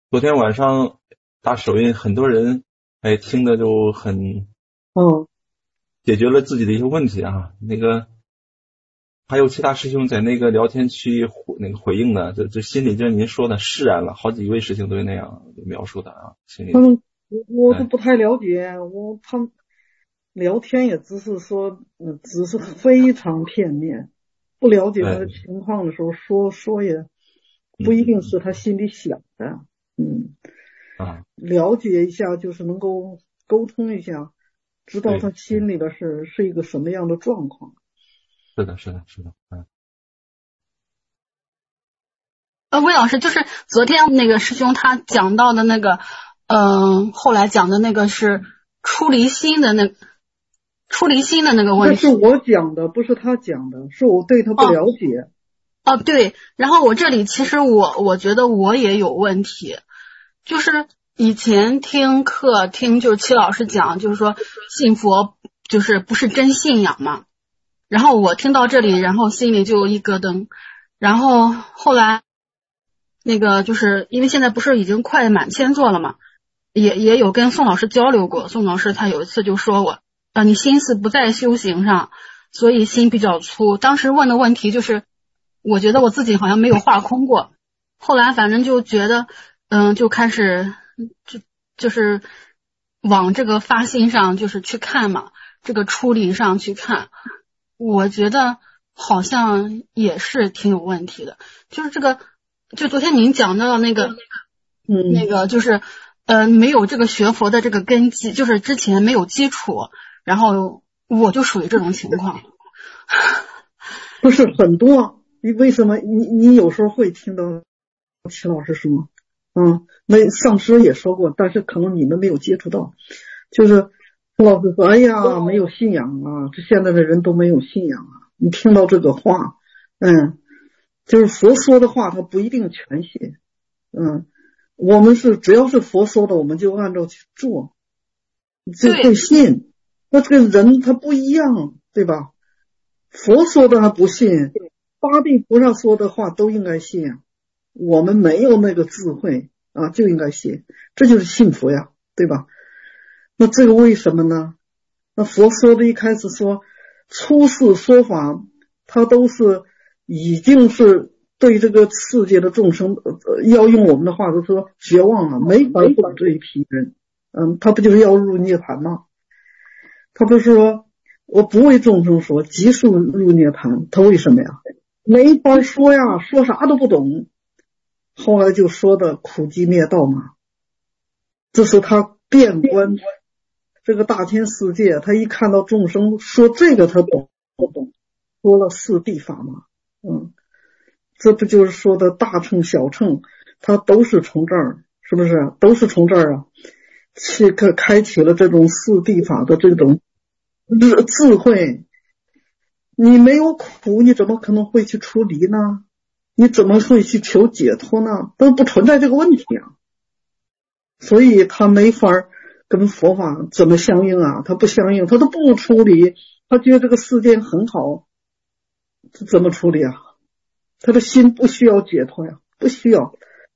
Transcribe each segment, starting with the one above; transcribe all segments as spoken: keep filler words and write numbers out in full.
昨天晚上大手印，很多人哎听的就很嗯解决了自己的一些问题啊。那个还有其他师兄在那个聊天区回那个回应的，这这心里就是您说的释然了，好几位师兄都是那样描述的啊，心里他们我都哎不太了解，我他们聊天也只是说，嗯，只是非常片面，不了解他的哎情况的时候说说也不嗯一定是他心里想的，嗯， 啊了解一下就是能够沟通一下，知道对他心里的是是一个什么样的状况。 是的是的是的嗯呃，魏老师，就是昨天那个师兄他讲到的那个，嗯、呃，后来讲的那个是出离心的那出离心的那个问题。 这是我讲的，不是他讲的，是我对他不了解。 哦，哦对，然后我这里其实我我觉得我也有问题，就是以前听课听就是戚老师讲，就是说信佛就是不是真信仰嘛，然后我听到这里，然后心里就一咯噔，然后后来。那个就是因为现在不是已经快满千座了嘛，也也有跟宋老师交流过，宋老师他有一次就说我啊，你心思不在修行上，所以心比较粗。当时问的问题就是，我觉得我自己好像没有画空过，后来反正就觉得，嗯，就开始就就是往这个发心上就是去看嘛，这个出离上去看，我觉得好像也是挺有问题的，就是这个。就昨天您讲到那个， 嗯， 那个就是呃没有这个学佛的这个根基，就是之前没有基础，然后我就属于这种情况。 不是很多，你为什么你你有时候会听到齐老师说，嗯，那上师也说过，但是可能你们没有接触到，就是齐老师说，哎呀，没有信仰啊，这现在的人都没有信仰啊，你听到这个话，嗯。就是佛说的话，他不一定全信。嗯，我们是只要是佛说的，我们就按照去做，就会信。那这个人他不一样，对吧？佛说的还不信，八地菩萨说的话都应该信啊。我们没有那个智慧啊，就应该信，这就是信佛呀，对吧？那这个为什么呢？那佛说的一开始说出世说法，他都是。已经是对这个世界的众生，呃，要用我们的话就说绝望了，没法懂这一批人。嗯，他不就是要入涅槃吗？他不是说我不为众生说，即速入涅槃，他为什么呀？没法说呀，说啥都不懂。后来就说的苦集灭道嘛，这是他遍观这个大千世界，他一看到众生说这个他懂不懂，说了四谛法嘛。嗯，这不就是说的大乘小乘，它都是从这儿，是不是？都是从这儿啊，去开开启了这种四谛法的这种智智慧。你没有苦，你怎么可能会去出离呢？你怎么会去求解脱呢？都不存在这个问题啊。所以他没法跟佛法怎么相应啊？他不相应，他都不出离，他觉得这个世界很好。这怎么处理啊？他的心不需要解脱呀，不需要。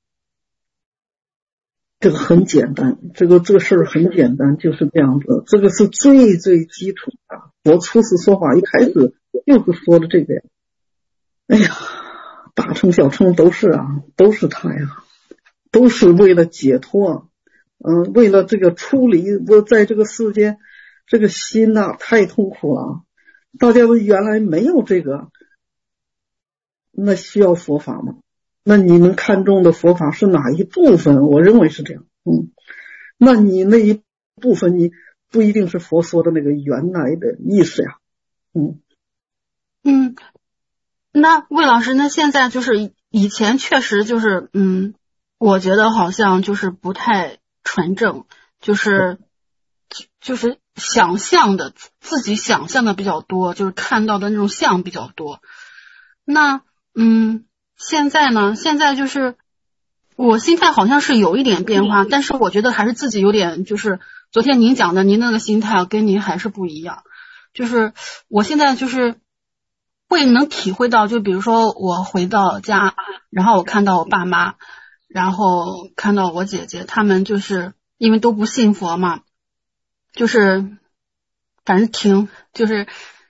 这个很简单，这个这个事儿很简单，就是这样子。这个是最最基础的。我初次说法一开始就是说的这个呀。哎呀，大乘小乘都是啊，都是他呀，都是为了解脱，嗯，为了这个出离。我在这个世间，这个心呐、啊、太痛苦了。大家都原来没有这个。那需要佛法吗？那你们看重的佛法是哪一部分？我认为是这样。嗯，那你那一部分你不一定是佛说的那个原来的意思呀。嗯嗯，那魏老师，那现在就是以前确实就是嗯，我觉得好像就是不太纯正，就是就是想象的自己想象的比较多，就是看到的那种像比较多。那嗯，现在呢？现在就是我心态好像是有一点变化，但是我觉得还是自己有点，就是昨天您讲的，您那个心态跟您还是不一样。就是我现在就是会能体会到，就比如说我回到家，然后我看到我爸妈， 然后看到我姐姐他们就是因为都不信佛嘛，就是反正挺就是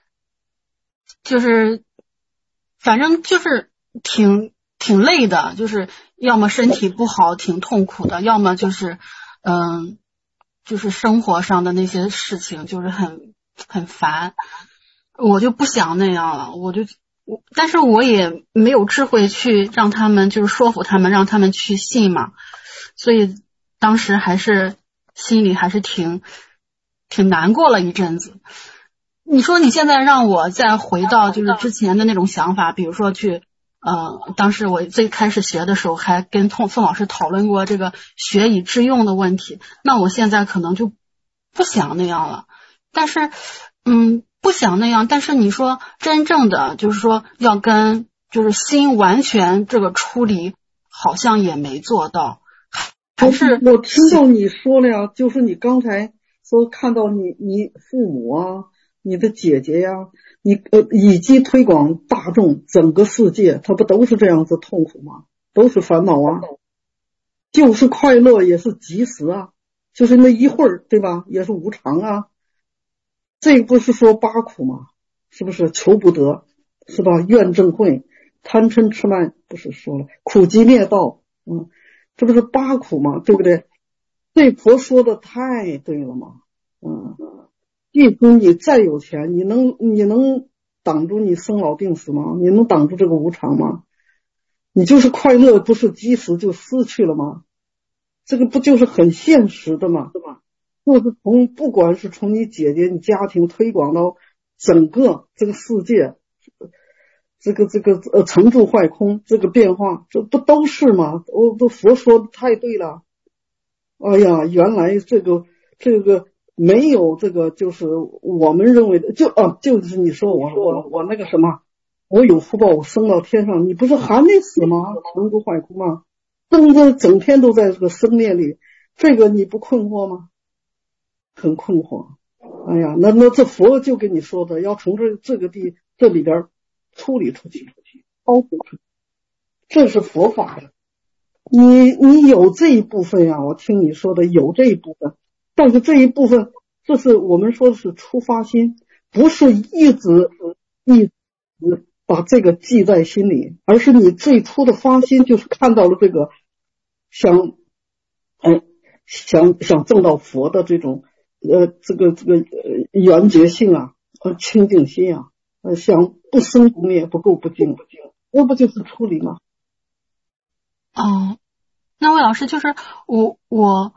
就是反正就是挺挺累的，就是要么身体不好挺痛苦的，要么就是嗯就是生活上的那些事情就是很很烦。我就不想那样了，我就我但是我也没有智慧去让他们就是说服他们让他们去信嘛，所以当时还是心里还是挺挺难过了一阵子。你说你现在让我再回到就是之前的那种想法，比如说去呃，当时我最开始学的时候还跟宋宋老师讨论过这个学以致用的问题，那我现在可能就不想那样了。但是嗯不想那样，但是你说真正的就是说要跟就是心完全这个出离，好像也没做到。还是我听到你说了呀，就是你刚才说看到你你父母啊，你的姐姐呀，你呃以及推广大众整个世界，它不都是这样子痛苦吗？都是烦恼啊，就是快乐也是即时啊，就是那一会儿，对吧？也是无常啊。这不是说八苦吗？是不是求不得，是吧？怨憎会、贪嗔痴慢，不是说了苦集灭道，嗯，这不是八苦吗？对不对？这佛说的太对了嘛，嗯，即使你再有钱，你能你能挡住你生老病死吗？你能挡住这个无常吗？你就是快乐，不是即时就失去了吗？这个不就是很现实的吗？对吧？就是从不管是从你姐姐你家庭推广到整个这个世界，这个这个呃成住坏空这个变化，这不都是吗？我都佛说的太对了。哎呀，原来这个这个没有这个就是我们认为的，就啊就是你说我我我那个什么，我有福报我升到天上，你不是还没死吗？成住坏空吗？整个整天都在这个生灭里，这个你不困惑吗？很困惑。哎呀，那那这佛就跟你说的，要从这这个地这里边处理出去，包出去，这是佛法的。你你有这一部分呀、啊，我听你说的有这一部分，但是这一部分，这是我们说的是出发心，不是一直一直把这个记在心里，而是你最初的发心就是看到了这个想，哎，想想证到佛的这种呃这个这个呃圆觉性啊，和清净心啊，呃想不生不灭，不垢不净，那不就是出离吗？ 哦，那魏老师就是我我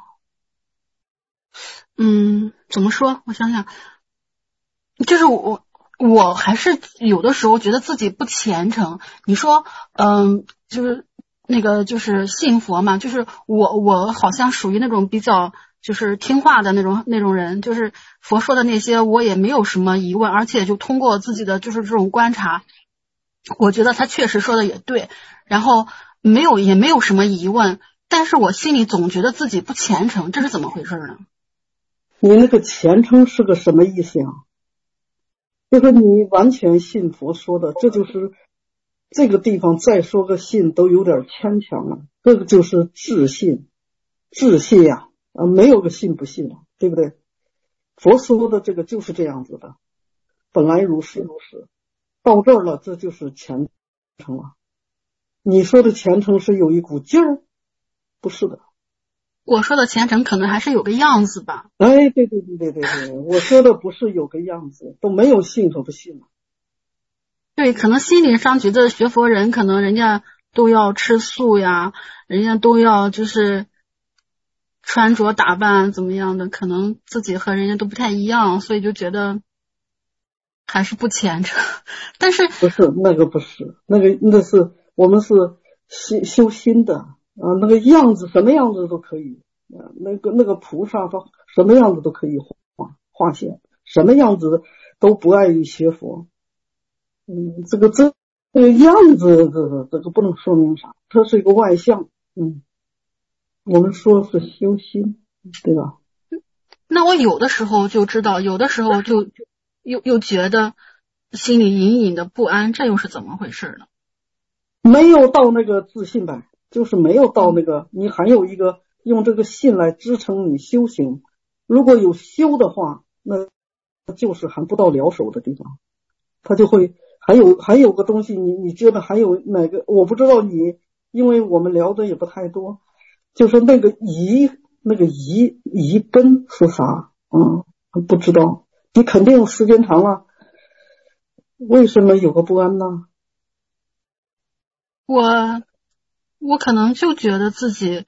嗯怎么说？我想想，就是我我还是有的时候觉得自己不虔诚。你说嗯，就是那个就是信佛嘛，就是我我好像属于那种比较就是听话的那种那种人，就是佛说的那些我也没有什么疑问，而且就通过自己的就是这种观察，我觉得他确实说的也对，然后没有也没有什么疑问，但是我心里总觉得自己不虔诚，这是怎么回事呢？ 你那个虔诚是个什么意思呀？就是你完全信佛说的，这就是这个地方再说个信都有点牵强了，这个就是自信，自信呀、啊，没有个信不信了，对不对？佛说的这个就是这样子的，本来如是如是，到这儿了，这就是虔诚了。你说的虔诚是有一股劲儿，不是的。 我说的虔诚可能还是有个样子吧。 哎，对对对对对对，我说的不是有个样子，都没有信可不信了。 对，可能心理上觉得学佛人可能人家都要吃素呀，人家都要就是穿着打扮怎么样的，可能自己和人家都不太一样，所以就觉得还是不虔诚。但是不是那个不是那个那是我们是修修心的啊，那个样子什么样子都可以啊，那个那个菩萨他什么样子都可以画画现，什么样子都不碍于学佛。嗯，这个这这个样子，这个这个不能说明啥，它是一个外相。嗯，我们说是修心，对吧？ 那我有的时候就知道，有的时候就又又觉得心里隐隐的不安，这又是怎么回事呢？ 没有到那个自信吧， 就是没有到那个，你还有一个用这个信来支撑你修行。如果有修的话，那就是还不到了手的地方，他就会还有还有个东西，你你觉得还有哪个？我不知道你，因为我们聊的也不太多，就是那个疑那个疑疑根是啥？嗯，不知道。你肯定时间长了，为什么有个不安呢？ 我我可能就觉得自己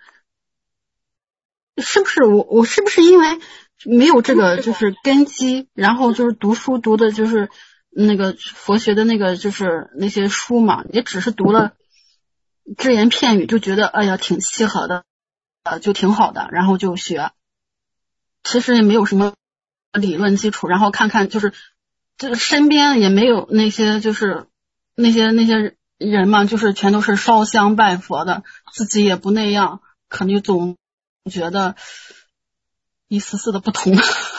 是不是我我是不是因为没有这个就是根基，然后就是读书读的就是那个佛学的那个就是那些书嘛，也只是读了只言片语，就觉得哎呀挺契合的，呃就挺好的，然后就学，其实也没有什么理论基础，然后看看就是这身边也没有那些就是那些那些人嘛，就是全都是烧香拜佛的，自己也不那样，可能就总觉得一丝丝的不同。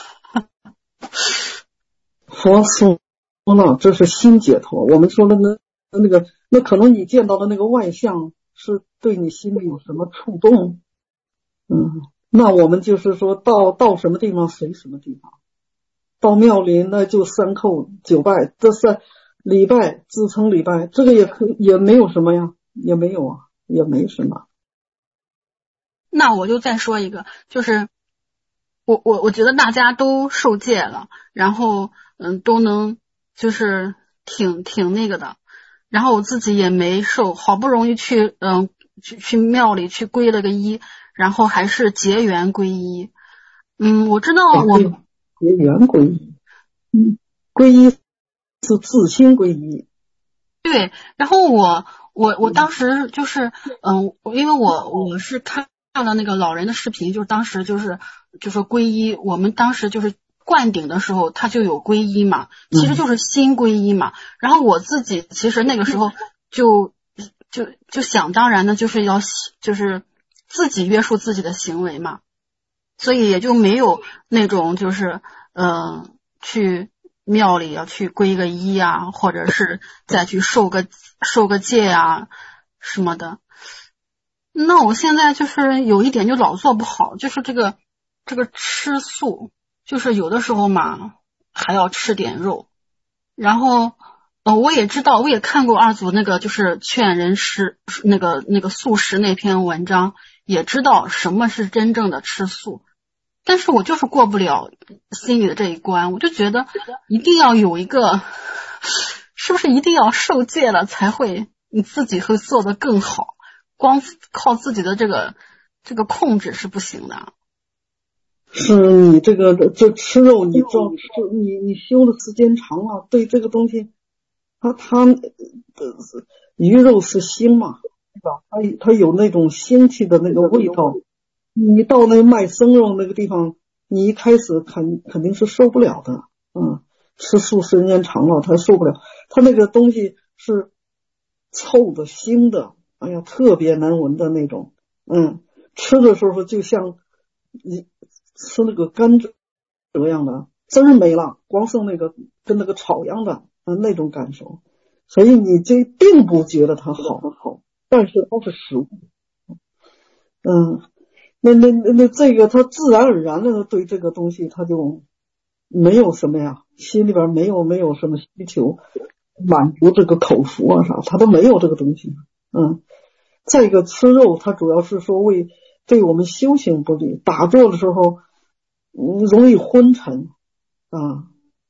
佛说了，这是心解脱。我们说的那那个，那可能你见到的那个外相是对你心里有什么触动？嗯，那我们就是说到到什么地方随什么地方。到庙里那就三叩九拜，这三礼拜自称礼拜，这个也可也没有什么呀，也没有啊，也没什么。 那我就再说一个，就是我我我觉得大家都受戒了，然后嗯都能就是挺挺那个的，然后我自己也没受，好不容易去嗯去去庙里去皈了个依，然后还是结缘皈依。嗯，我知道我结缘皈依，嗯，皈依是自心皈依。 对，然后我我我当时就是嗯，因为我我是看看了那个老人的视频，就是当时就是就是皈依，我们当时就是灌顶的时候他就有皈依嘛，其实就是心皈依嘛。然后我自己其实那个时候就就就想当然的就是要就是自己约束自己的行为嘛，所以也就没有那种就是嗯、呃、去庙里要去皈个依啊，或者是再去受个受个戒啊什么的。那我现在就是有一点就老做不好，就是这个这个吃素，就是有的时候嘛还要吃点肉，然后呃我也知道，我也看过二祖那个就是劝人食那个那个素食那篇文章，也知道什么是真正的吃素，但是我就是过不了心里的这一关，我就觉得一定要有一个，是不是一定要受戒了才会你自己会做得更好，光靠自己的这个这个控制是不行的。 是你这个这吃肉，你做你你修的时间长了，对这个东西，它它鱼肉是腥嘛，对吧？它它有那种腥气的那个味道。你到那卖生肉那个地方，你一开始肯肯定是受不了的，嗯，吃素时间长了，他受不了，他那个东西是臭的、腥的，哎呀，特别难闻的那种，嗯，吃的时候就像你吃那个甘蔗一样的，汁儿没了，光剩那个跟那个草一样的，嗯，那种感受，所以你这并不觉得它好好，但是它是食物，嗯。那那那那这个他自然而然的对这个东西他就没有什么呀，心里边没有没有什么需求，满足这个口福啊啥，他都没有这个东西。嗯，再一个吃肉，它主要是说为对我们修行不利，打坐的时候嗯容易昏沉啊，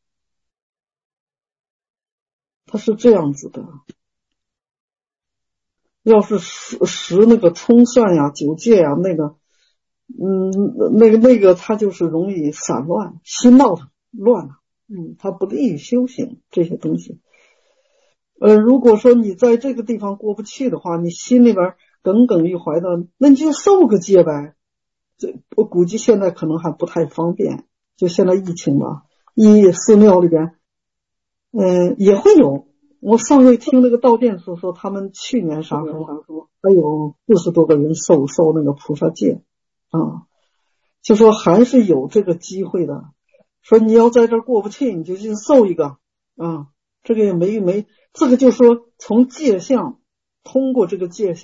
它是这样子的。要是食食那个葱蒜呀、酒戒呀那个。嗯，那个那个，他就是容易散乱，心闹乱了，嗯，他不利于修行这些东西。呃，如果说你在这个地方过不去的话，你心里边耿耿于怀的，那你就受个戒呗。这我估计现在可能还不太方便，就现在疫情嘛，一寺庙里边，嗯、呃，也会有。我上回听那个道店说说，他们去年啥时候还有四十多个人受受那个菩萨戒。啊，就说还是有这个机会的，说你要在这儿过不去，你就去受一个啊，这个也没没，这个就说从戒相，通过这个戒相，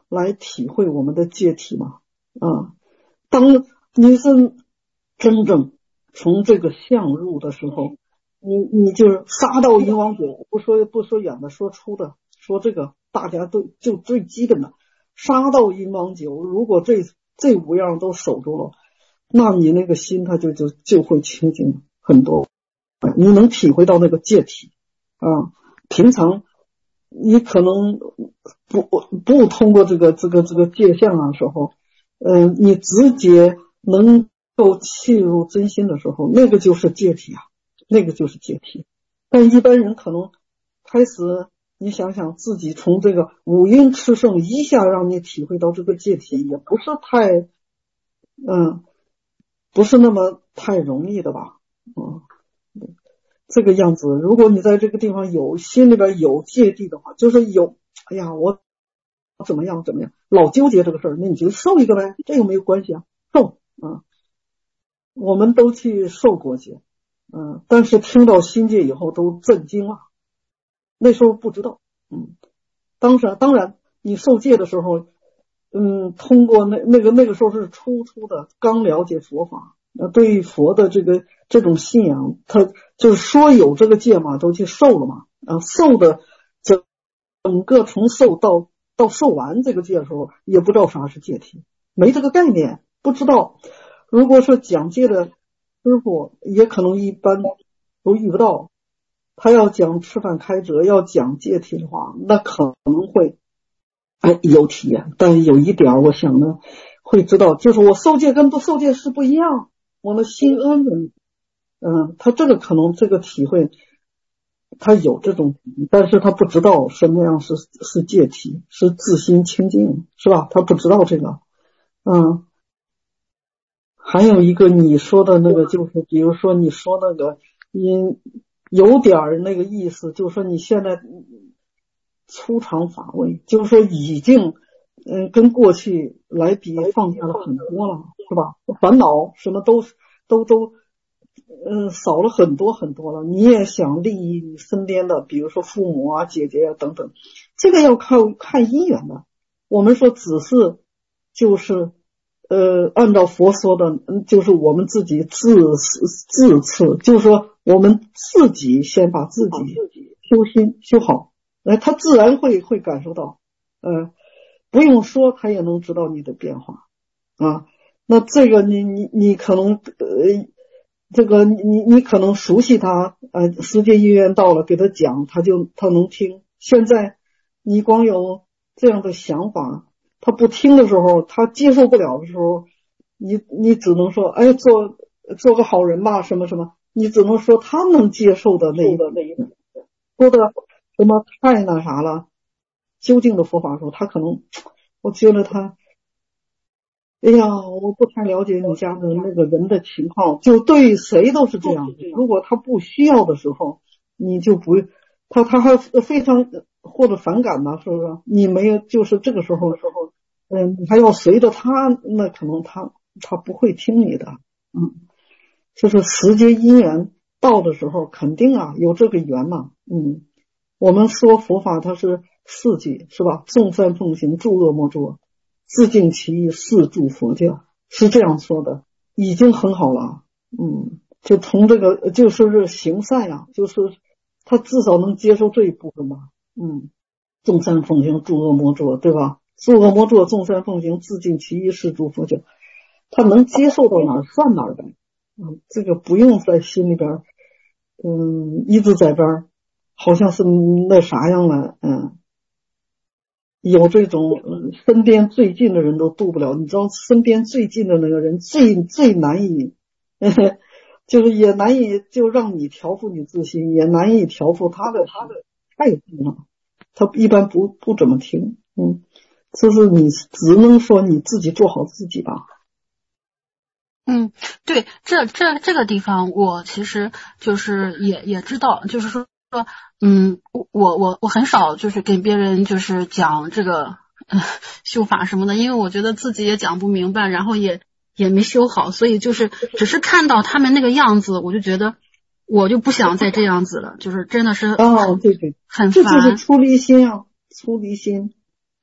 来体会我们的戒体嘛。啊，当你是真正从这个相入的时候，你你就是杀到银王九，不说不说远的，说粗的，说这个大家都就最基本的，杀到银王九，如果这这五样都守住了，那你那个心它就就就会清净很多，你能体会到那个戒体啊。平常你可能不不通过这个这个这个戒相啊时候，嗯、呃，你直接能够契入真心的时候，那个就是戒体啊，那个就是戒体。但一般人可能开始，你想想自己从这个五阴炽盛一下让你体会到这个戒体，也不是太，嗯，不是那么太容易的吧，嗯。这个样子，如果你在这个地方有心里边有芥蒂的话，就是有，哎呀，我怎么样怎么样，老纠结这个事儿，那你就受一个呗，这有没有关系啊？受啊，我们都去受过戒，嗯，但是听到心戒以后都震惊了，那时候不知道，嗯，当时当然你受戒的时候，嗯，通过那那个那个时候是初初的刚了解佛法。呃，对于佛的这个这种信仰，他就是说有这个戒嘛，都去受了嘛，啊，受的整整个从受到到受完这个戒的时候，也不知道啥是戒体，没这个概念，不知道。如果说讲戒的师傅，也可能一般都遇不到。他要讲吃饭开哲，要讲戒体的话，那可能会哎有体验，但有一点我想呢，会知道，就是我受戒跟不受戒是不一样。我的心安稳，嗯，他这个可能这个体会，他有这种，但是他不知道什么样是是戒体，是自心清净，是吧？他不知道这个，嗯。还有一个你说的那个，就是比如说你说那个，你有点那个意思，就是说你现在粗长乏味，就是说已经。嗯，跟过去来比放下了很多了，是吧？烦恼什么都都都，嗯，少了很多很多了。你也想利益你身边的，比如说父母啊、姐姐啊等等，这个要看看姻缘的。我们说只是就是呃，按照佛说的，就是我们自己自自次，就是说我们自己先把自己修心修好，哎，他自然会会感受到，呃。不用说，他也能知道你的变化啊。那这个你你你可能呃，这个你你可能熟悉他，呃，时间因缘到了，给他讲，他就他能听。现在你光有这样的想法，他不听的时候，他接受不了的时候，你你只能说，哎，做做个好人吧，什么什么，你只能说他能接受的那个那一个，说的什么太那啥了。究竟的佛法的时候，他可能，我觉得他，哎呀，我不太了解你家的那个人的情况，就对谁都是这样。如果他不需要的时候，你就不，他他还非常或者反感嘛，是不是？你没有，就是这个时候的时候，嗯，你还要随着他，那可能他他不会听你的，嗯，就是时间因缘到的时候，肯定啊有这个缘嘛，嗯，我们说佛法它是。四句是吧？众善奉行，诸恶莫作，自净其意，是助佛教，是这样说的，已经很好了。嗯，就从这个就是行善呀、啊，就是他至少能接受这一部分吧。嗯，众善奉行，诸恶莫作，对吧？诸恶莫作，众善奉行，自净其意，是助佛教，他能接受到哪儿算哪儿呗。嗯，这个不用在心里边，嗯，一直在这儿，好像是那啥样了，嗯。有这种身边最近的人都渡不了，你知道身边最近的那个人最最难以，呵呵就是也难以就让你调伏你自心，也难以调伏他的他的太近了，他一般不不怎么听，嗯，就是你只能说你自己做好自己吧。 嗯，对，这这这个地方我其实就是也也知道，就是说。说，嗯，我我我很少就是跟别人就是讲这个呃修法什么的，因为我觉得自己也讲不明白，然后也也没修好，所以就是只是看到他们那个样子，我就觉得我就不想再这样子了，就是真的是哦，对对， 很烦， 这就是出离心啊，出离心，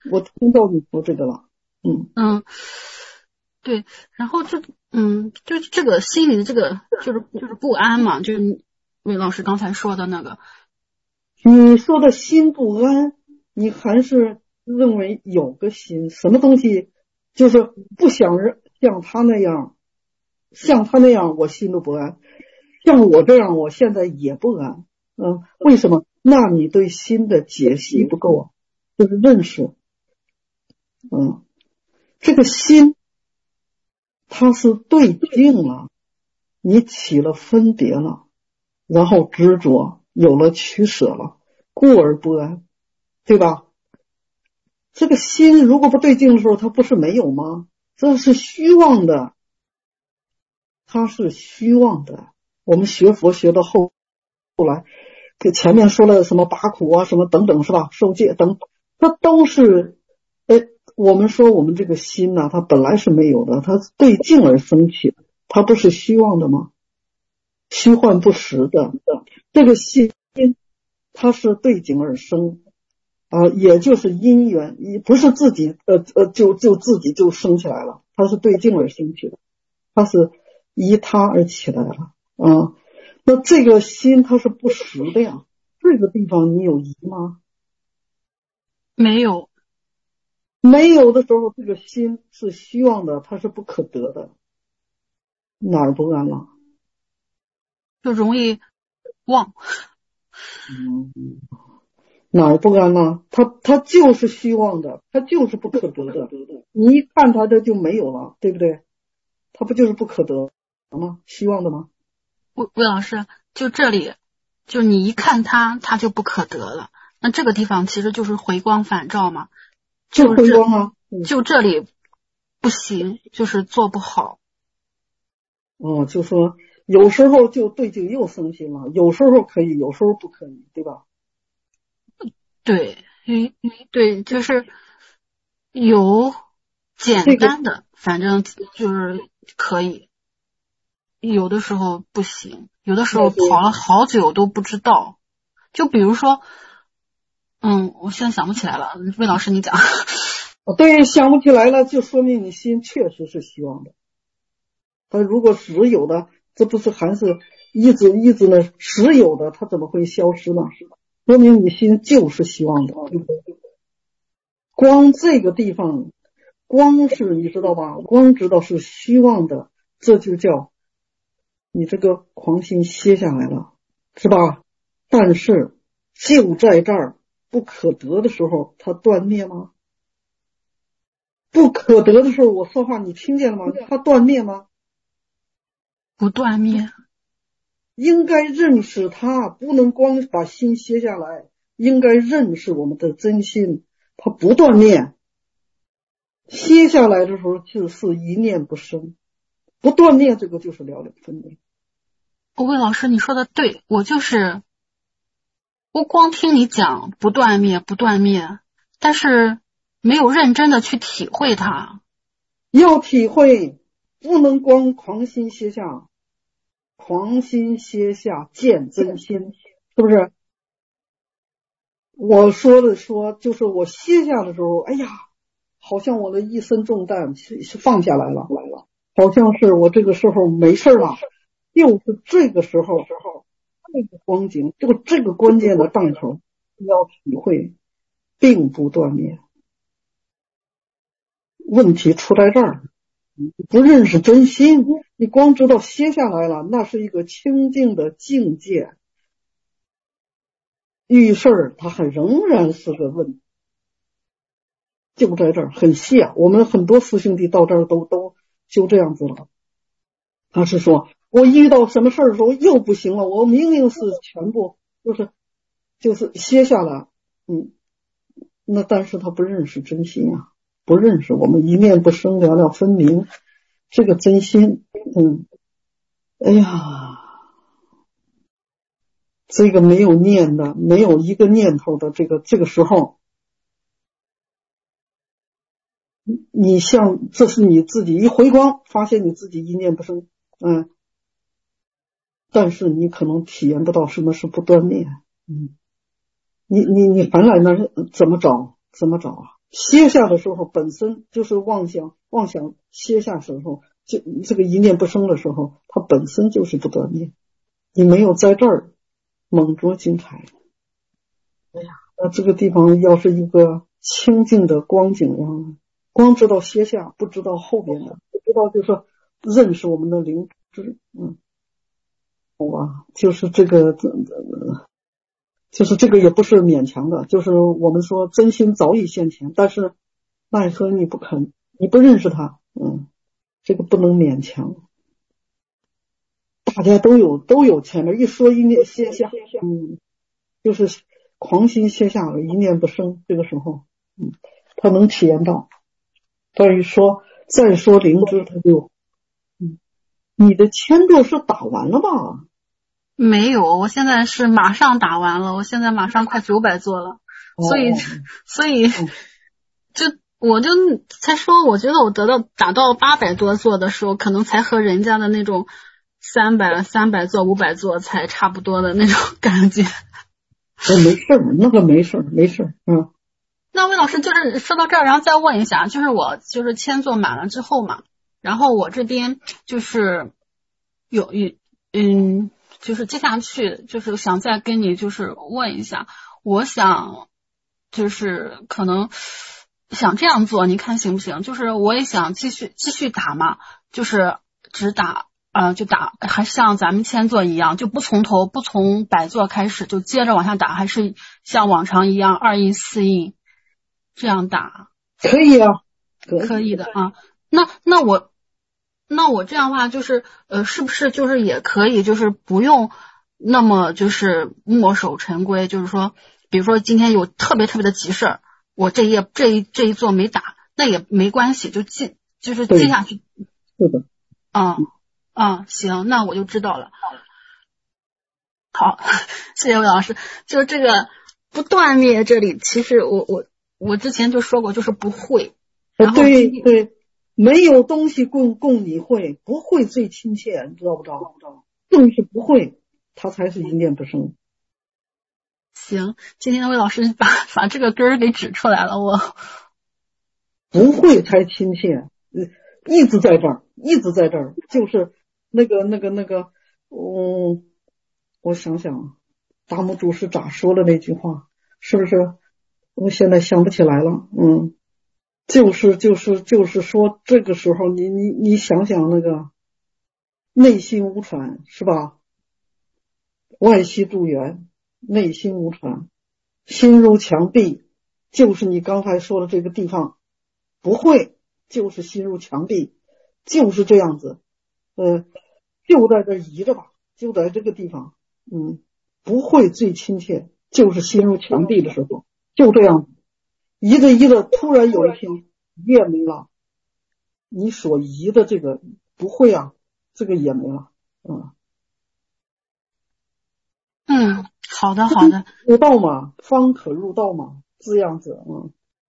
我听到你说这个了。嗯嗯，对，然后就嗯，就是这个心里的这个就是就是不安嘛，就是魏老师刚才说的那个。 你说的心不安，你还是认为有个心，什么东西就是不想像他那样，像他那样我心都不安，像我这样我现在也不安。嗯，为什么？那你对心的解析不够啊，就是认识。嗯，这个心它是对境了，你起了分别了，然后执着，有了取舍了，故而不安，对吧？这个心如果不对劲的时候，它不是没有吗？这是虚妄的，它是虚妄的。我们学佛学到后后来，给前面说了什么拔苦啊，什么等等，是吧？受戒等，它都是，哎，我们说我们这个心呢、啊，它本来是没有的，它对境而生起，它不是虚妄的吗？虚幻不实的，这个心它是对境而生。啊，也就是因缘，不是自己呃呃就就自己就升起来了，它是对境而升起的，它是依他而起来了啊。那这个心它是不实的呀，这个地方你有疑吗？ 没有， 没有的时候，这个心是虚妄的，它是不可得的，哪儿不安了？ 就容易忘。 嗯。哪儿不安呢？它它就是虚妄的，它就是不可得的。你一看它，这就没有了，对不对？它不就是不可得吗？虚妄的吗？ 魏魏老师，就这里，就你一看它，它就不可得了。那这个地方其实就是回光返照嘛， 就就这回光啊。嗯、 就这里不行，就是做不好。 哦，就说有时候就对境又生心了，有时候可以，有时候不可以，对吧？ 对，嗯，对，就是有简单的，这个、反正就是可以，有的时候不行，有的时候跑了好久都不知道。就比如说，嗯，我现在想不起来了，魏老师你讲。 对，想不起来了，就说明你心确实是虚妄的。他如果实有的，这不是还是一直一直呢？实有的，它怎么会消失呢？说明你心就是虚妄的。光这个地方，光是你知道吧？光知道是虚妄的，这就叫你这个狂心歇下来了，是吧？但是就在这儿不可得的时候，它断灭吗？不可得的时候，我说话你听见了吗？它断灭吗？ 不断灭。 应该认识它，不能光把心歇下来，应该认识我们的真心，它不断灭。歇下来的时候就是一念不生，不断灭，这个就是了了分明。 魏老师你说的对，我就是我光听你讲不断灭不断灭，但是没有认真的去体会它。 要体会，不能光狂心歇下，狂心歇下见真心，是不是？我说的说就是我歇下的时候，哎呀，好像我的一身重担是是放下来了，来了，好像是我这个时候没事了，就是这个时候，这个光景，就这个关键的当口，要体会，并不断灭。问题出在这儿，你不认识真心，你光知道歇下来了，那是一个清净的境界。遇事儿它还仍然是个问题，就在这儿很细啊。我们很多师兄弟到这儿都都就这样子了。他是说我遇到什么事儿的时候又不行了，我明明是全部就是就是歇下来，嗯，那但是他不认识真心啊，不认识我们一念不生，了了分明，这个真心，嗯，哎呀。这个没有念的，没有一个念头的，这个这个时候，你像这是你自己一回光，发现你自己一念不生，嗯，但是你可能体验不到什么是不断灭，嗯，你你你凡来那怎么找？怎么找啊？ 歇下的时候本身就是妄想，妄想歇下的时候，就这个一念不生的时候，它本身就是不断念，你没有在这儿猛着精彩。哎呀，那这个地方要是一个清净的光景呀，光知道歇下，不知道后边的，不知道就是认识我们的灵知，嗯，哇，就是这个，就是这个也不是勉强的，就是我们说真心早已现前，但是奈何你不肯，你不认识他，嗯，这个不能勉强。大家都有都有前面一说一念歇下，嗯，就是狂心歇下了，一念不生，这个时候，嗯，他能体验到。但是说再说灵知，他就，嗯，你的签座是打完了吧？ 没有，我现在是马上打完了，我现在马上快九百座了，所以、哦、所以就我就才说，我觉得我得到打到八百多座的时候，可能才和人家的那种三百三百座五百座才差不多的那种感觉。 哦，没事儿，那个没事儿，没事儿，嗯。 那魏老师就是说到这儿，然后再问一下，就是我就是签座满了之后嘛，然后我这边就是有一嗯。就是接下去就是想再跟你就是问一下，我想就是可能想这样做，你看行不行？就是我也想继续继续打嘛，就是只打呃就打，还像咱们签座一样，就不从头不从百座开始就接着往下打，还是像往常一样二印四印这样打？ 可以啊， 可以，可以的啊。那那我。那我这样的话就是呃是不是就是也可以就是不用那么就是墨守成规，就是说比如说今天有特别特别的急事儿，我这一这一这一座没打，那也没关系，就接就是接下去。 是的。 嗯嗯，行，那我就知道了。好，谢谢魏老师。就这个不断灭这里，其实我我我之前就说过，就是不会。然后对对。没有东西供供你会，不会最亲切，你知道不知道？正是不会，它才是一念不生。 行，今天魏老师把把这个根儿给指出来了，我不会才亲切，一直在这儿，一直在这儿，就是那个那个那个，嗯，我想想，达摩祖师咋说的那句话，是不是？我现在想不起来了，嗯。就是就是就是说，这个时候你你你想想那个内心无传是吧？外息助缘，内心无传，心如墙壁，就是你刚才说的这个地方，不会就是心如墙壁，就是这样子，呃，就在这移着吧，就在这个地方，嗯，不会最亲切，就是心如墙壁的时候，就这样子。移着移着，突然有一天也没了，你所移的这个不会啊，这个也没了，嗯嗯，好的好的， 入道嘛，方可入道嘛，这样子，嗯，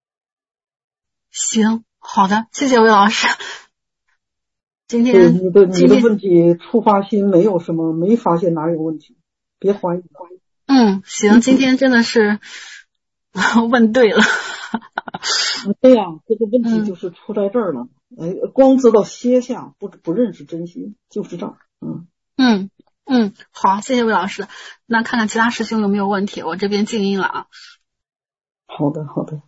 行，好的，谢谢魏老师。今天你的你的问题触发心没有什么，没发现哪有问题，别怀疑。 嗯，行，今天真的是问对了。 对呀、啊，这个问题就是出在这儿了。哎、嗯，光知道歇下，不不认识真心，就是这儿。嗯嗯嗯，好，谢谢魏老师。那看看其他师兄有没有问题，我这边静音了啊。 好的好的。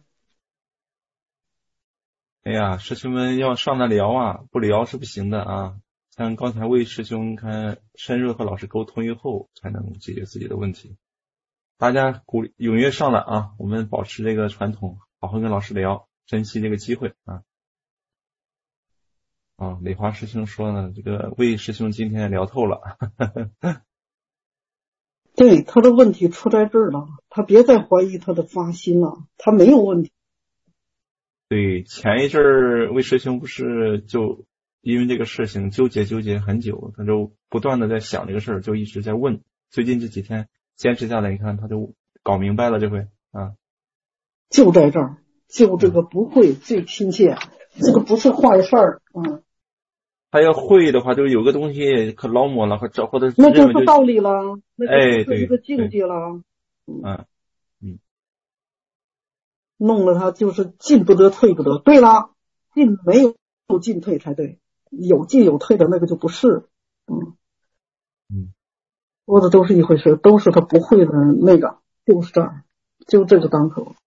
哎呀，师兄们要上得了啊，不聊是不行的啊。像刚才魏师兄看深入和老师沟通以后，才能解决自己的问题。大家鼓励踊跃上来啊，我们保持这个传统，好好跟老师聊，珍惜这个机会啊。啊，磊华师兄说呢，这个魏师兄今天聊透了。 对，他的问题出在这儿了，他别再怀疑他的发心了，他没有问题。 对，前一阵儿魏师兄不是就因为这个事情纠结纠结很久，他就不断的在想这个事儿，就一直在问。最近这几天坚持下来，你看他就搞明白了，这回啊， 就在这儿，就这个不会最亲切，嗯、这个不是坏事儿，嗯。 他要会的话，就有个东西可捞摸了，或者或者那就是道理了，那哎， 就是一个境界了， 嗯嗯。 弄了他就是进不得退不得。对了，进没有进退才对，有进有退的那个就不是。嗯嗯， 说的都是一回事，都是他不会的那个，就是这儿，就这个当口。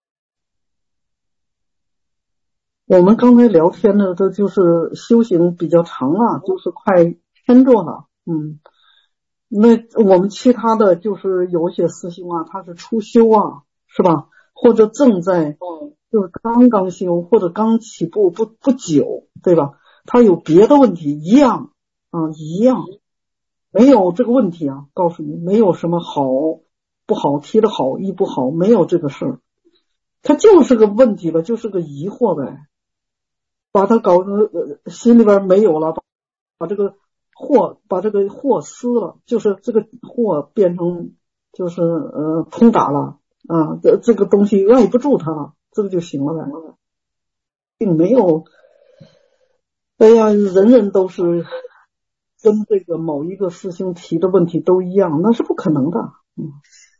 我们刚才聊天的，这就是修行比较长了，就是快天座了。嗯，那我们其他的就是有一些师兄啊，他是初修啊，是吧？或者正在，就是刚刚修，或者刚起步不不久，对吧？他有别的问题，一样啊，一样，没有这个问题啊。告诉你，没有什么好不好，提的好一不好，没有这个事儿，他就是个问题吧，就是个疑惑呗。把他搞得、呃、心里边没有了，把把这个惑把这个惑撕了，就是这个惑变成就是呃通达了啊，这这个东西赖不住他了，这个就行了呗，并没有。哎呀，人人都是跟这个某一个师兄提的问题都一样，那是不可能的。嗯，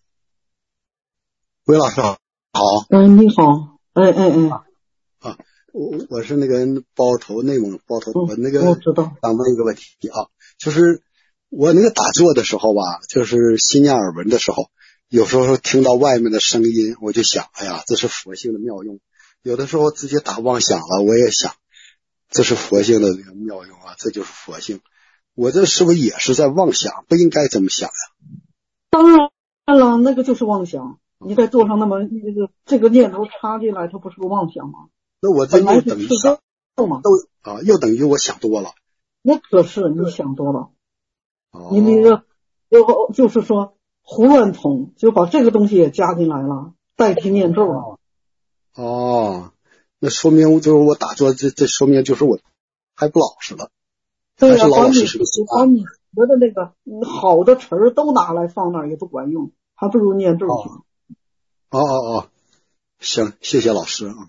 韦老师好。 哎，你好。哎哎哎。 啊，我我是那个包头内蒙包头，我那个我知道。 想问一个问题啊，就是我那个打坐的时候吧，就是心念耳闻的时候，有时候听到外面的声音，我就想，哎呀，这是佛性的妙用。有的时候直接打妄想了，我也想，这是佛性的妙用啊，这就是佛性。我这是不是也是在妄想？不应该这么想呀？ 当然了，那个就是妄想。你在坐上那么这个这个念头插进来，它不是个妄想吗？ 那我这又等于想都啊，又等于我想多了。 那可是你想多了。 哦、 你那个就就是说胡乱统，就把这个东西也加进来了，代替念咒了。 哦，那说明就是我打坐，这这说明就是我还不老实了。 对呀、啊， 把你把你学的那个好的词儿都拿来放那儿也不管用，还不如念咒去。 哦哦哦，行，谢谢老师啊。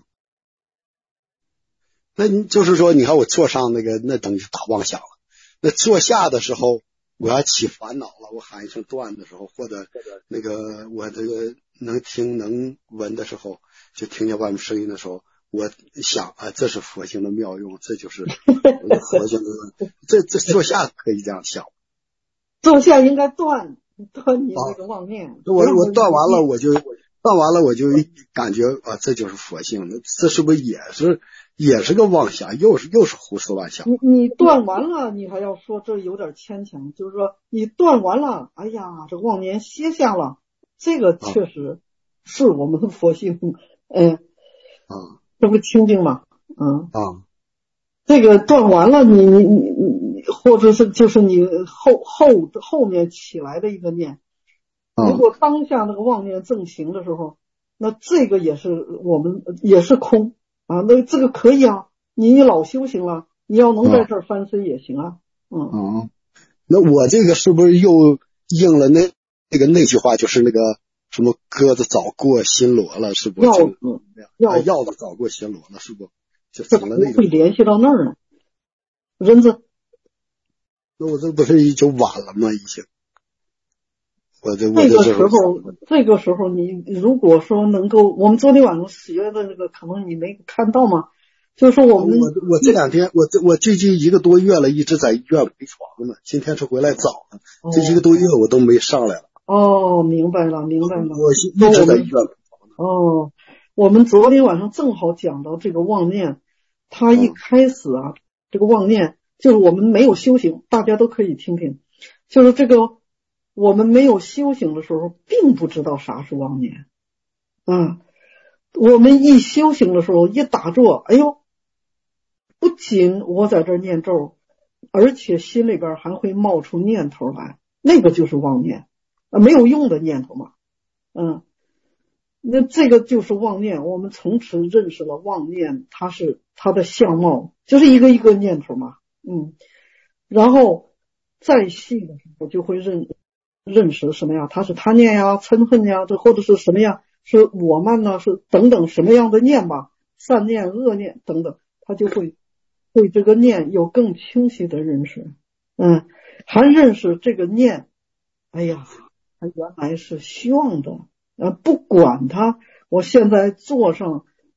那你就是说，你看我坐上那个，那等于是打妄想了。那坐下的时候，我要起烦恼了，我喊一声断的时候，或者那个我这个能听能闻的时候，就听见外面声音的时候，我想啊，这是佛性的妙用，这就是佛性的。这这坐下可以这样想。 坐下应该断断你那个妄念。啊、 我我断完了，我就。断完了，我就感觉啊，这就是佛性的，这是不是也是也是个妄想，又是又是胡思乱想？ 你你断完了，你还要说这有点牵强，就是说你断完了，哎呀，这妄念歇下了，这个确实是我们的佛性，嗯， 啊， 这不清净吗？嗯啊， 这个断完了，你你你你，或者是就是你后后后面起来的一个念。如果当下那个妄念正行的时候，那这个也是我们也是空啊，那这个可以啊，你老修行了，你要能在这儿翻身也行啊。嗯， 嗯，那我这个是不是又应了那那个那句话，就是那个什么鸽子早过新罗了，是不是？ 鹞子， 鹞鹞子早过新罗了，是不？就成了那个。 会联系到那儿呢。人子， 那我这不是已经晚了吗？已经。我这这个时候，这个时候你如果说能够，我们昨天晚上学的那个，可能你没看到吗？就是说我们我我这两天我这我最近一个多月了，一直在医院陪床呢。今天是回来早了，哦、这一个多月我都没上来了。 哦，明白了，明白了。 我一直在医院陪床呢。 哦，我们昨天晚上正好讲到这个妄念，它一开始啊，嗯、这个妄念就是我们没有修行，大家都可以听听，就是这个。我们没有修行的时候，并不知道啥是妄念。啊，我们一修行的时候，一打坐，哎呦，不仅我在这念咒，而且心里边还会冒出念头来，那个就是妄念，啊，没有用的念头嘛。嗯，那这个就是妄念。我们从此认识了妄念，它是它的相貌，就是一个一个念头嘛。嗯，然后再细的时候就会认。认识什么呀？它是贪念呀、嗔恨呀，这或者是什么呀？是我慢呢？是等等什么样的念吧？善念、恶念等等，他就会对这个念有更清晰的认识。嗯，还认识这个念，哎呀，它原来是虚妄的。呃，不管它，我现在坐上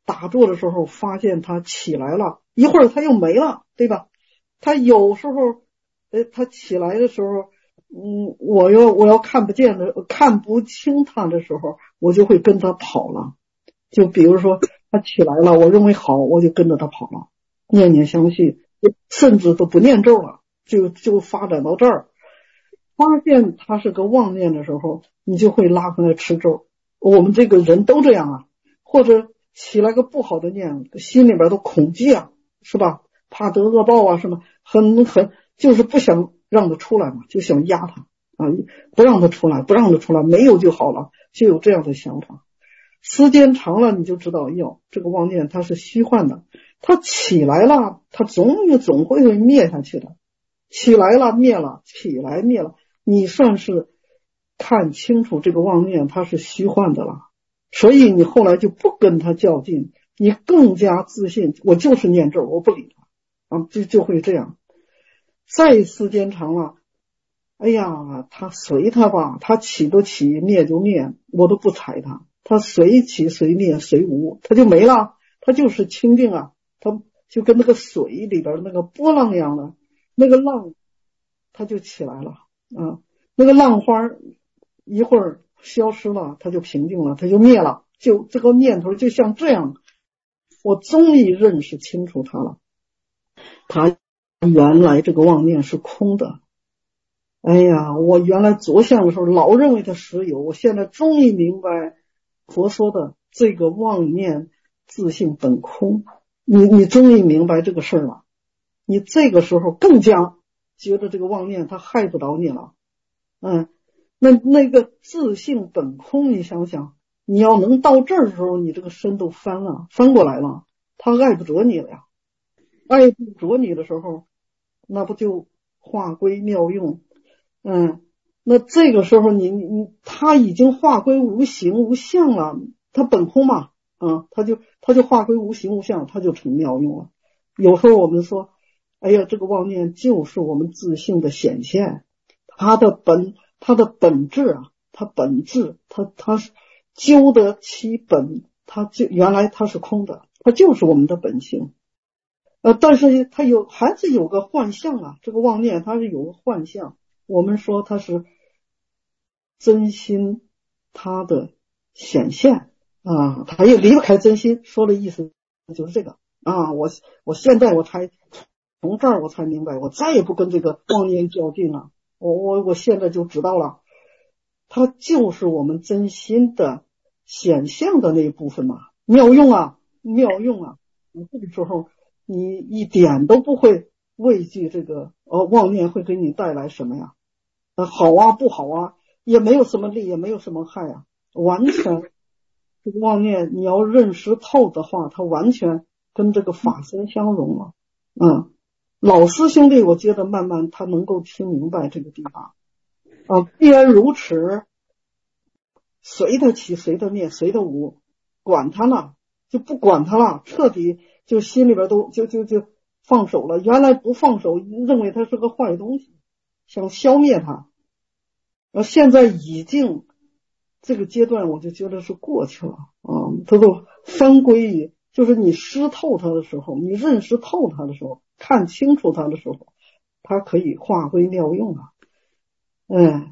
打坐的时候发现他起来了，一会儿他又没了，对吧？他有时候，哎，他起来的时候，嗯，我要我要看不见的、看不清他的时候，我就会跟他跑了。就比如说他起来了，我认为好，我就跟着他跑了，念念相续，甚至都不念咒了，就就发展到这儿。发现他是个妄念的时候，你就会拉回来吃咒。我们这个人都这样啊，或者起来个不好的念，心里边都恐惧啊，是吧？怕得恶报啊，什么很很就是不想让他出来嘛，就想压他啊，不让他出来，不让他出来，没有就好了，就有这样的想法。时间长了，你就知道，哟，这个妄念它是虚幻的，它起来了，它总也总会会灭下去的。起来了，灭了，起来灭了，你算是看清楚这个妄念它是虚幻的了，所以你后来就不跟他较劲，你更加自信，我就是念咒，我不理他啊，就就会这样。再时间长了，哎呀，他随他吧，他起都起，灭就灭，我都不睬他，他随起随灭随无，他就没了，他就是清净啊，他就跟那个水里边那个波浪一样的，那个浪它就起来了啊，那个浪花一会儿消失了，它就平静了，它就灭了，就这个念头就像这样。我终于认识清楚它了，它原来这个妄念是空的。哎呀，我原来着相的时候老认为它实有，我现在终于明白佛说的这个妄念自性本空，你你终于明白这个事儿了，你这个时候更加觉得这个妄念它害不着你了。嗯，那那个自性本空，你想想，你要能到这儿的时候，你这个身都翻了，翻过来了，它爱不着你了呀。爱不着你的时候，那不就化归妙用？嗯，那这个时候你你它已经化归无形无相了，它本空嘛，啊，它就它就化归无形无相，它就成妙用了。有时候我们说，哎呀，这个妄念就是我们自性的显现，它的本它的本质啊，它本质它它是究得其本，它就原来它是空的，它就是我们的本性。呃，但是它有还是有个幻象啊，这个妄念它是有个幻象。我们说它是真心它的显现啊，它也离不开真心，说的意思就是这个啊。我我现在我才从这儿我才明白，我再也不跟这个妄念较劲了。我我我现在就知道了，它就是我们真心的显象的那一部分嘛，妙用啊，妙用啊。你这个时候你一点都不会畏惧这个呃妄念会给你带来什么呀？呃，好啊，不好啊，也没有什么利，也没有什么害啊，完全这个妄念你要认识透的话，它完全跟这个法身相融了。嗯，老师兄弟，我觉得慢慢他能够听明白这个地方啊。既然如此，随他起，随他灭，随他无，管他呢，就不管他了，彻底就心里边都就就就放手了。原来不放手，认为他是个坏东西，想消灭他。呃，现在已经这个阶段，我就觉得是过去了啊。他都翻归于，就是你识透他的时候，你认识透他的时候，看清楚他的时候，他可以化归妙用啊。嗯。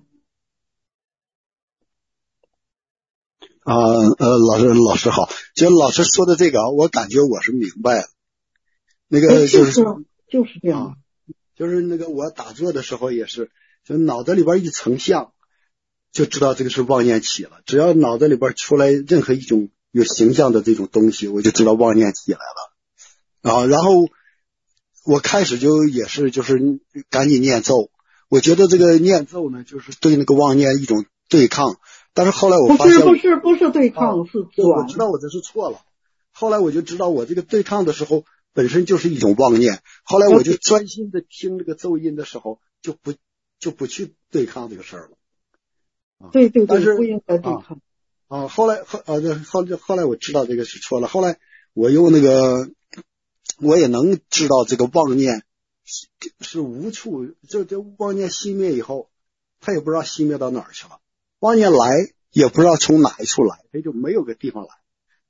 啊呃，老师老师好，就老师说的这个，我感觉我是明白了。那个就是、 哎、就是这样、 啊，就是那个我打坐的时候也是，就脑子里边一成像，就知道这个是妄念起了。只要脑子里边出来任何一种有形象的这种东西，我就知道妄念起来了。啊，然后我开始就也是就是赶紧念咒，我觉得这个念咒呢，就是对那个妄念一种对抗。但是后来我发现不是不是不是对抗、啊、是转， 我知道我这是错了。后来我就知道我这个对抗的时候本身就是一种妄念。后来我就专心的听这个咒音的时候，就不就不去对抗这个事儿了。啊、 对对对， 但是不应该对抗。 啊，啊后来后啊后后来我知道这个是错了。后来我又那个我也能知道这个妄念是无处，这这妄念熄灭以后，他也不知道熄灭到哪儿去了。妄念来也不知道从哪一处来，他就没有个地方来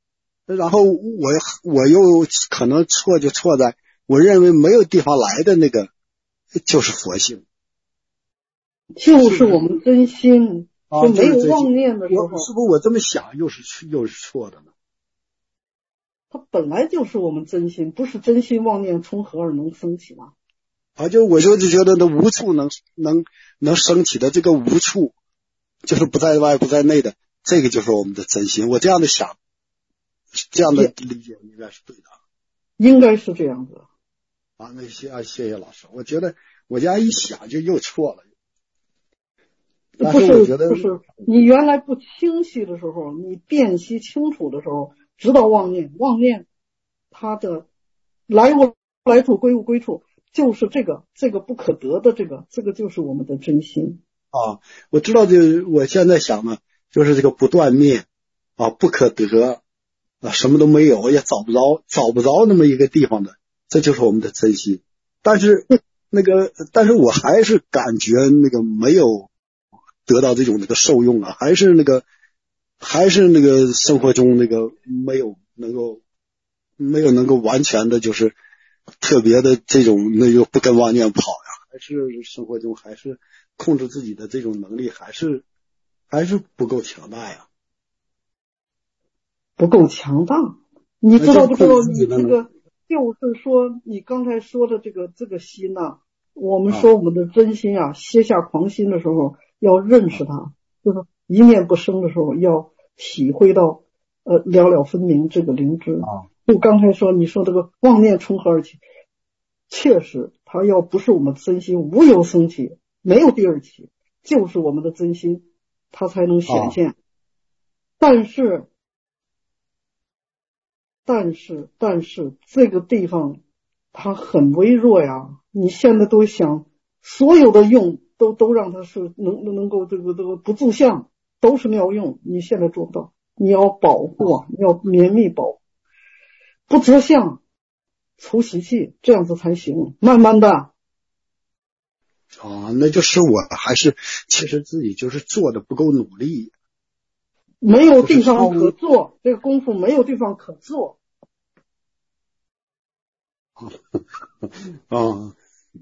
然后我我又可能错就错在我认为没有地方来的那个就是佛性， 就是我们真心， 啊， 就没有妄念的时候， 是不是我这么想又是又是错的呢？ 它本来就是我们真心，不是真心妄念从何而能升起吗？ 啊，就我就觉得那无处能能能升起的这个无处，就是不在外不在内的，这个就是我们的真心。我这样的想，这样的理解应该是对的。 应该是这样子。 啊，那谢啊谢谢老师，我觉得我这样一想就又错了。但不是我觉得不是，你原来不清晰的时候，你辨析清楚的时候，知道妄念，妄念它的来无来处归无归处，就是这个这个不可得的这个这个就是我们的真心啊。我知道，就我现在想呢，就是这个不断灭啊，不可得啊，什么都没有，也找不着找不着那么一个地方的，这就是我们的真心。但是那个，但是我还是感觉那个没有得到这种那个受用啊，还是那个还是那个生活中那个没有能够没有能够完全的就是特别的这种那个不跟妄念跑呀，还是生活中还是控制自己的这种能力还是还是不够强大呀， 不够强大。你知道不知道你这个就是说你刚才说的这个这个心呐、啊，我们说我们的真心啊，歇下狂心的时候要认识它，就是一念不生的时候要体会到呃了了分明这个灵知啊。就刚才说你说这个妄念从何而起，确实它要不是我们真心无由生起，没有第二起，就是我们的真心它才能显现。啊、但是但是但是这个地方它很微弱呀，你现在都想所有的用都都让它是能能够这个这个不住相都是妙用，你现在做不到，你要保护啊，你要绵密保护，不着相除习气，这样子才行。慢慢的啊，那就是我还是其实自己就是做的不够努力， 没有地方可做，这个功夫没有地方可做。 啊，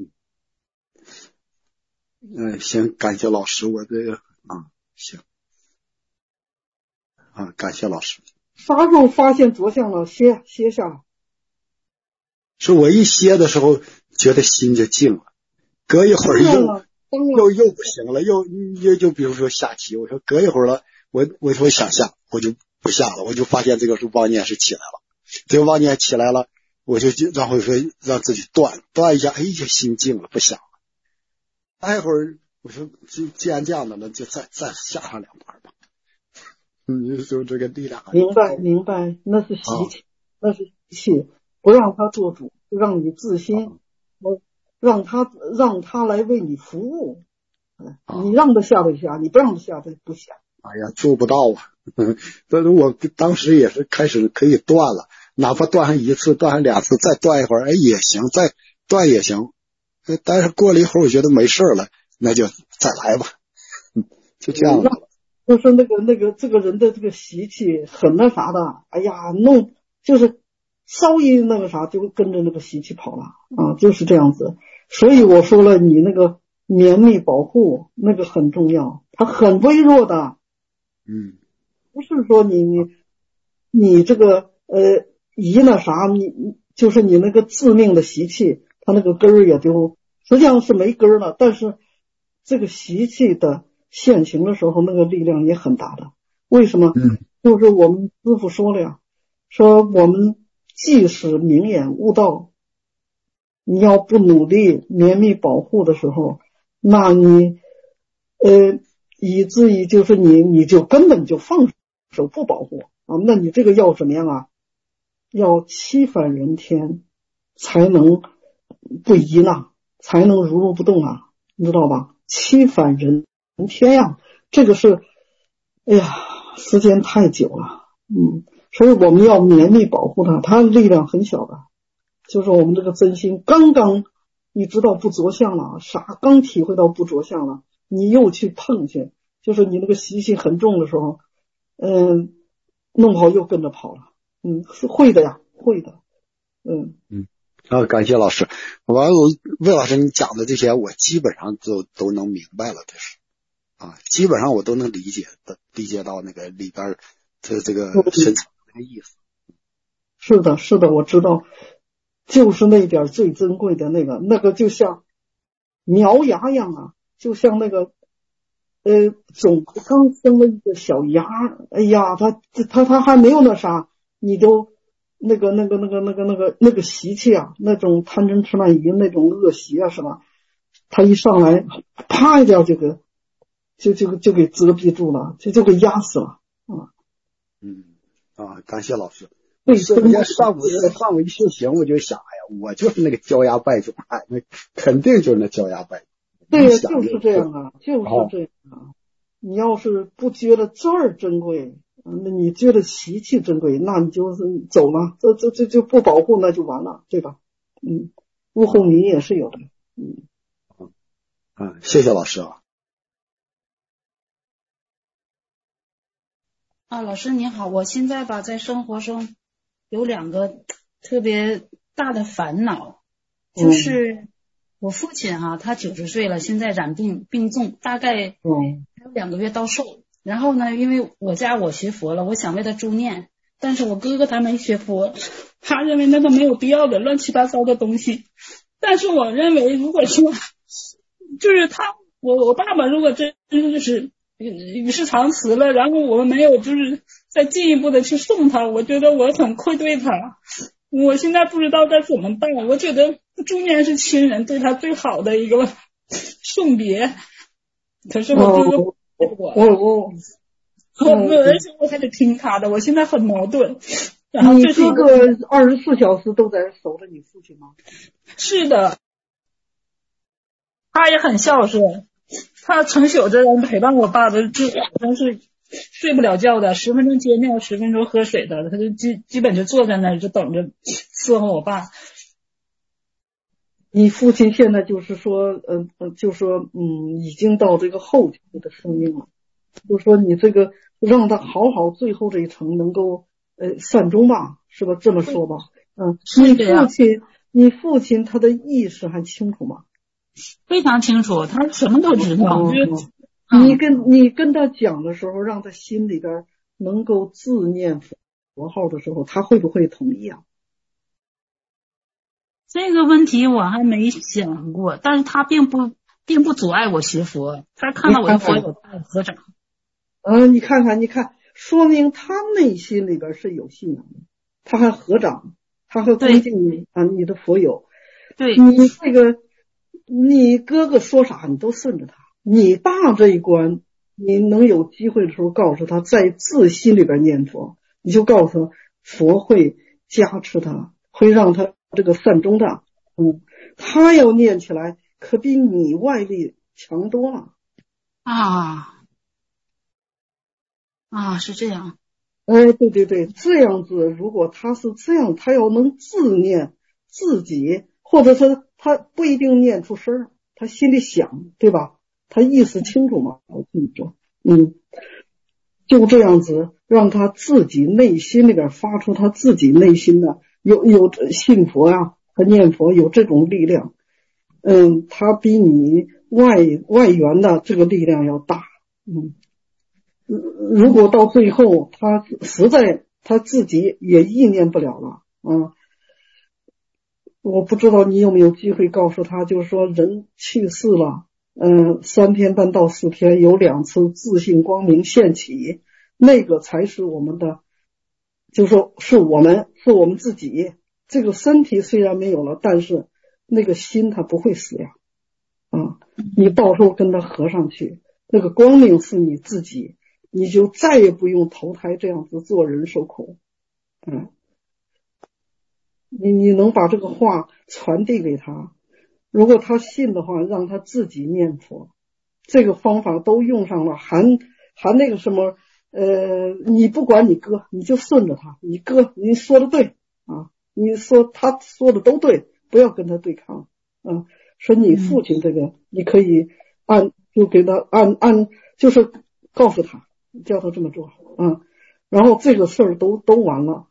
嗯，行，感谢老师，我这个啊，行，啊，感谢老师。 啥时候发现着相了，歇歇下来。 是我一歇的时候，觉得心就静了，隔一会儿又又又不行了，又又就比如说下棋，我说隔一会儿了，我我说想下，我就不下了，我就发现这个是妄念是起来了，这个妄念起来了，我就然后说让自己断断一下，哎，就心静了，不想了。待会儿我说既既然这样的，那就再再下上两盘吧。嗯，就这个力量。 明白明白，那是习气，啊、那是习气，不让他做主，让你自心，啊、让他让他来为你服务。啊、你让他下得下，你不让他下，他不下。 哎呀，做不到啊！但是我当时也是开始可以断了，哪怕断上一次，断上两次，再断一会儿，哎也行，再断也行。但是过了一会儿，我觉得没事了，那就再来吧，就这样了。 就是那个那个这个人的这个习气很那啥的，哎呀，弄就是稍一那个啥就跟着那个习气跑了啊，就是这样子。所以我说了，你那个绵密保护那个很重要，它很微弱的， 嗯， 不是说你你你这个呃一那啥，你就是你那个致命的习气，它那个根儿也就实际上是没根儿了，但是这个习气的现行的时候，那个力量也很大的。为什么？ 嗯， 就是我们师父说了呀，说我们即使明眼悟道，你要不努力绵密保护的时候，那你呃以至于就是你你就根本就放手不保护啊，那你这个要怎么样啊？要七返人天才能不移呢，才能如如不动啊，你知道吧？七返人天呀，这个是，哎呀，时间太久了，嗯，所以我们要绵密保护它，它力量很小的，就是我们这个真心刚刚你知道不着相了，啥刚体会到不着相了，你又去碰去，就是你那个习气很重的时候，嗯，弄不好又跟着跑了， 嗯，是会的呀，会的。嗯嗯啊，感谢老师。完了，魏老师你讲的这些，我基本上都都能明白了，这是啊，基本上我都能理解的，理解到那个里边这这个深层那个意思。 是的，是的，我知道，就是那点最珍贵的那个，那个就像苗芽一样啊，就像那个呃种子刚生了一个小芽，哎呀，它它它还没有那啥，你都那个那个那个那个那个那个习气啊，那种贪嗔痴慢疑那种恶习啊，是吧？它一上来，啪一下就给就就就给遮蔽住了，就就给压死了啊。 嗯啊，感谢老师。 对， 瞬间上午上午一修行，我就想，哎呀，我就是那个焦芽败种，哎，那肯定就是那焦芽败种。 对呀，就是这样啊，就是这样啊。你要是不觉得这儿珍贵，那你觉得习气珍贵，那你就是走了，这这这就不保护，那就完了，对吧？嗯，物后迷也是有的。嗯嗯，谢谢老师啊。 啊，老师你好，我现在吧在生活中有两个特别大的烦恼，就是我父亲哈、啊，他九十岁了，现在染病病重，大概还有两个月到寿。然后呢，因为我家我学佛了，我想为他助念，但是我哥哥他没学佛，他认为那个没有必要的乱七八糟的东西。但是我认为，如果说就是他，我我爸爸如果真真的是与世长辞了，然后我们没有就是再进一步的去送他，我觉得我很愧对他。我现在不知道该怎么办，我觉得助念是亲人对他最好的一个送别，可是我哥哥不我我我我而且我还得听他的，我现在很矛盾。然后你这是哥哥二十四小时都在守着你父亲吗？ 是的，他也很孝顺，他成宿这样陪伴我爸的，就晚上是睡不了觉的，十分钟接尿，十分钟喝水的，他就基基本就坐在那儿就等着伺候我爸。 你父亲现在就是说，嗯、呃、嗯，就说嗯，已经到这个后期的生命了，就说你这个让他好好最后这一程能够呃善终吧，是吧？这么说吧，嗯，你父亲，你父亲他的意识还清楚吗？ 非常清楚，他什么都知道。 哦就是嗯、你跟你跟他讲的时候，让他心里边能够自念佛号的时候，他会不会同意啊？ 这个问题我还没想过，但是他并不并不阻碍我学佛，他看到我的佛有大合掌。 嗯、呃，你看看，你看，说明他内心里边是有信仰的，他还合掌，他还恭敬你啊，你的佛友。 对， 你这个，你哥哥说啥你都顺着他。你爸这一关，你能有机会的时候告诉他，在自心里边念佛，你就告诉他，佛会加持他，会让他这个善终的。嗯，他要念起来，可比你外力强多了。 啊啊，是这样。 哎，对对对，这样子，如果他是这样，他要能自念自己，或者说他不一定念出声儿，他心里想，对吧？他意识清楚嘛？我跟你说，嗯，就这样子，让他自己内心里边发出他自己内心的有有信佛啊和念佛有这种力量，嗯，他比你外外援的这个力量要大，嗯。如果到最后他实在他自己也意念不了了，嗯，我不知道你有没有机会告诉他，就是说人去世了，嗯，三天半到四天有两次自信光明现起，那个才是我们的，就是说是我们是我们自己，这个身体虽然没有了，但是那个心它不会死呀，啊，你到时候跟他合上去，那个光明是你自己。你就再也不用投胎这样子做人受苦，嗯，你你能把这个话传递给他，如果他信的话，让他自己念佛，这个方法都用上了，含含那个什么，呃，你不管你哥，你就顺着他，你哥你说的对啊，你说他说的都对，不要跟他对抗，嗯，说你父亲这个，嗯、你可以按就给他按按就是告诉他。叫他这么做，嗯，然后这个事儿都都完了，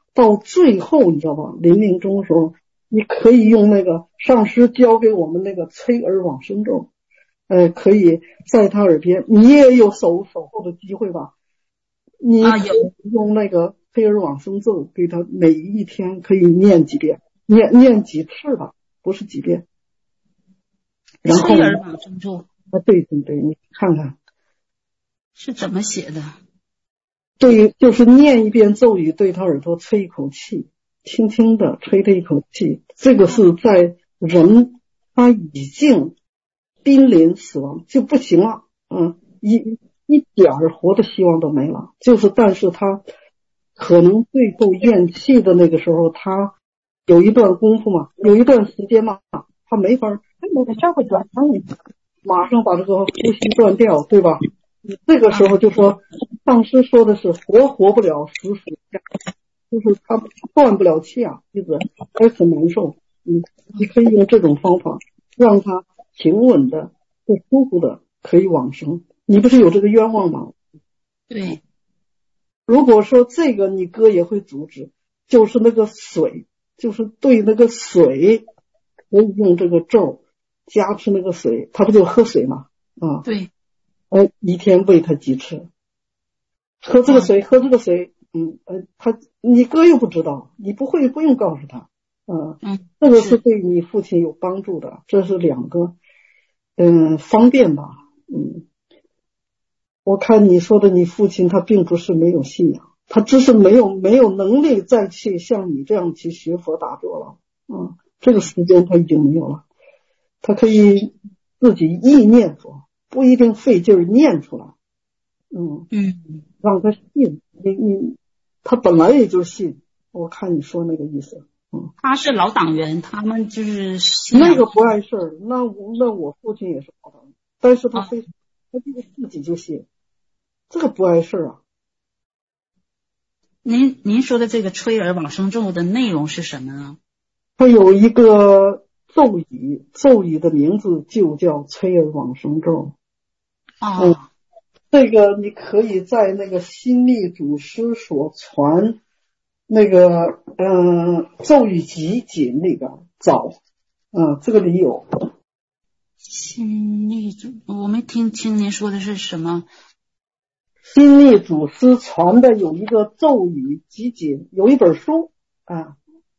到最后你知道吧，临命终的时候，你可以用那个上师教给我们那个催耳往生咒，呃，可以在他耳边，你也有守守候的机会吧？你啊有用那个催耳往生咒给他每一天可以念几遍，念念几次吧，不是几遍。然后催耳往生咒啊，对对对，你看看。 是怎么写的？ 对，就是念一遍咒语，对他耳朵吹一口气，轻轻的吹他一口气。这个是在人他已经濒临死亡就不行了，嗯，一一点儿活的希望都没了。就是，但是他可能最后咽气的那个时候，他有一段功夫嘛，有一段时间嘛，他没法，哎，我的这会转，马上把这个呼吸断掉，对吧？这个时候就说，上师说的是活活不了，死死就是他断不了气啊，一直还很难受。嗯，你可以用这种方法让他平稳的、不舒服的可以往生。你不是有这个愿望吗？ 对。 如果说这个你哥也会阻止，就是那个水，就是对那个水，可以用这个咒加持那个水，他不就喝水吗？啊， 对。 呃，一天喂他几次，喝这个水，喝这个水，嗯，呃，他你哥又不知道，你不会不用告诉他，嗯、呃，这个是对你父亲有帮助的，这是两个，嗯，方便吧，嗯，我看你说的，你父亲他并不是没有信仰，他只是没有没有能力再去像你这样去学佛打坐了，嗯，这个时间他已经没有了，他可以自己意念佛。不一定费劲儿念出来，嗯嗯， 让他信，你你他本来也就信，我看你说那个意思，嗯， 他是老党员，他们就是那个不碍事儿，那我那我父亲也是老党员，但是他非、啊、他这个自己就信，这个不碍事儿啊。 您您说的这个催耳往生咒的内容是什么呢？ 它有一个咒语，咒语的名字就叫催耳往生咒。 啊、 嗯，这个你可以在那个心力祖师所传那个嗯、呃、咒语集锦里边找，嗯、呃，这个里有。 心力祖，我没听清您说的是什么。 心力祖师传的有一个咒语集锦，有一本书啊。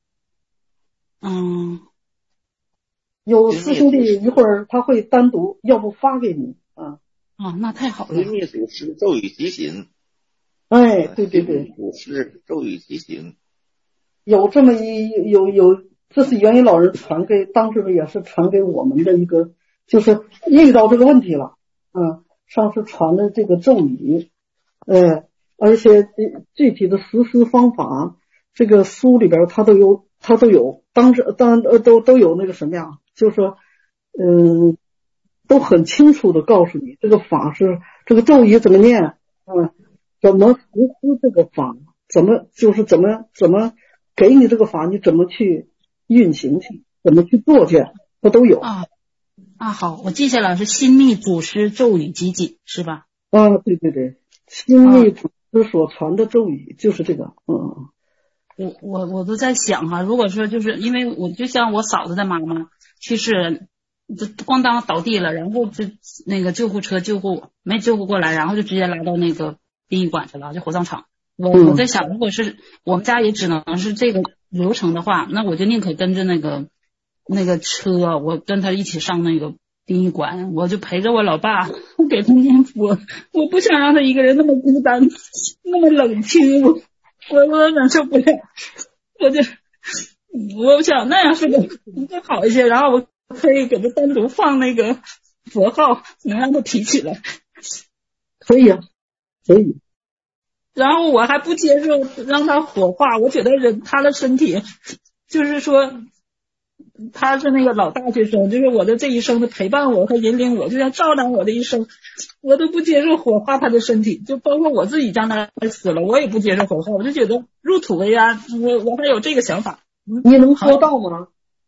嗯， 有师兄弟一会儿他会单独，要不发给你啊。 啊，那太好了。 心力祖师咒语集锦。 哎，对对对， 祖师咒语集锦。 有这么一有有，这是元宇老人传给，当时也是传给我们的一个，就是遇到这个问题了，嗯，上次传的这个咒语，呃，而且具体的实施方法，这个书里边它都有，它都有，当时当呃都都有那个什么呀，就是说，嗯，都很清楚的告诉你这个法是这个咒语怎么念，嗯，怎么实施这个法，怎么就是怎么怎么给你这个法，你怎么去运行去，怎么去做去，它都有啊啊。好，我记下来是心力祖师咒语集锦是吧？ 啊，对对对，心力祖师所传的咒语就是这个，嗯。 我我我都在想哈、啊，如果说就是因为我就像我嫂子的妈妈去世，就咣当倒地了，然后就那个救护车救护没救护过来，然后就直接拉到那个殡仪馆去了，就火葬场。我我在想，如果是我们家也只能是这个流程的话，那我就宁可跟着那个那个车，我跟他一起上那个殡仪馆，我就陪着我老爸，我给他念佛，我不想让他一个人那么孤单，那么冷清，我我我忍受不了，我就我想那样是个更好一些，然后我可以给他单独放那个佛号，能让他提起来。 可以啊，可以。 然后我还不接受让他火化，我觉得人他的身体就是说他是那个老大学生，就是我的这一生的陪伴我和引领我，就像照亮我的一生，我都不接受火化他的身体，就包括我自己将来死了我也不接受火化，我就觉得入土为安，我我还有这个想法。 你能做到吗？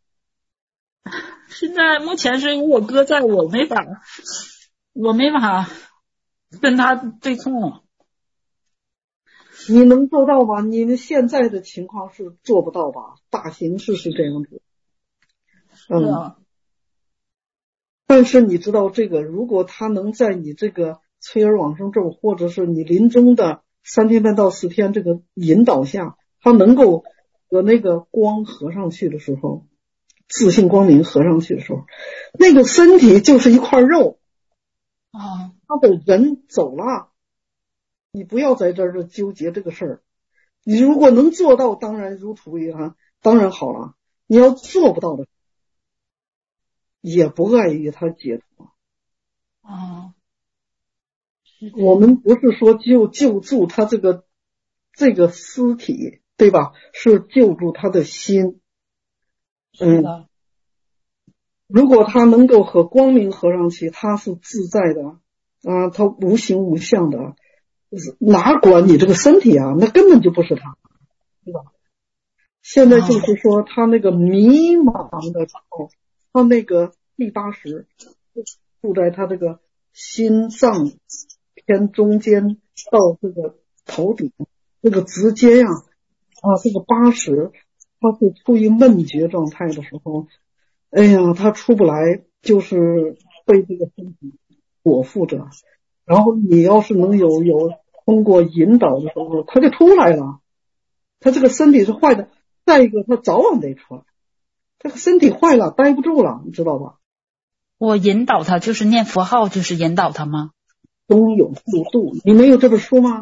现在目前是我哥在，我没法我没法跟他对抗。 你能做到吗？你们现在的情况是做不到吧？大形势是这样子。嗯。 啊、 但是你知道这个，如果他能在你这个催儿往生咒，或者是你临终的三天半到四天这个引导下，他能够和那个光合上去的时候，自信光明合上去的时候，那个身体就是一块肉啊， 他的人走了，你不要在这儿纠结这个事儿。你如果能做到，当然如土一样，当然好了。你要做不到的，也不碍于他解脱。 啊， 我们不是说救救助他这个这个尸体，对吧？是救助他的心。嗯，如果他能够和光明合上去，他是自在的啊，他无形无相的，哪管你这个身体啊？那根本就不是他，对吧？现在就是说他那个迷茫的时候，他那个第八识住在他这个心脏偏中间到这个头顶，这个直接呀啊，这个八识他是处于闷觉状态的时候，哎呀，他出不来，就是被这个身体裹缚着。然后你要是能有有通过引导的时候，他就出来了。他这个身体是坏的，再一个他早晚得出来。这个身体坏了，待不住了，你知道吧？ 我引导他就是念佛号，就是引导他吗？ 中有速度，你没有这本书吗？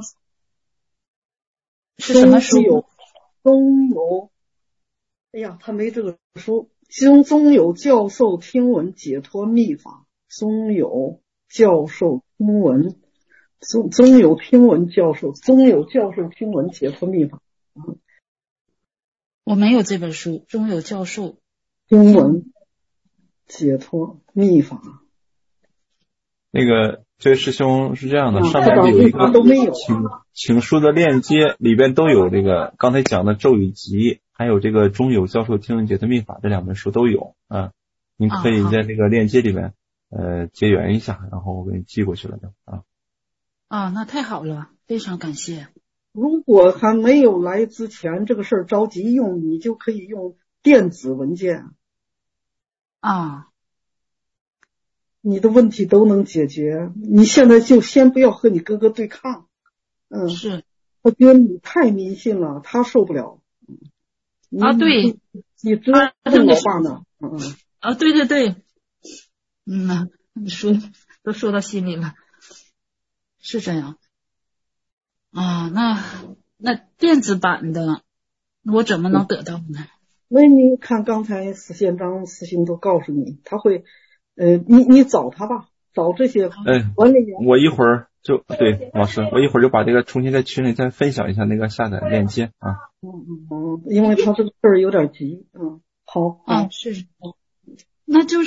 是什么书？ 中有，中有，哎呀，他没这个书。中中有教授听闻解脱秘法，中有教授听闻，中中有听闻教授，中有教授听闻解脱秘法。嗯， 我没有这本书，中有教授听闻解脱秘法。 那个这位师兄是这样的， 嗯、 上面有一个都没有请请书的链接，里边都有这个刚才讲的咒语集，还有这个中有教授听闻解脱秘法，这两本书都有啊。您可以在这个链接里面、啊、呃结缘一下，然后我给你寄过去了就啊。 啊，那太好了，非常感谢。 如果还没有来之前这个事儿着急用，你就可以用电子文件啊。 你的问题都能解决。你现在就先不要和你哥哥对抗，嗯， 是， 他觉得你太迷信了，他受不了。 啊，对， 你, 你知道我爸呢？嗯啊，对对对，嗯呐，你说都说到心里了，是这样啊。那那电子版的我怎么能得到呢？ 那你看刚才司宪章师兄都告诉你，他会。呃，你你找他吧，找这些管理员。 哎，我一会儿就对老师，我一会儿就把这个重新在群里再分享一下那个下载链接啊。 嗯嗯嗯，因为他这个事儿有点急。嗯，好。 啊，是，那就是、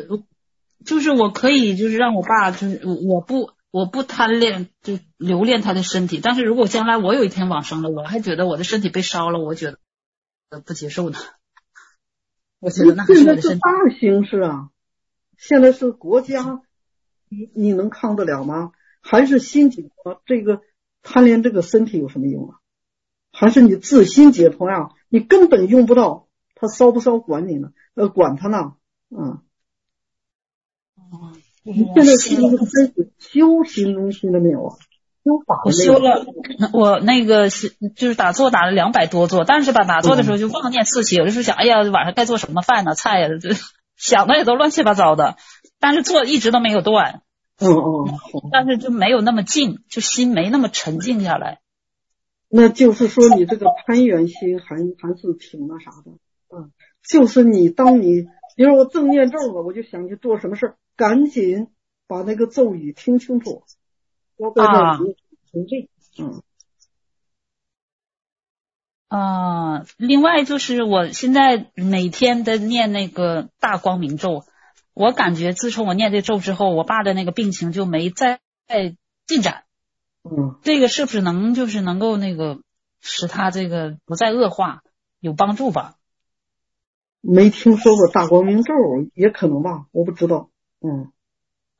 嗯、就是我可以就是让我爸就是我不我不贪恋就留恋他的身体，但是如果将来我有一天往生了，我还觉得我的身体被烧了，我觉得不接受呢。我觉得那还是我的身体。 现在是大形势啊。现在是国家，你你能抗得了吗？还是心解脱？这个贪恋这个身体有什么用啊？还是你自心解脱呀？你根本用不到，他烧不烧管你呢？呃，管他呢？嗯。 哦， 你现在是开始修心中心了没有啊？修法我修了，我那个是就是打坐打了两百多坐，但是吧，打坐的时候就忘念四喜，有的时候想，哎呀，晚上该做什么饭呢？菜呀，这。想的也都乱七八糟的，但是做一直都没有断， 嗯嗯， 但是就没有那么静，就心没那么沉静下来。 那就是说你这个攀缘心还还是挺那啥的，嗯，就是你当你比如我正念咒了，我就想去做什么事，赶紧把那个咒语听清楚，要在这儿沉静，嗯。 啊，另外就是我现在每天的念那个大光明咒，我感觉自从我念这咒之后，我爸的那个病情就没再进展。 嗯， 这个是不是能就是能够那个使他这个不再恶化，有帮助吧？ 没听说过大光明咒，也可能吧，我不知道。嗯，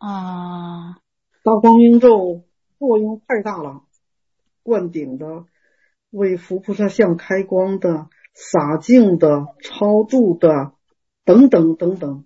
啊， 大光明咒作用太大了，灌顶的。 为佛菩萨像开光的、洒净的、超度的等等等等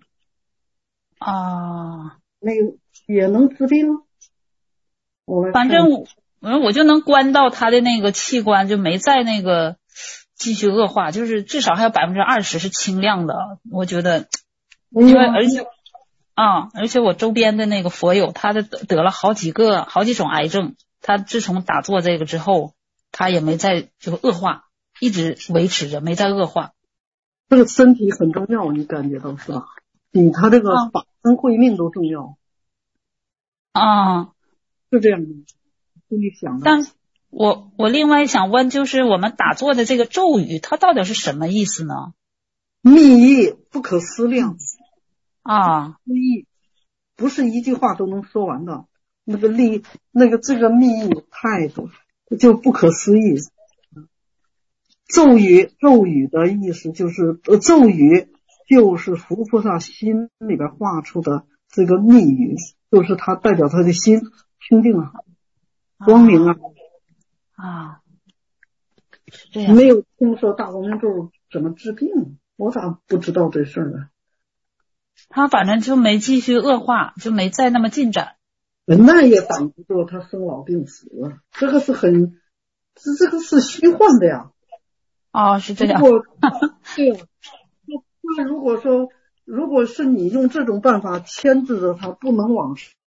啊， 那个也能治病。我来看反正我我就能关到他的那个器官，就没再那个继续恶化，就是至少还有百分之二十是清亮的。我觉得，因为而且啊，而且我周边的那个佛友，他的得得了好几个好几种癌症，他自从打坐这个之后，他也没再就恶化，一直维持着，没再恶化。 这个身体很重要，你感觉到是吧？比他这个法身慧命都重要啊， 是这样的。你想的。 但我我另外想问，就是我们打坐的这个咒语，它到底是什么意思呢？ 密意不可思量啊， 密意不是一句话都能说完的，那个力那个这个密意太多，就不可思议。咒语咒语的意思就是呃咒语就是佛菩萨心里边画出的这个密语，就是它代表他的心清净啊，光明啊。 啊，是这样。 没有听说大光明咒怎么治病，我咋不知道这事儿呢？ 他反正就没继续恶化，就没再那么进展。 那也挡不住他生老病死，这个是很，这这个是虚幻的呀。 哦，是这样。 如果对呀，那如果说如果是你用这种办法牵制着他不能往生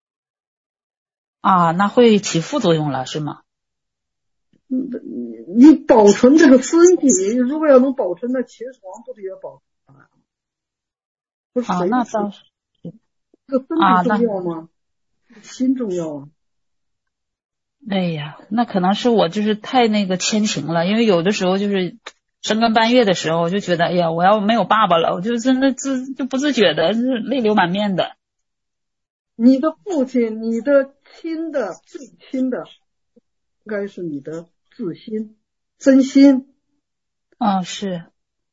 啊，那会起副作用了是吗？ 你保存这个身体，如果要能保存，那秦始皇不得也保存啊？不是谁？ 啊，那倒是。 这个身体重要吗？心重要啊。 哎呀，那可能是我就是太那个牵情了，因为有的时候就是深更半夜的时候，我就觉得哎呀，我要没有爸爸了，我就真的自就不自觉的就是泪流满面的。 你的父亲，你的亲的最亲的，应该是你的自心、真心。 啊，是。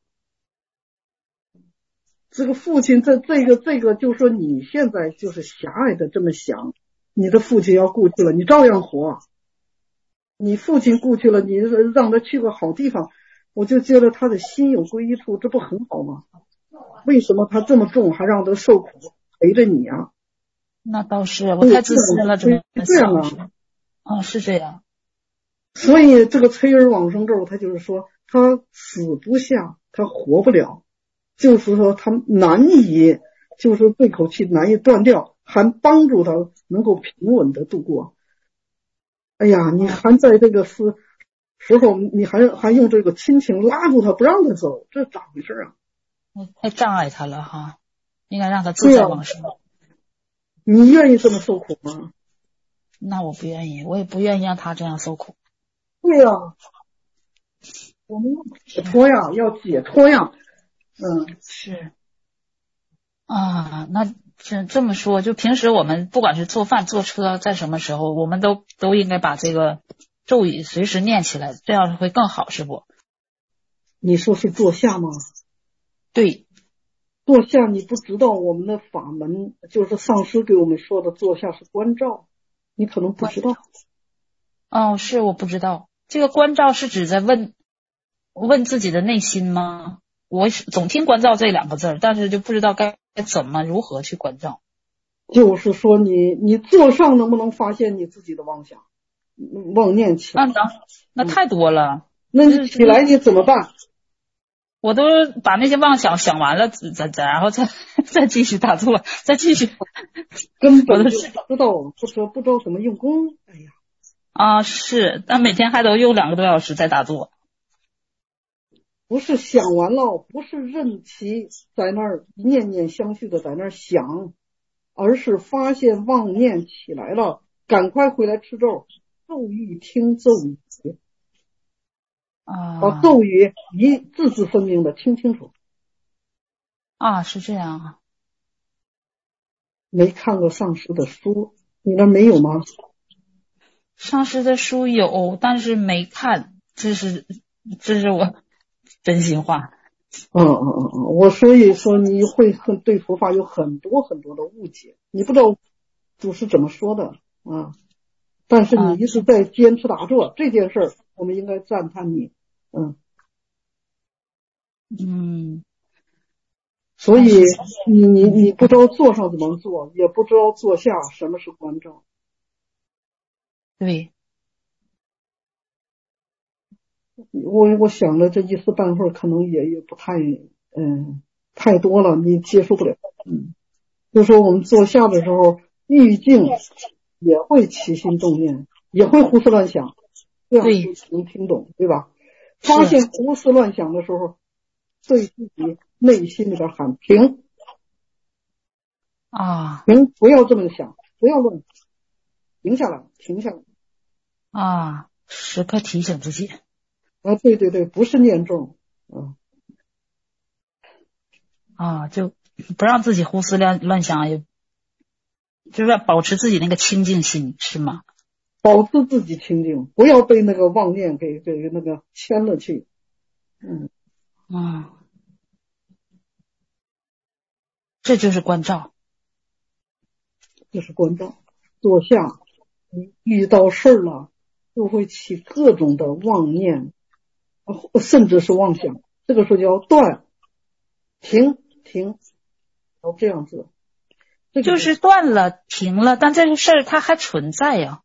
这个父亲，这这个这个，就说你现在就是狭隘的这么想，你的父亲要故去了，你照样活。你父亲故去了，你让他去个好地方，我就觉得他的心有归处，这不很好吗？为什么他这么重，还让他受苦陪着你啊？ 那倒是，我太自私了，这么这样啊？ 啊，是这样。 所以这个催人往生咒，他就是说他死不下，他活不了。就是说他难以，就是这口气难以断掉，还帮助他能够平稳的度过。哎呀，你还在这个时时候，你还还用这个亲情拉住他不让他走，这咋回事啊？ 太障碍他了哈，应该让他自在往生。 啊、你愿意这么受苦吗？ 那我不愿意，我也不愿意让他这样受苦。 对呀、啊，我们要解脱呀，要解脱呀。嗯， 是啊，那这这么说，就平时我们不管是做饭、坐车，在什么时候，我们都都应该把这个咒语随时念起来，这样会更好，是不？ 你说是坐下吗？ 对， 坐下你不知道我们的法门，就是上师给我们说的，坐下是关照，你可能不知道。 哦，是我不知道，这个关照是指在问问自己的内心吗？我总听关照这两个字儿，但是就不知道该怎么如何去关照。 就是说你你坐上能不能发现你自己的妄想妄念起来？ 那那太多了、嗯、 那你起来你怎么办？ 我都把那些妄想想完了，再再然后再再继续打坐，再继续根本就不知道不知道不知道怎么用功。哎呀啊，是，但每天还都用两个多小时在打坐。 不是想完了，不是任其在那儿念念相续的在那儿想，而是发现妄念起来了，赶快回来吃咒，咒语听咒语啊， 把咒语一字字分明的听清楚。 啊，是这样啊。 没看过上师的书，你那没有吗？ 上师的书有，但是没看，这是这是我真心话。 嗯嗯嗯嗯，我所以说你会很对佛法有很多很多的误解，你不知道祖师怎么说的啊，但是你一直在坚持打坐、啊、这件事儿， 我们应该赞叹你，嗯嗯， 所以你你你不知道坐上怎么做，也不知道坐下什么是关照。 对， 我我想了这一时半会儿可能也也不太嗯太多了，你接受不了。嗯，就说我们坐下的时候，欲境也会起心动念，也会胡思乱想，这样就能听懂，对吧？发现胡思乱想的时候，对自己内心里边喊停啊， 停，不要这么想，不要乱，停下来，停下来啊，时刻提醒自己啊！对对对，不是念咒啊啊，就不让自己胡思乱乱想，也就是要保持自己那个清净心，是吗？ 保持自己清净，不要被那个妄念给给那个牵了去。嗯啊，这就是关照， 这是关照。坐下，你遇到事儿了，就会起各种的妄念，甚至是妄想。这个时候就要断，停停，要这样子。这个、 就是断了，停了，但这个事儿它还存在呀。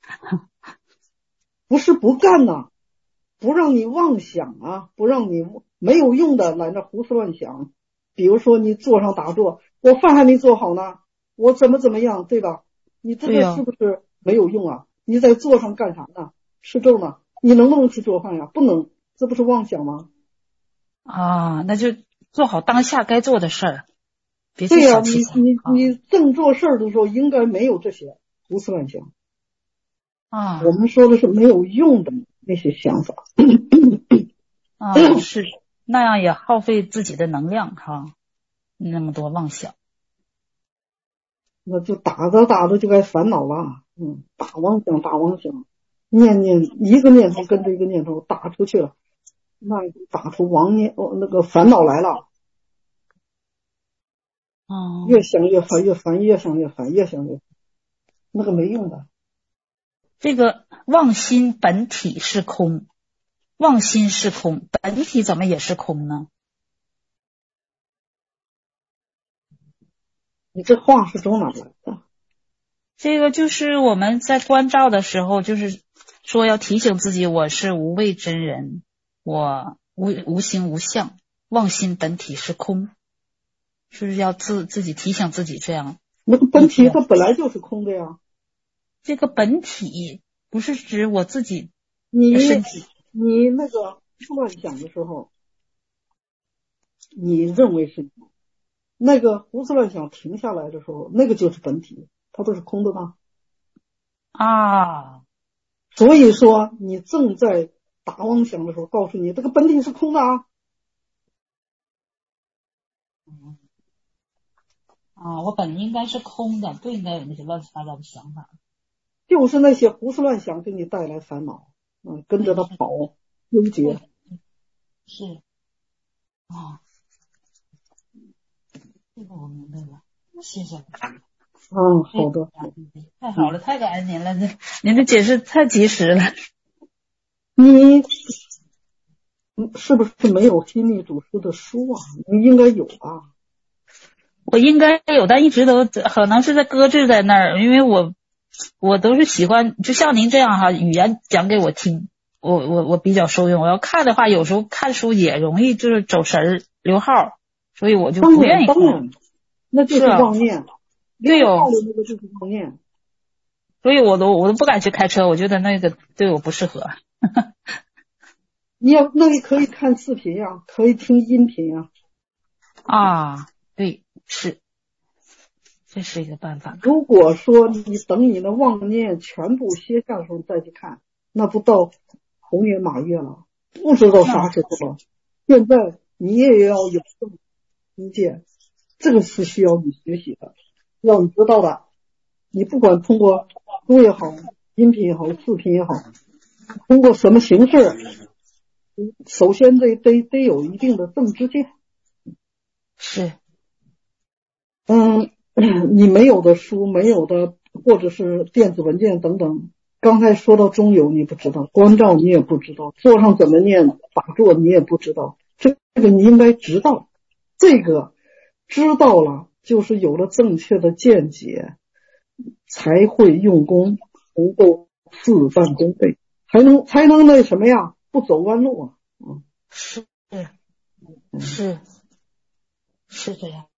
不是不干呐，不让你妄想啊，不让你没有用的来那胡思乱想。比如说你坐上打坐，我饭还没做好呢，我怎么怎么样，对吧？你这个是不是没有用啊？你在坐上干啥呢？吃咒呢？你能不能去做饭呀？不能，这不是妄想吗？ 啊，那就做好当下该做的事儿，别去对呀、 想其他。 你你你正做事儿的时候，应该没有这些胡思乱想。 啊， 我们说的是没有用的那些想法。 啊，是那样也耗费自己的能量哈，那么多妄想。 那就打着打着就该烦恼了，嗯，打妄想打妄想，念念一个念头跟着一个念头打出去了，那打出妄念哦那个烦恼来了。 哦， 越想越烦，越烦，越想越烦，越想越烦，那个没用的。 这个妄心本体是空，妄心是空，本体怎么也是空呢？ 你这话是从哪来的？ 这个就是我们在关照的时候，就是说要提醒自己，我是无畏真人，我无无形无相，妄心本体是空，就是要自自己提醒自己这样。 那个本体它本来就是空的呀。 这个本体不是指我自己你的身体， 你那个乱想的时候，你认为是那个胡思乱想停下来的时候，那个就是本体，它都是空的呢。 啊， 所以说你正在打妄想的时候，告诉你这个本体是空的啊。 啊，我本应该是空的，不应该有那些乱七八糟的想法。 就是那些胡思乱想给你带来烦恼，嗯，跟着他跑，纠结。 是，啊，这个我明白了，谢谢。 嗯，好的， 太好了，太感恩您了，这您的解释太及时了。 你是不是没有心理主师的书啊？你应该有吧？ 我应该有，但一直都可能是在搁置在那儿，因为我我都是喜欢，就像您这样哈，语言讲给我听，我我我比较受用。我要看的话，有时候看书也容易就是走神儿溜号，所以我就不愿意看。 当然，那就是妄念。 对哦， 那个就是妄念。 所以我都我都不敢去开车，我觉得那个对我不适合。 你要那你可以看视频呀，可以听音频呀。 啊，对，是，这是一个办法。 如果说你等你的妄念全部歇下的时候再去看，那不到猴年马月了，不知道啥时候了。现在你也要有这种理解，这个是需要你学习的，要你知道的。你不管通过书也好，音频也好，视频也好，通过什么形式，首先得得得有一定的正知见。 是， 嗯，你没有的书，没有的或者是电子文件等等， 刚才说到中有你不知道，观照你也不知道，坐上怎么念打坐你也不知道，这个你应该知道。这个知道了，就是有了正确的见解，才会用功，能够事半功倍，才能才能那什么呀，不走弯路啊。嗯， 是是是这样，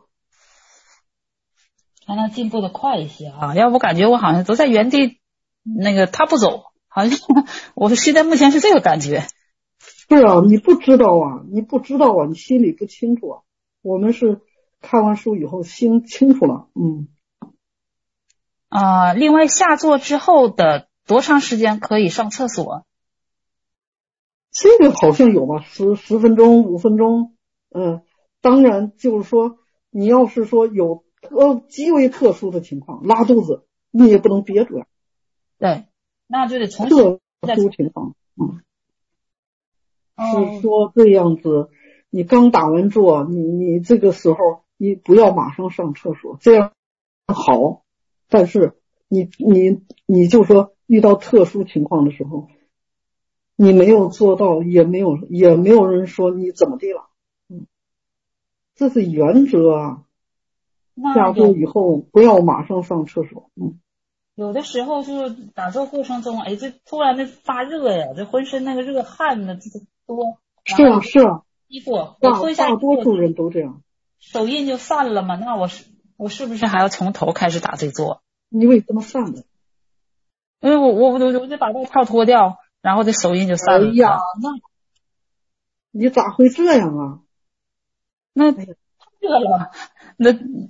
才能进步的快一些啊！要不感觉我好像都在原地，那个他不走，好像我现在目前是这个感觉。 是啊，你不知道啊，你不知道啊，你心里不清楚啊。我们是看完书以后心清楚了，嗯。 啊、呃，另外下座之后的多长时间可以上厕所？ 这个好像有吧，十十分钟、五分钟，嗯，当然就是说，你要是说有特极为特殊的情况，拉肚子，你也不能憋着呀。 对，那就得重新特殊情况，嗯，是说这样子，你刚打完坐，你你这个时候你不要马上上厕所，这样好，但是你你你就说遇到特殊情况的时候。你没有做到，也没有也没有人说你怎么地了，嗯，这是原则啊。下座以后不要马上上厕所，嗯。 有的时候就是打坐过程中，哎，这突然的发热呀，这浑身那个热汗呢，这多。 是啊是啊， 衣服我大脱下大多数人都这样。 手印就散了嘛，那我是我是不是还要从头开始打这坐？ 你为什么散了？ 因为我我我我就把外套脱掉。然后这手印就散了。 哎呀，那你咋会这样啊？ 那热了，那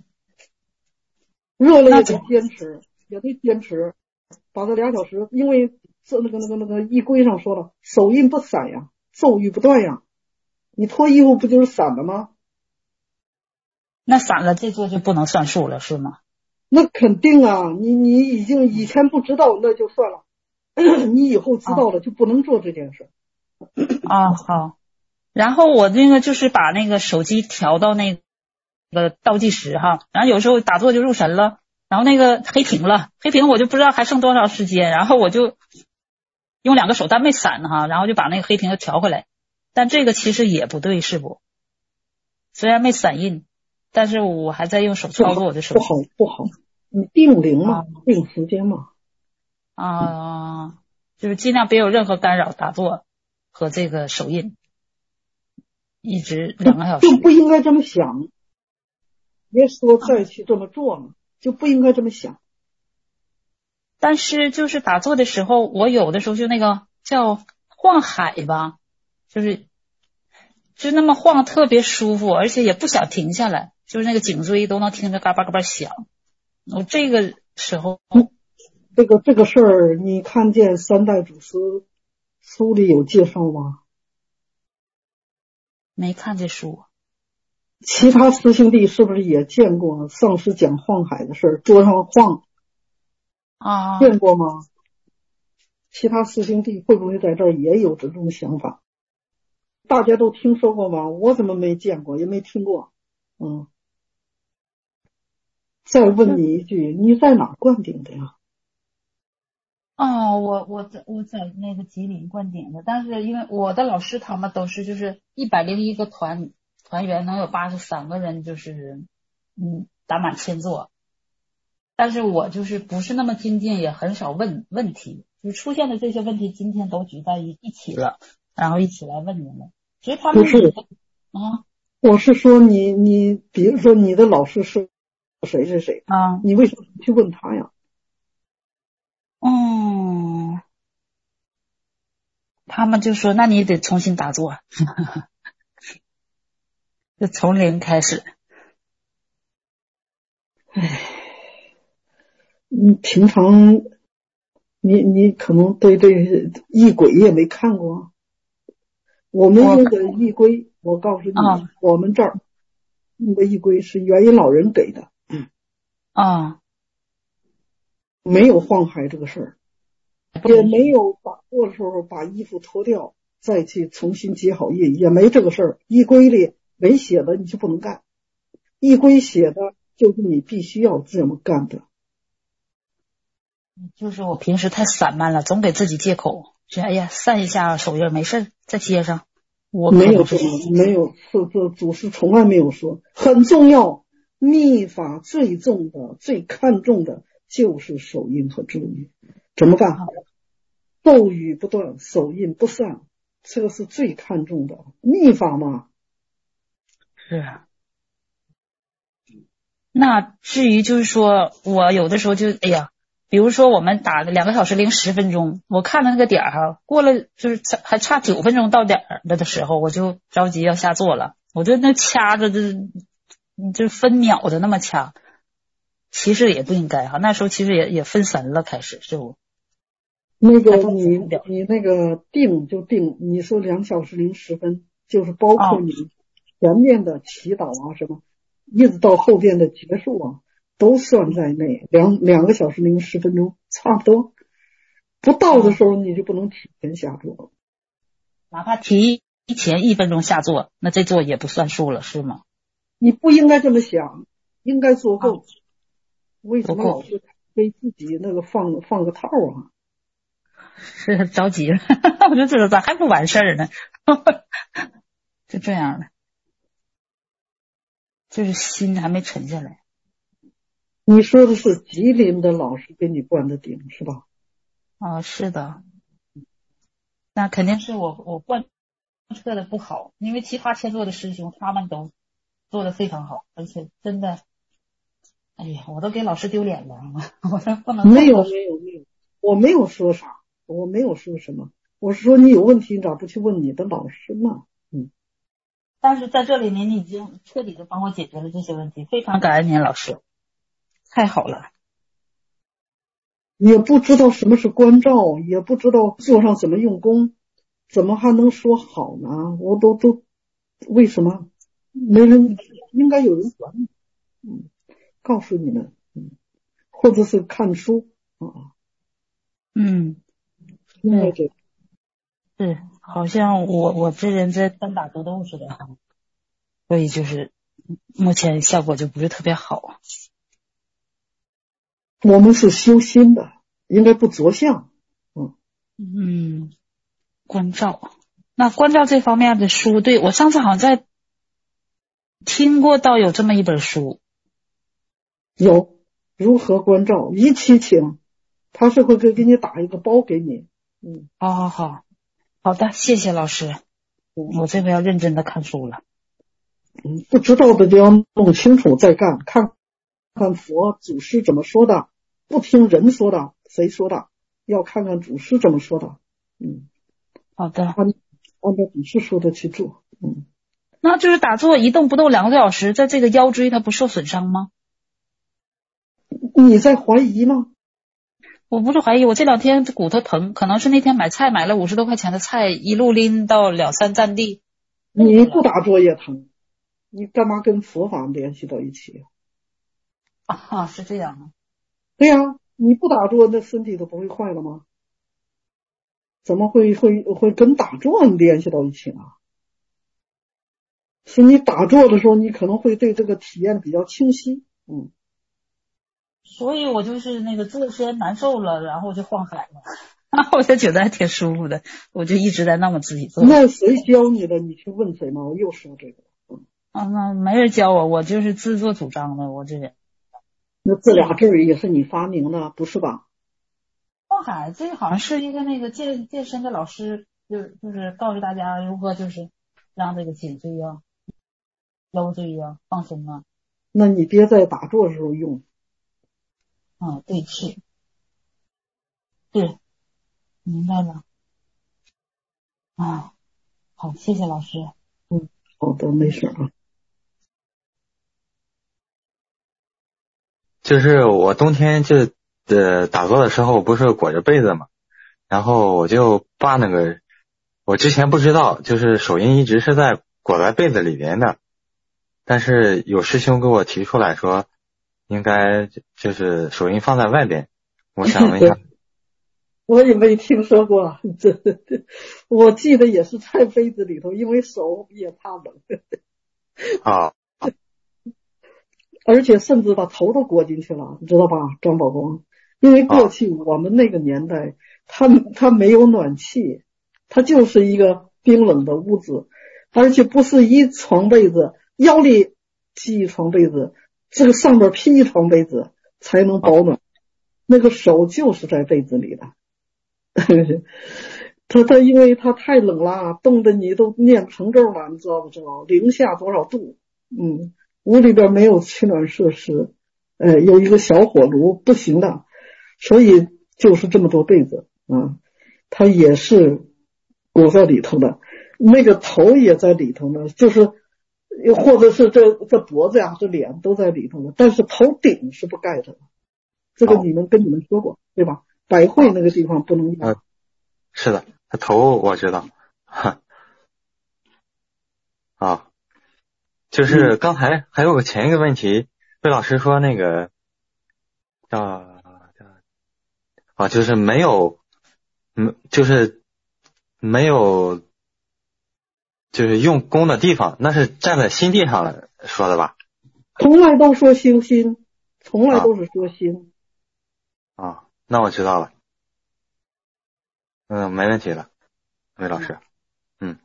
热了也得坚持，也得坚持，打到俩小时。因为这那个那个那个衣柜上说了，手印不散呀，咒语不断呀。你脱衣服不就是散了吗？ 那散了这座就不能算数了，是吗？ 那肯定啊，你你已经以前不知道那就算了。你以后知道了就不能做这件事。 啊，好。然后我那个就是把那个手机调到那个倒计时哈，然后有时候打坐就入神了，然后那个黑屏了，黑屏我就不知道还剩多少时间，然后我就用两个手，但没闪哈，然后就把那个黑屏又调回来。但这个其实也不对，是不？虽然没闪印，但是我还在用手操作我的手机。 不好不好，你定铃嘛，啊、定时间嘛。 啊，就是尽量别有任何干扰打坐和这个手印，一直两个小时。 就不应该这么想，别说再去这么做了，就不应该这么想。 但是就是打坐的时候，我有的时候就那个叫晃海吧，就是就那么晃特别舒服，而且也不想停下来，就是那个颈椎都能听着嘎巴嘎巴响。我这个时候。 嗯这个这个事儿，你看见三代祖师书里有介绍吗？ 没看这书。 其他师兄弟是不是也见过上师讲晃海的事儿，桌上晃啊？ 见过吗？其他师兄弟会不会在这儿也有这种想法？大家都听说过吗？我怎么没见过，也没听过。嗯。再问你一句，你在哪灌顶的呀？ 哦，我我在我在那个吉林灌顶的，但是因为我的老师他们都是就是一百零一个团团员能有八十三个人就是嗯打满千座，但是我就是不是那么精进，也很少问问题，就是出现的这些问题今天都举在一一起了，然后一起来问你们。其实他们不是啊， 我是说你你比如说你的老师是谁谁谁啊， 你为什么去问他呀？ 嗯，他们就说那你得重新打坐，就从零开始。 唉，你平常你你可能对这异鬼也没看过。我们用的异龟，我告诉你， 啊、 我们这儿用的异龟是元音老人给的。嗯啊， 没有晃海这个事儿。也没有打坐的时候把衣服脱掉再去重新结好印，也没这个事儿。依规里没写的你就不能干，依规写的就是你必须要这么干的。 就是我平时太散漫了，总给自己借口，说哎呀散一下手印没事再接上。我没有这么没有，这这祖师从来没有说很重要。秘法最重的、最看重的就是手印和咒语，怎么办？咒语不断，手印不散，这个是最看重的秘法嘛。 是啊。那至于就是说我有的时候就哎呀，比如说我们打的两个小时零十分钟，我看的那个点儿哈，过了就是还差九分钟到点儿了的时候，我就着急要下座了，我就那掐着这就分秒的那么掐，其实也不应该哈，那时候其实也也分神了，开始是不？ 那个你你那个定就定，你说两小时零十分，就是包括你前面的祈祷啊什么。一直到后边的结束啊，都算在内，两两个小时零十分钟差不多。不到的时候你就不能提前下座， 哪怕提前一分钟下座，那这座也不算数了，是吗？ 你不应该这么想，应该做够。啊、为什么老是给自己那个放放个套啊？ 是着急了，我就知道咋还不完事儿呢？就这样的。就是心还没沉下来。 你说的是吉林的老师给你灌的顶是吧？ 啊，是的。那肯定是我我贯彻的不好，因为其他签座的师兄他们都做的非常好，而且真的，哎呀，我都给老师丢脸了，我都不能。 没有没有没有，我没有说啥，我没有说什么，我是说你有问题，你咋不去问你的老师呢？嗯。 但是在这里您已经彻底的帮我解决了这些问题，非常感恩您老师，太好了。 也不知道什么是关照，也不知道座上怎么用功，怎么还能说好呢？我都都为什么没人应该有人管你，嗯，告诉你们，嗯，或者是看书啊， 嗯， 应该这样。 是，好像我我这人在单打独斗似的，所以就是目前效果就不是特别好。 我们是修心的，应该不着相。嗯嗯，关照，那关照这方面的书，对，我上次好像在听过到有这么一本书， 有如何关照一起请，他是会给给你打一个包给你。嗯， 好好好。好的，谢谢老师，我这回要认真的看书了。 嗯，不知道的就要弄清楚再干，看看佛祖师怎么说的，不听人说的，谁说的，要看看祖师怎么说的。嗯， 好的， 按按照祖师说的去做。嗯， 那就是打坐一动不动两个多小时，在这个腰椎它不受损伤吗？ 你在怀疑吗？ 我不是怀疑，我这两天骨头疼，可能是那天买菜买了五十多块钱的菜，一路拎到两三站地。 你不打坐也疼，你干嘛跟佛法联系到一起啊？啊，是这样啊。 对呀、啊，你不打坐，那身体都不会坏了吗？怎么会会会跟打坐联系到一起呢？是你打坐的时候，你可能会对这个体验比较清晰。嗯。 所以我就是那个坐时间难受了，然后我就晃海了，然后我就觉得还挺舒服的，我就一直在那么自己做。 那谁教你的？你去问谁吗？我又说这个。嗯， 啊，那没人教我，我就是自作主张的，我这人。 那这俩字儿也是你发明的，不是吧？ 晃海，这个好像是一个那个健健身的老师，就是就是告诉大家如何就是让这个颈椎啊、腰椎啊放松啊。 那你别在打坐的时候用。 啊，对，是，对，明白了。啊，好，谢谢老师。 嗯，好的，没事啊。 就是我冬天就呃打坐的时候不是裹着被子嘛，然后我就把那个，我之前不知道，就是手印一直是在裹在被子里边的，但是有师兄给我提出来说，应该就是手印放在外边。我想问一下。 我也没听说过，这我记得也是在被子里头，因为手也怕冷。 啊。 而且甚至把头都裹进去了，你知道吧，张宝光？ 因为过去我们那个年代，它它没有暖气，它就是一个冰冷的屋子，而且不是一床被子，腰里系一床被子，这个上边披一床被子才能保暖，那个手就是在被子里的。他他因为他太冷了，冻得你都念不成咒了，你知道不知道？零下多少度？嗯，屋里边没有取暖设施，呃，有一个小火炉不行的，所以就是这么多被子啊，它也是裹在里头的，那个头也在里头呢，就是或者是这这脖子呀、这脸都在里头呢，但是头顶是不盖着的，这个你们跟你们说过对吧？百会那个地方不能用。 呃，是的，头我知道。啊，就是刚才还有个前一个问题，魏老师说那个叫叫啊，就是没有，嗯，就是没有，就是用功的地方，那是站在心地上来说的吧？ 从来都说修心，从来都是说心。 啊，啊那我知道了。嗯，没问题了，魏老师。嗯。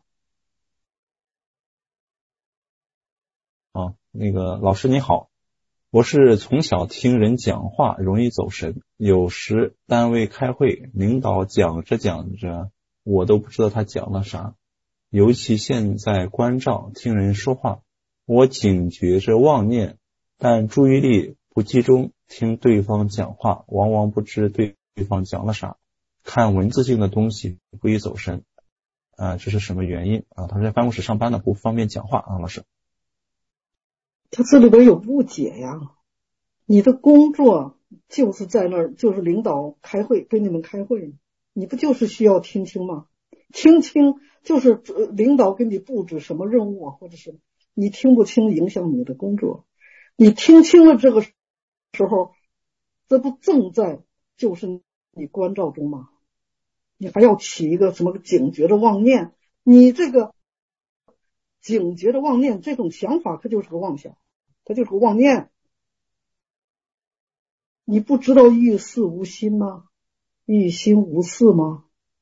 啊，那个老师你好，我是从小听人讲话容易走神，有时单位开会，领导讲着讲着，我都不知道他讲了啥。尤其现在关照听人说话，我警觉着妄念，但注意力不集中，听对方讲话，往往不知对方讲了啥。看文字性的东西不易走神，啊，这是什么原因啊？他是在办公室上班的，不方便讲话啊，老师。 他这里边有误解呀，你的工作就是在那儿，就是领导开会跟你们开会，你不就是需要听清吗？听清就是领导给你布置什么任务啊，或者是你听不清影响你的工作，你听清了这个时候，这不正在就是你关照中吗？你还要起一个什么警觉的妄念，你这个警觉的妄念这种想法它就是个妄想，它就是个妄念。你不知道遇事无心吗？遇心无事吗？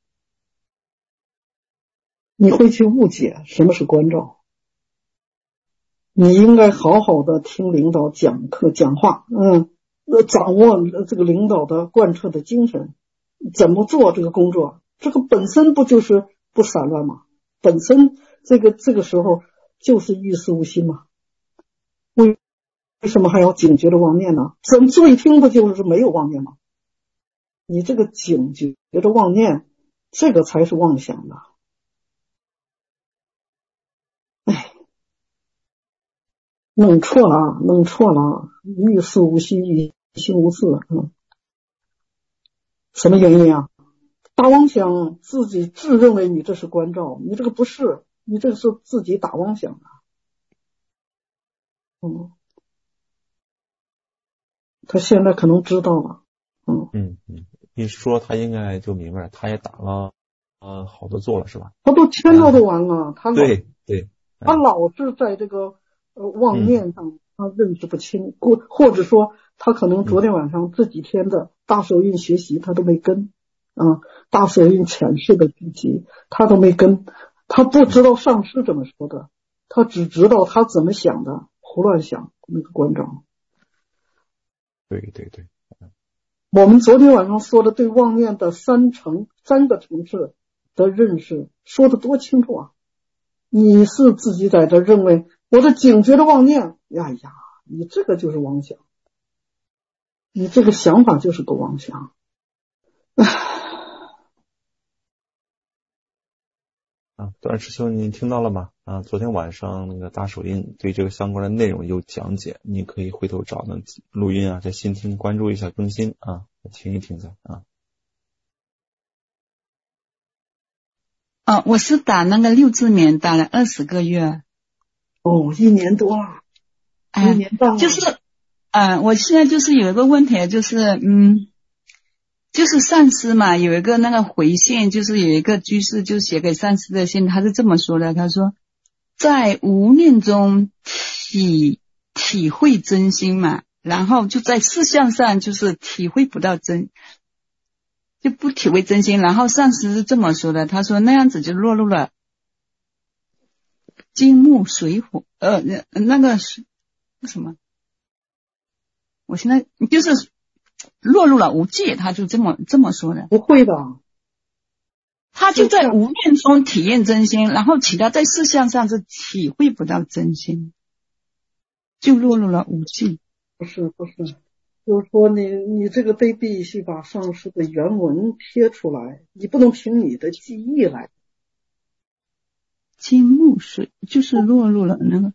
你会去误解什么是关照。你应该好好的听领导讲课讲话，嗯，掌握这个领导的贯彻的精神，怎么做这个工作，这个本身不就是不散乱吗？本身这个这个时候就是遇事无心吗？为为什么还要警觉的妄念呢？怎么最听不就是没有妄念吗？你这个警觉的妄念，这个才是妄想的。哎，弄错了啊，弄错了啊！遇事无心，遇心无事，嗯，什么原因啊？打妄想，自己自认为你这是关照，你这个不是，你这个是自己打妄想的。嗯，他现在可能知道了。嗯嗯嗯，你说他应该就明白，他也打了呃好多做了是吧？ 他都签到都完了，嗯、他老对对， 他老是在这个呃妄念上、嗯、他认识不清，或或者说他可能昨天晚上这几天的大手印学习他都没跟。啊，大手印浅释的笔记他都没跟，他不知道上师怎么说的，他只知道他怎么想的，胡乱想那个关照。 对对对， 我们昨天晚上说的对妄念的三层三个层次的认识说的多清楚啊！你是自己在这认为我的警觉的妄念，哎呀，你这个就是妄想，你这个想法就是个妄想。 啊，段师兄，你听到了吗？啊，昨天晚上那个大手印对这个相关的内容有讲解，你可以回头找那录音啊，在新听关注一下更新啊，听一听再啊。 哦，我是打那个六字棉，打了二十个月。 哦，一年多了， 哎、 一年半了。 就是，嗯、呃，我现在就是有一个问题，就是嗯。就是上师嘛，有一个那个回信，就是有一个居士就写给上师的信，他是这么说的，他说在无念中体体会真心嘛， 然后就在事项上就是体会不到真，就不体会真心。然后上师是这么说的，他说那样子就落入了金木水火，呃，那那个是什么？我现在就是落入了无界，他就这么这么说的。 不会的， 他就在无念中体验真心，然后其他在事项上是体会不到真心，就落入了无界。 不是不是，就是说你你这个得必须把上师的原文贴出来，你不能凭你的记忆来。 金木水就是落入了那个。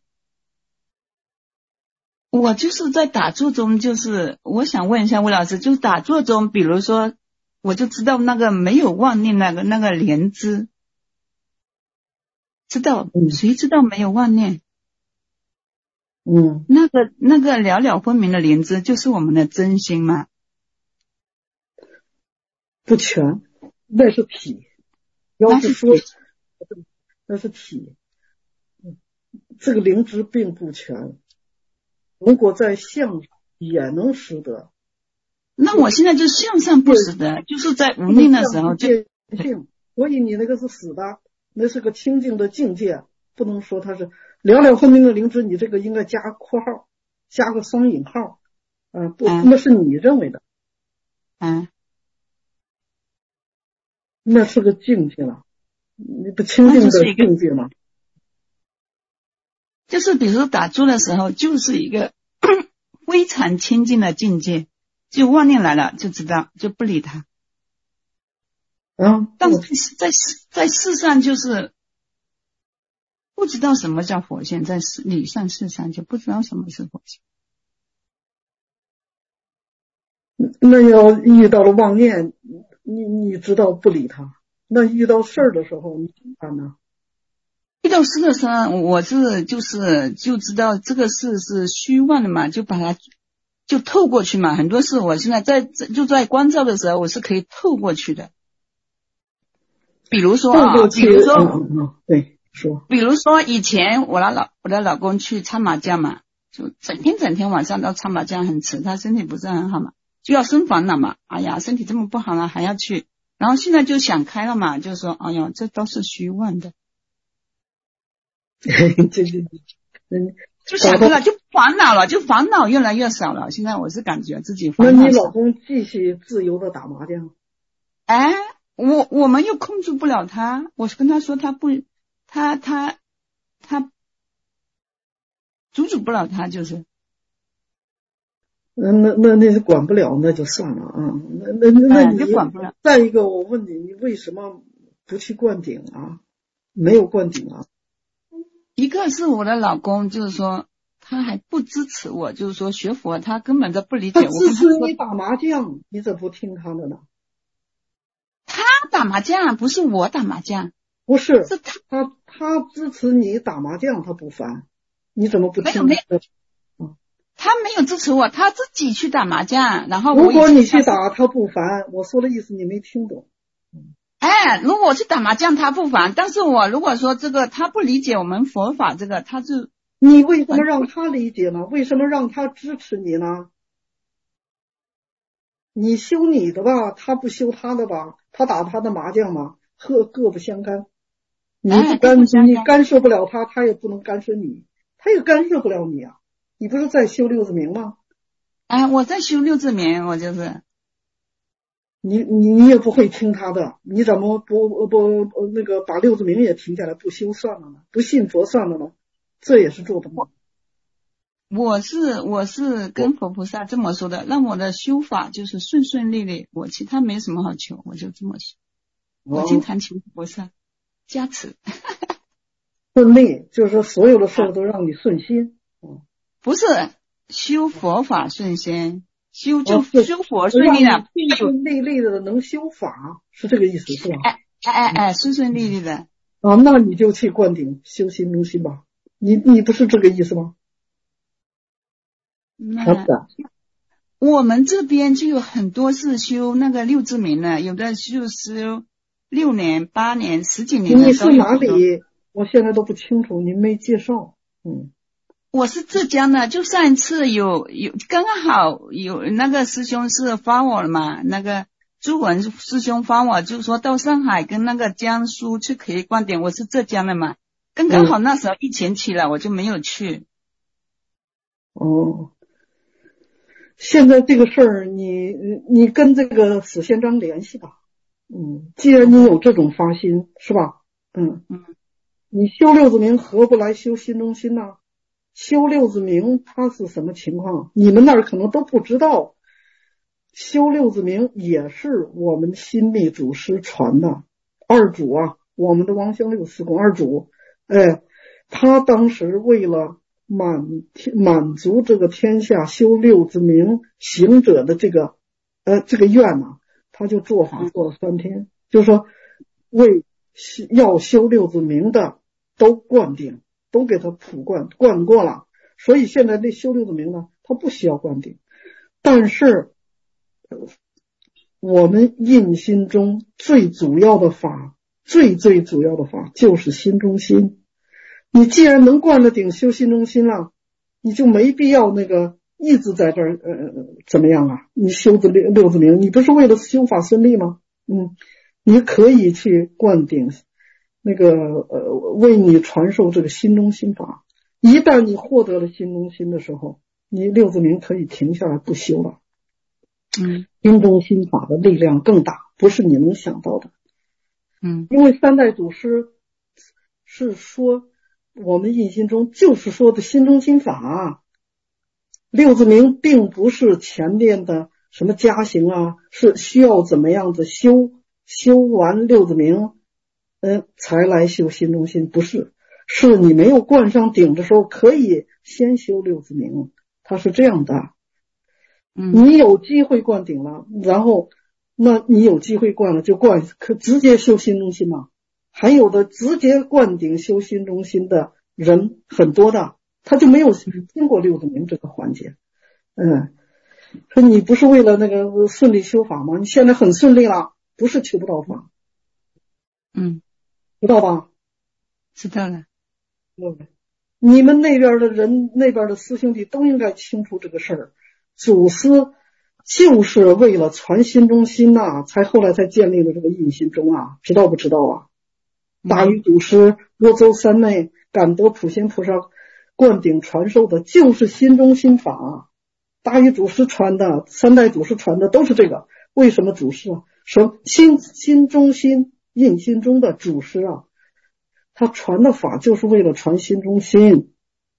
我就是在打坐中，就是我想问一下魏老师，就是打坐中，比如说我就知道那个没有妄念那个那个莲枝，知道谁知道没有妄念？ 嗯， 那个那个了了分明的莲枝就是我们的真心嘛？ 不全，那是体。要是说那是体，这个灵芝并不全。如果在相上也能识得， 那我现在就向上不识得，就是在无念的时候就性，所以你那个是死的，那是个清净的境界，不能说它是了了分明的灵芝，你这个应该加括号，加个双引号，嗯、呃，不， 嗯、 那是你认为的， 嗯， 那是个境界了，你不清净的境界吗？ 就是比如说打坐的时候，就是一个非常清净的境界，就妄念来了就知道，就不理他。 啊， 但是在在世上就是不知道什么叫佛性，在理上世上就不知道什么是佛性。 那要遇到了妄念，你你知道不理他，那遇到事儿的时候你怎么办呢？ 遇到事的时候，我是就是就知道这个事是虚妄的嘛，就把它就透过去嘛。很多事我现在在就在观照的时候，我是可以透过去的。比如说啊，比如说， 嗯嗯、对，说， 比如说以前我的老我的老公去参麻将嘛，就整天整天晚上到参麻将很迟，他身体不是很好嘛，就要生烦恼嘛。哎呀，身体这么不好了还要去，然后现在就想开了嘛，就说哎呀，这都是虚妄的。 对对对，嗯， 就想开了，就烦恼了，就烦恼越来越少了。现在我是感觉自己烦恼。那你老公继续自由的打麻将？ 哎，我我们又控制不了他。我是跟他说他不，他他他阻止不了他，就是。 嗯，那那那管不了，那就算了啊。那那那你、 哎、管不了。 再一个，我问你，你为什么不去灌顶啊？没有灌顶啊？ 一个是我的老公，就是说他还不支持我，就是说学佛，他根本都不理解我。 他支持你打麻将，你怎么不听他的呢？ 他打麻将不是我打麻将， 不是， 是他他他支持你打麻将，他不烦，你怎么不听？ 没有没有，他没有支持我，他自己去打麻将，然后如果你去打，他不烦。我说的意思你没听懂。 哎，如果我去打麻将，他不烦，但是我如果说这个他不理解我们佛法这个，他就你为什么让他理解呢？为什么让他支持你呢？你修你的吧，他不修他的吧，他打他的麻将嘛，各各不相干。你不干、哎、你干涉不了他，他也不能干涉你，他也干涉不了你啊。你不是在修六字明吗？ 哎，我在修六字明，我就是。 你你你也不会听他的，你怎么不不不那个把六字明也停下来不修算了呢？不信佛算了呢？这也是做不到。 我是我是跟佛菩萨这么说的，让我的修法就是顺顺利利，我其他没什么好求，我就这么说。我经常求菩萨加持。 顺利就是说所有的事都让你顺心。嗯， 不是修佛法顺心。修就修佛顺利的， 顺顺利利的能修法，是这个意思是吧？ 哎哎哎哎，顺顺利利的啊，那你就去灌顶修心明心吧。你你不是这个意思吗？ 那我们这边就有很多是修那个六字明的，有的就修六年、八年、十几年的。 你是哪里？我现在都不清楚，您没介绍。嗯。 我是浙江的，就上一次有有刚好有那个师兄是发我了嘛，那个朱文师兄发我，就说到上海跟那个江苏去可以观点，我是浙江的嘛，刚刚好那时候疫情起了，我就没有去。 哦，现在这个事儿，你你跟这个史宪章联系吧。嗯，既然你有这种发心，是吧？嗯嗯， 你修六字明何不来修心中心呢？修六字明它是什么情况？你们那儿可能都不知道。修六字明也是我们新密祖师传的，二祖啊，我们的王香六四公二祖，哎，他当时为了满满足这个天下修六字明行者的这个呃这个愿呢、啊，他就做法做了三天，就是说为要修六字明的都灌顶，都给他普灌灌过了，所以现在这修六字明呢，他不需要灌顶。但是我们印心中最主要的法，最最主要的法就是心中心。你既然能灌了顶修心中心了，你就没必要那个一直在这儿呃怎么样啊？你修的六六字明，你不是为了修法顺利吗？嗯，你可以去灌顶那个呃为你传授这个心中心法。一旦你获得了心中心的时候，你六字明可以停下来不修了。 嗯， 心中心法的力量更大，不是你能想到的。 嗯， 因为三代祖师是说我们印心中就是说的心中心法，六字明并不是前面的什么加行啊，是需要怎么样子修，修完六字明，嗯，才来修心中心，不是，是你没有灌上顶的时候可以先修六字明，它是这样的。你有机会灌顶了，然后那你有机会灌了就灌，可直接修心中心嘛。还有的直接灌顶修心中心的人很多的，他就没有经过六字明这个环节。嗯，说你不是为了那个顺利修法吗？你现在很顺利了，不是求不到法。 嗯， 知道吧？ 知道了。 嗯，你们那边的人，那边的师兄弟都应该清楚这个事儿。祖师就是为了传心中心呐、啊，才后来才建立了这个印心中啊，知道不知道啊？大禹祖师、阿邹三昧、感得普贤菩萨灌顶传授的就是心中心法，大禹祖师传的，三代祖师传的都是这个。为什么祖师啊？说心心中心印心中的祖师啊，他传的法就是为了传心中心。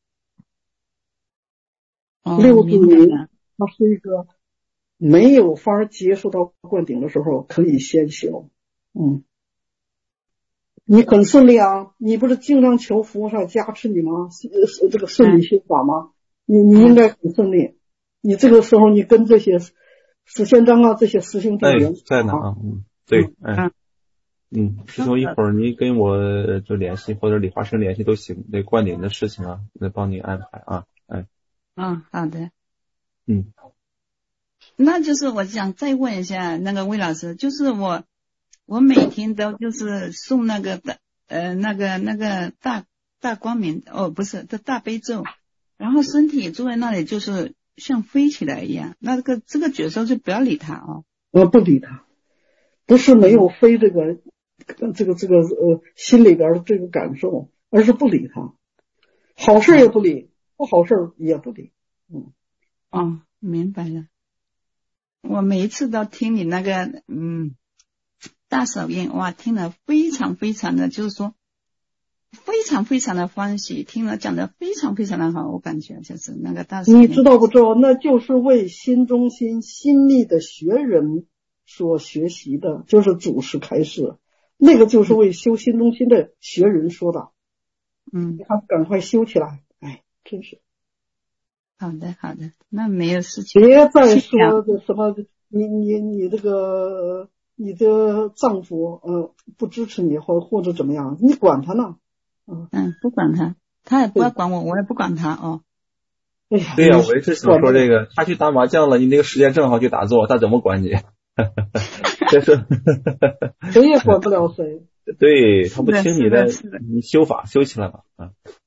哦、 六字明它是一个没有法接触到灌顶的时候可以先修。嗯，你很顺利啊，你不是经常求菩萨加持你吗？这个顺利修法吗？你你应该很顺利。你这个时候你跟这些史宪章啊这些师兄弟人在呢啊，嗯，对，哎，嗯，师兄一会儿你跟我就联系或者李华生联系都行，那灌顶的事情啊，来帮你安排啊，哎， 嗯，好的。 嗯， 那就是我想再问一下那个魏老师，就是我我每天都就是诵那个大呃那个那个大大光明哦不是的大悲咒，然后身体坐在那里就是像飞起来一样，那这个这个觉受就不要理他哦。 呃不理他，不是没有飞这个这个这个呃心里边的这个感受，而是不理他，好事也不理，不好事也不理。嗯。 哦，明白了。我每一次都听你那个嗯大手印，哇，听了非常非常的，就是说非常非常的欢喜，听了讲的非常非常的好，我感觉就是那个大手印。 你知道不知道？那就是为心中心心密的学人所学习的，就是祖师开示，那个就是为修心中心的学人说的。 嗯， 他赶快修起来，哎，真是。 好的，好的，那没有事情。 别再说的什么，你你你这个你的丈夫呃不支持你或或者怎么样，你管他呢？ 嗯嗯，不管他，他也不要管我，我也不管他哦。 哎呀， 对呀、啊，我也是想说这个，他去打麻将了，你那个时间正好去打坐，他怎么管你？这是谁也管不了谁。 对，他不听你的，你修法修起来吧啊。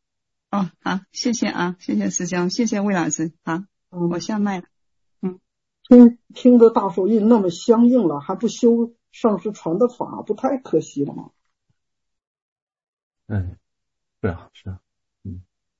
哦，好，谢谢啊，谢谢师兄，谢谢魏老师，好， 嗯， 我下麦了。嗯， 听听着大手印那么相应了，还不修上师传的法，不太可惜了吗？ 嗯，是啊，是啊，嗯。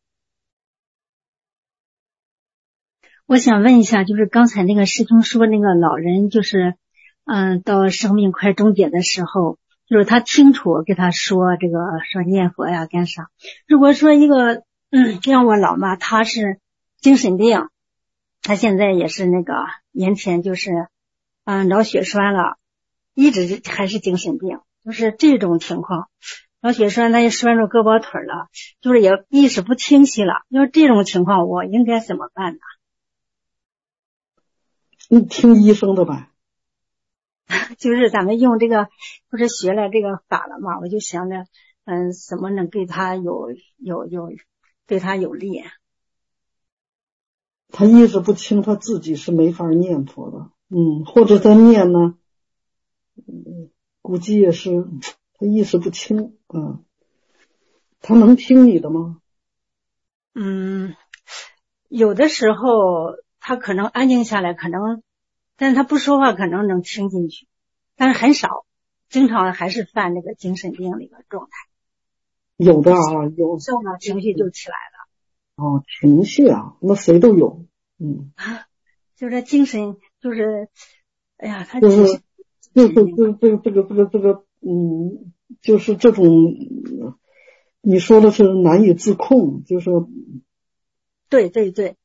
我想问一下，就是刚才那个师兄说那个老人，就是嗯，到生命快终结的时候，就是他清楚给他说这个说念佛呀干啥。如果说一个嗯，像我老妈，她是精神病，她现在也是那个年前就是嗯脑血栓了，一直还是精神病，就是这种情况。脑血栓他也拴住胳膊腿了，就是也意识不清晰了。要是这种情况，我应该怎么办呢？ 你听医生的呗。 就是咱们用这个，不是学了这个法了嘛？我就想着，嗯，怎么能对他有有有对他有利？ 他意识不清，他自己是没法念佛的，嗯，或者他念呢，嗯，估计也是他意识不清，嗯，他能听你的吗？ 嗯，有的时候他可能安静下来，可能，但是他不说话，可能能听进去，但是很少，经常还是犯那个精神病的一个状态。 有的啊，有这样情绪就起来了。 哦，情绪啊，那谁都有，嗯， 啊，就是精神，就是，哎呀，他就是就是这这个这个这个这个，嗯，就是这种，你说的是难以自控，就是， 对对对，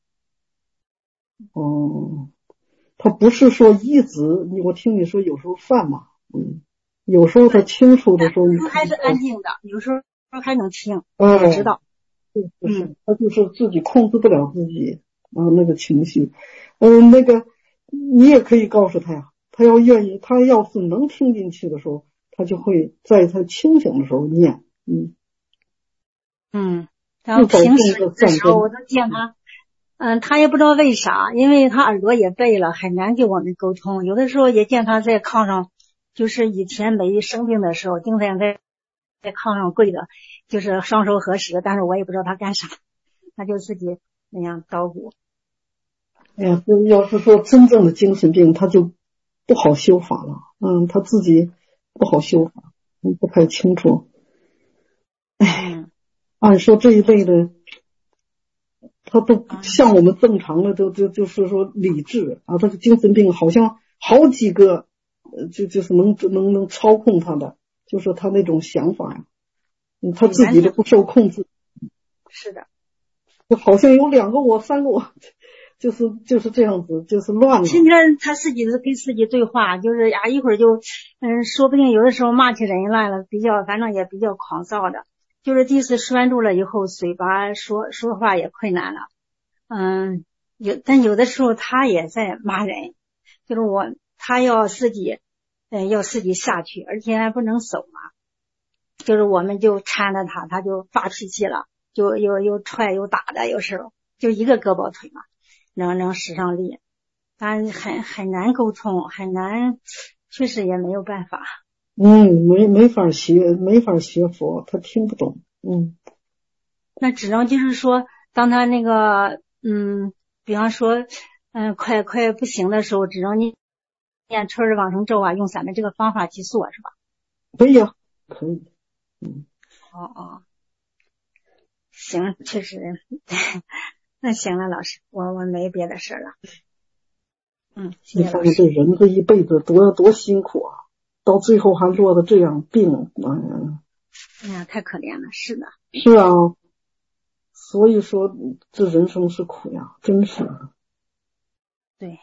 哦，他不是说一直，我听你说有时候犯嘛，嗯，有时候他清楚的时候， 他还是安静的，有时候还能听， 哎， 我知道， 对，就是他就是自己控制不了自己啊那个情绪，嗯，那个你也可以告诉他呀，他要愿意，他要是能听进去的时候，他就会在他清醒的时候念，嗯嗯，然后平时的时候我都见他。嗯，他也不知道为啥，因为他耳朵也背了，很难跟我们沟通。有的时候也见他在炕上，就是以前没生病的时候，经常在在炕上跪着，就是双手合十，但是我也不知道他干啥，他就自己那样捣鼓。 哎呀，要是说真正的精神病，他就不好修法了。嗯，他自己不好修法，嗯，不太清楚。哎，按说这一类的。他都像我们正常的都就就是说理智啊，他的精神病好像好几个，呃，就就是能能能操控他的，就是他那种想法呀，嗯，他自己都不受控制。 是的， 就好像有两个我，三个我，就是就是这样子，就是乱了。 天天他自己跟自己对话，就是呀，一会儿就嗯，说不定有的时候骂起人来了，比较反正也比较狂躁的。就是第一次拴住了以后，嘴巴说说话也困难了，嗯，有但有的时候他也在骂人，就是我他要自己，嗯，要自己下去，而且还不能走嘛，就是我们就搀着他，他就发脾气了，就又又踹又打的，有时候就一个胳膊腿嘛，能能使上力，但很很难沟通，很难，确实也没有办法。 嗯，没没法学，没法学佛，他听不懂。嗯， 那只能就是说，当他那个，嗯，比方说，嗯，快快不行的时候，只能念念春日往生咒啊，用咱们这个方法去做，是吧？ 可以啊，可以。嗯， 哦哦，行，确实，那行了，老师，我我没别的事了。嗯，谢谢老师。 你看这人这一辈子多多辛苦啊！到最后还落得这样病，哎呀， 哎呀，太可怜了，是的。 是啊，所以说这人生是苦呀，真是。 对。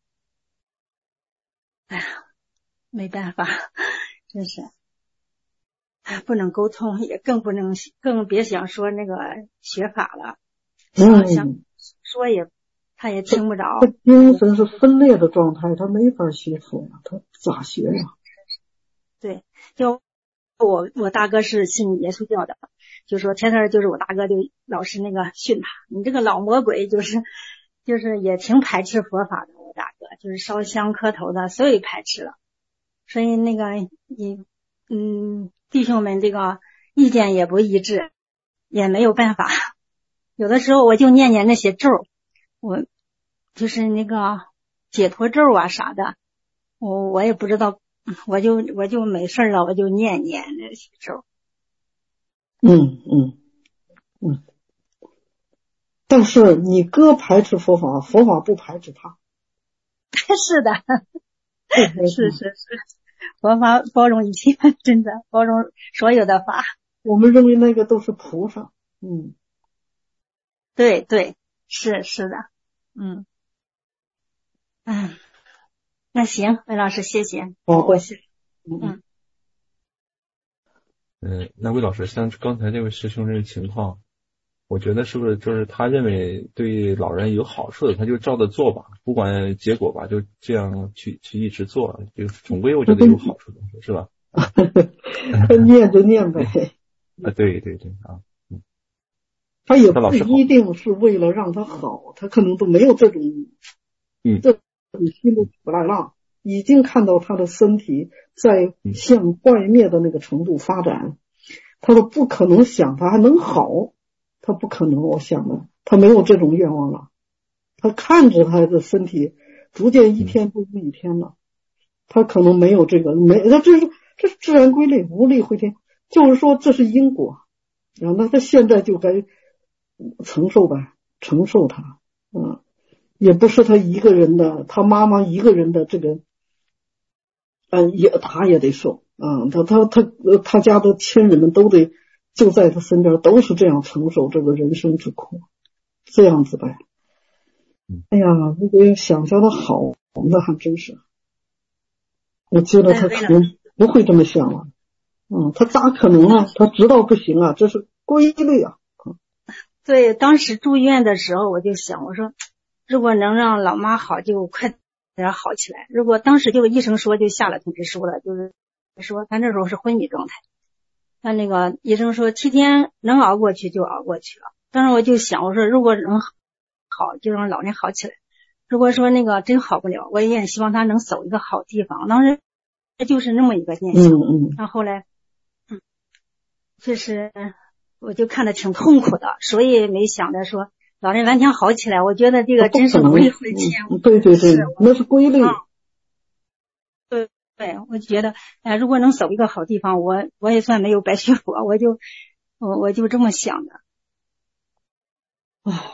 哎呀，没办法，真是，不能沟通，也更不能，更别想说那个学法了。想想说也，他也听不着。 他精神是分裂的状态，他没法学佛呀，他咋学呀？ 对，就我我大哥是信耶稣教的，就说天天就是我大哥就老是那个训他，你这个老魔鬼，就是就是也挺排斥佛法的。我大哥就是烧香磕头的，所以排斥了。所以那个你嗯弟兄们这个意见也不一致，也没有办法， 有的时候我就念念那些咒，我就是那个解脱咒啊啥的，我我也不知道，我就我就没事了，我就念念那些咒。 嗯嗯嗯。但是你哥排斥佛法，佛法不排斥他。 是的，是是是，佛法包容一切，真的包容所有的法。 我们认为那个都是菩萨。嗯， 对对，是是的，嗯嗯，那行，魏老师，谢谢。 好， 我是嗯嗯，那魏老师，像刚才这位师兄这个情况，我觉得是不是就是他认为对老人有好处的，他就照着做吧，不管结果吧，就这样去去一直做，就总归我觉得有好处的，是吧？ 他念就念呗。 啊，对对对啊，嗯， 他也不一定是为了让他好，他可能都没有这种， 嗯， 这种心都起不来了，已经看到他的身体在向坏灭的那个程度发展，他都不可能想他还能好。他不可能，我想的，他没有这种愿望了。他看着他的身体逐渐一天不如一天了，他可能没有这个，没，他这是这是自然规律，无力回天，就是说这是因果。然后那他现在就该承受呗，承受他，嗯，也不是他一个人的，他妈妈一个人的这个，嗯，也他也得受，嗯，他他他他家的亲人们都得。就在他身边，都是这样承受这个人生之苦，这样子呗。哎呀，如果想叫他好，那还真是，我觉得他可能不会这么想了。嗯，他咋可能啊？他知道不行啊，这是规律啊。 对，当时住院的时候，我就想，我说，如果能让老妈好，就快点好起来。如果当时就医生说，就下了通知书了，就是说他那时候是昏迷状态。他那个医生说七天能熬过去就熬过去了。当时我就想，我说如果能好，就让老人好起来。如果说那个真好不了，我也希望他能走一个好地方。当时就是那么一个念想。 嗯嗯。 然后后来，嗯，就是我就看得挺痛苦的，所以没想着说老人完全好起来。我觉得这个真是无力回天。 嗯、对对对，那是规律。 嗯对对，我觉得，哎，如果能走一个好地方，我我也算没有白学佛，我就我我就这么想的。 啊，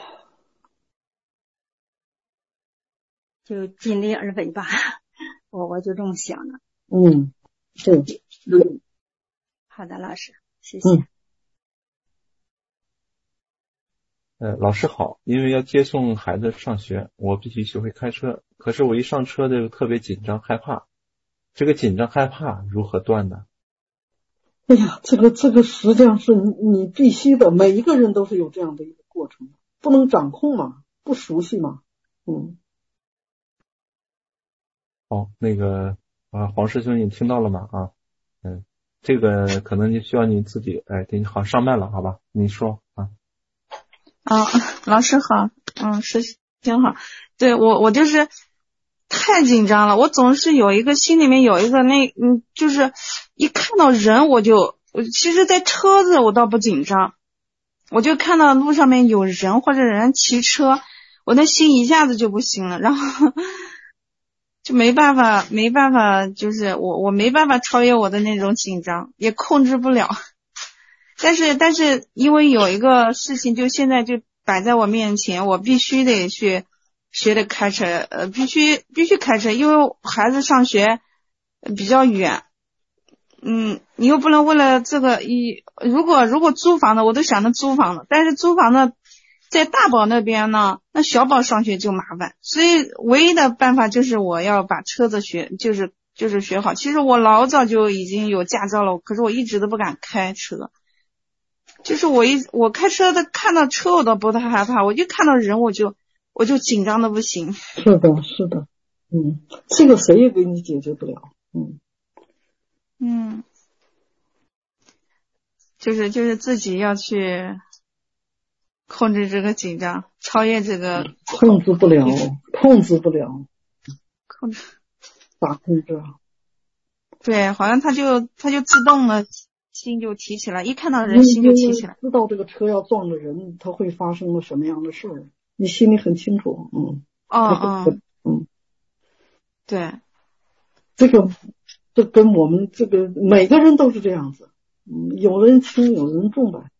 就尽力而为吧，我我就这么想的。 嗯，对， 嗯，好的，老师，谢谢。 嗯。 呃，老师好，因为要接送孩子上学，我必须学会开车。可是我一上车就特别紧张害怕，这个紧张害怕如何断呢？ 哎呀，这个这个实际上是你你必须的，每一个人都是有这样的一个过程，不能掌控嘛，不熟悉嘛，嗯。 好，那个啊，黄师兄，你听到了吗？啊，嗯，这个可能就需要你自己，哎，对，好，上麦了，好吧？你说啊。 啊，老师好，嗯，师兄好，对我我就是太紧张了，我总是有一个心里面有一个那嗯，就是一看到人我就我其实，在车子我倒不紧张，我就看到路上面有人或者人骑车，我的心一下子就不行了，然后就没办法没办法，就是我我没办法超越我的那种紧张，也控制不了。但是但是因为有一个事情就现在就摆在我面前，我必须得去学的开车，呃必须必须开车，因为孩子上学比较远，嗯，你又不能为了这个一如果如果租房的我都想着租房的，但是租房的在大宝那边呢，那小宝上学就麻烦，所以唯一的办法就是我要把车子学就是就是学好。其实我老早就已经有驾照了，可是我一直都不敢开车。就是我一我开车的看到车我都不太害怕，我就看到人我就我就紧张的不行。 是的，是的，嗯，这个谁也给你解决不了，嗯嗯，就是就是自己要去控制这个紧张，超越这个控制不了，控制不了， 控制咋控制啊？ 对，好像它就它就自动的心就提起来，一看到人心就提起来。 知道这个车要撞着人，它会发生了什么样的事儿，你心里很清楚。嗯。 哦哦。 嗯。 对。 这个，这跟我们这个每个人都是这样子。嗯，有人轻，有人重呗。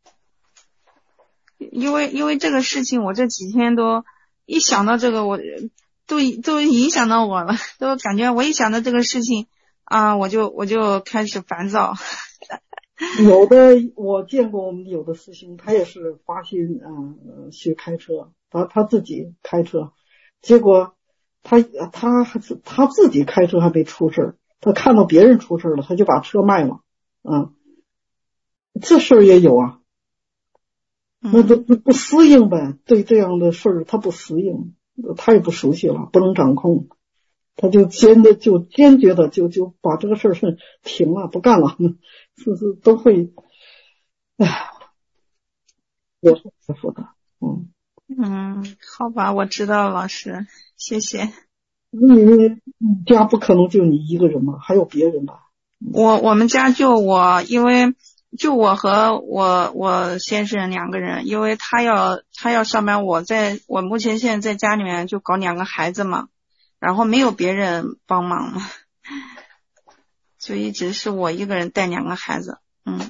因为因为这个事情，我这几天都一想到这个，我都都影响到我了，都感觉我一想到这个事情啊，我就我就开始烦躁。 有的我见过，我们有的师兄他也是发心啊、呃、学开车，他他自己开车，结果他他他自己开车还没出事儿，他看到别人出事了，他就把车卖了。嗯，这事儿也有啊。那都不适应呗，对这样的事儿他不适应，他也不熟悉了，不能掌控，他就坚的就坚决的就就把这个事儿是停了，不干了，是是都会，哎，我是这说的，嗯嗯，好吧，我知道了，老师，谢谢。 你家不可能就你一个人吧，还有别人吧？ 我我们家就我，因为。就我和我我先生两个人，因为他要他要上班，我在我目前现在在家里面就搞两个孩子嘛，然后没有别人帮忙嘛，所以只是我一个人带两个孩子，嗯，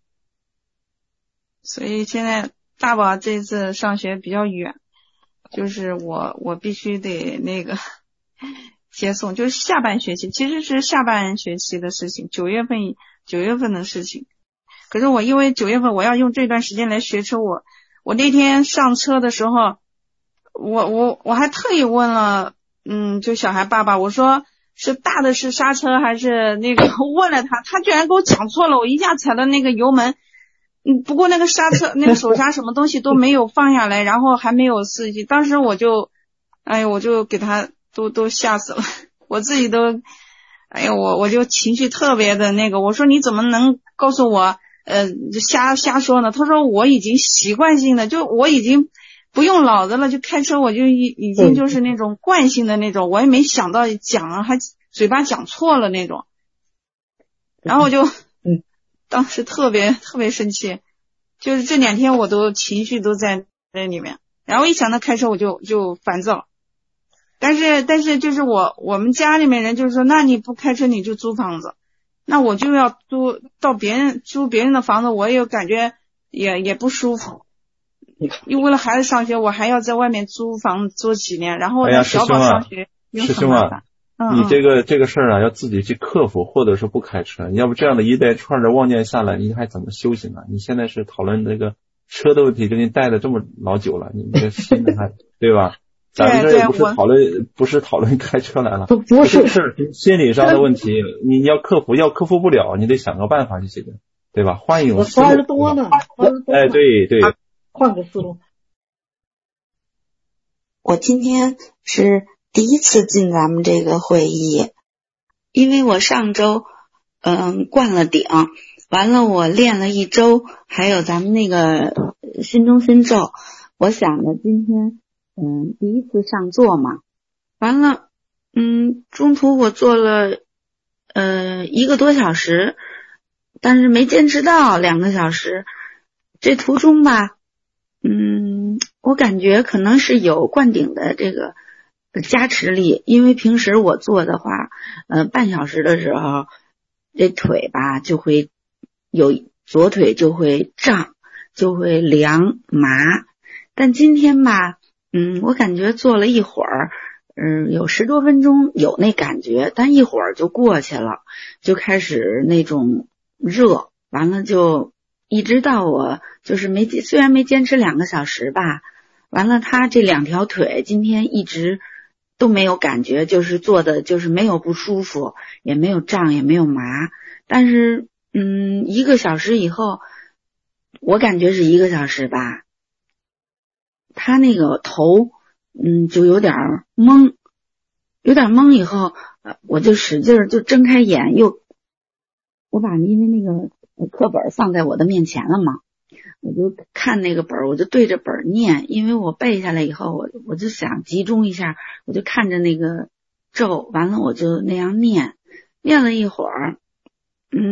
所以现在大宝这次上学比较远，就是我我必须得那个接送，就是下半学期，其实是下半学期的事情，九月份九月份的事情。可是我因为九月份我要用这段时间来学车，我我那天上车的时候，我我我还特意问了，嗯，就小孩爸爸，我说是大的是刹车还是那个，问了他，他居然给我讲错了，我一下踩了那个油门，嗯，不过那个刹车那个手刹什么东西都没有放下来，然后还没有司机，当时我就，哎呦，我就给他都都吓死了，我自己都，哎呦，我我就情绪特别的那个，我说你怎么能告诉我？呃，瞎瞎说呢。他说我已经习惯性的，就我已经不用脑子了，就开车我就已已经就是那种惯性的那种，我也没想到讲还嘴巴讲错了那种，然后我就， 嗯， 当时特别特别生气，就是这两天我都情绪都在那里面，然后一想到开车我就就烦躁，但是但是就是我我们家里面人就是说，那你不开车你就租房子。那我就要租到别人租别人的房子，我也感觉也也不舒服。因为为了孩子上学，我还要在外面租房租几年，然后呢，小宝上学又很麻烦。 嗯，你这个这个事儿啊，要自己去克服，或者是不开车。你要不这样的一连串的妄念下来，你还怎么修行啊？你现在是讨论这个车的问题，给你带了这么老久了，你这心里还对吧？咱们这也不是讨论，不是讨论开车来了， 不是是心理上的问题，你要克服，要克服不了，你得想个办法去解决，对吧？换一种思路。 三十多呢， 哎，对对， 换个思路。 我今天是第一次进咱们这个会议，因为我上周嗯灌了顶，完了我练了一周，还有咱们那个心中心咒，我想着今天。嗯，第一次上座嘛，完了，嗯，中途我做了呃一个多小时，但是没坚持到两个小时。这途中吧，嗯，我感觉可能是有灌顶的这个加持力，因为平时我做的话，呃，半小时的时候，这腿吧就会有左腿就会胀，就会凉麻，但今天吧。嗯，我感觉做了一会儿，嗯，有十多分钟有那感觉，但一会儿就过去了，就开始那种热，完了就一直到我就是没虽然没坚持两个小时吧，完了他这两条腿今天一直都没有感觉，就是做的就是没有不舒服，也没有胀，也没有麻，但是嗯，一个小时以后，我感觉是一个小时吧。他那个头，嗯，就有点懵，有点懵以后，我就使劲儿就睁开眼，又，我把因为那个课本放在我的面前了嘛，我就看那个本儿，我就对着本儿念，因为我背下来以后，我我就想集中一下，我就看着那个咒，完了我就那样念，念了一会儿，嗯，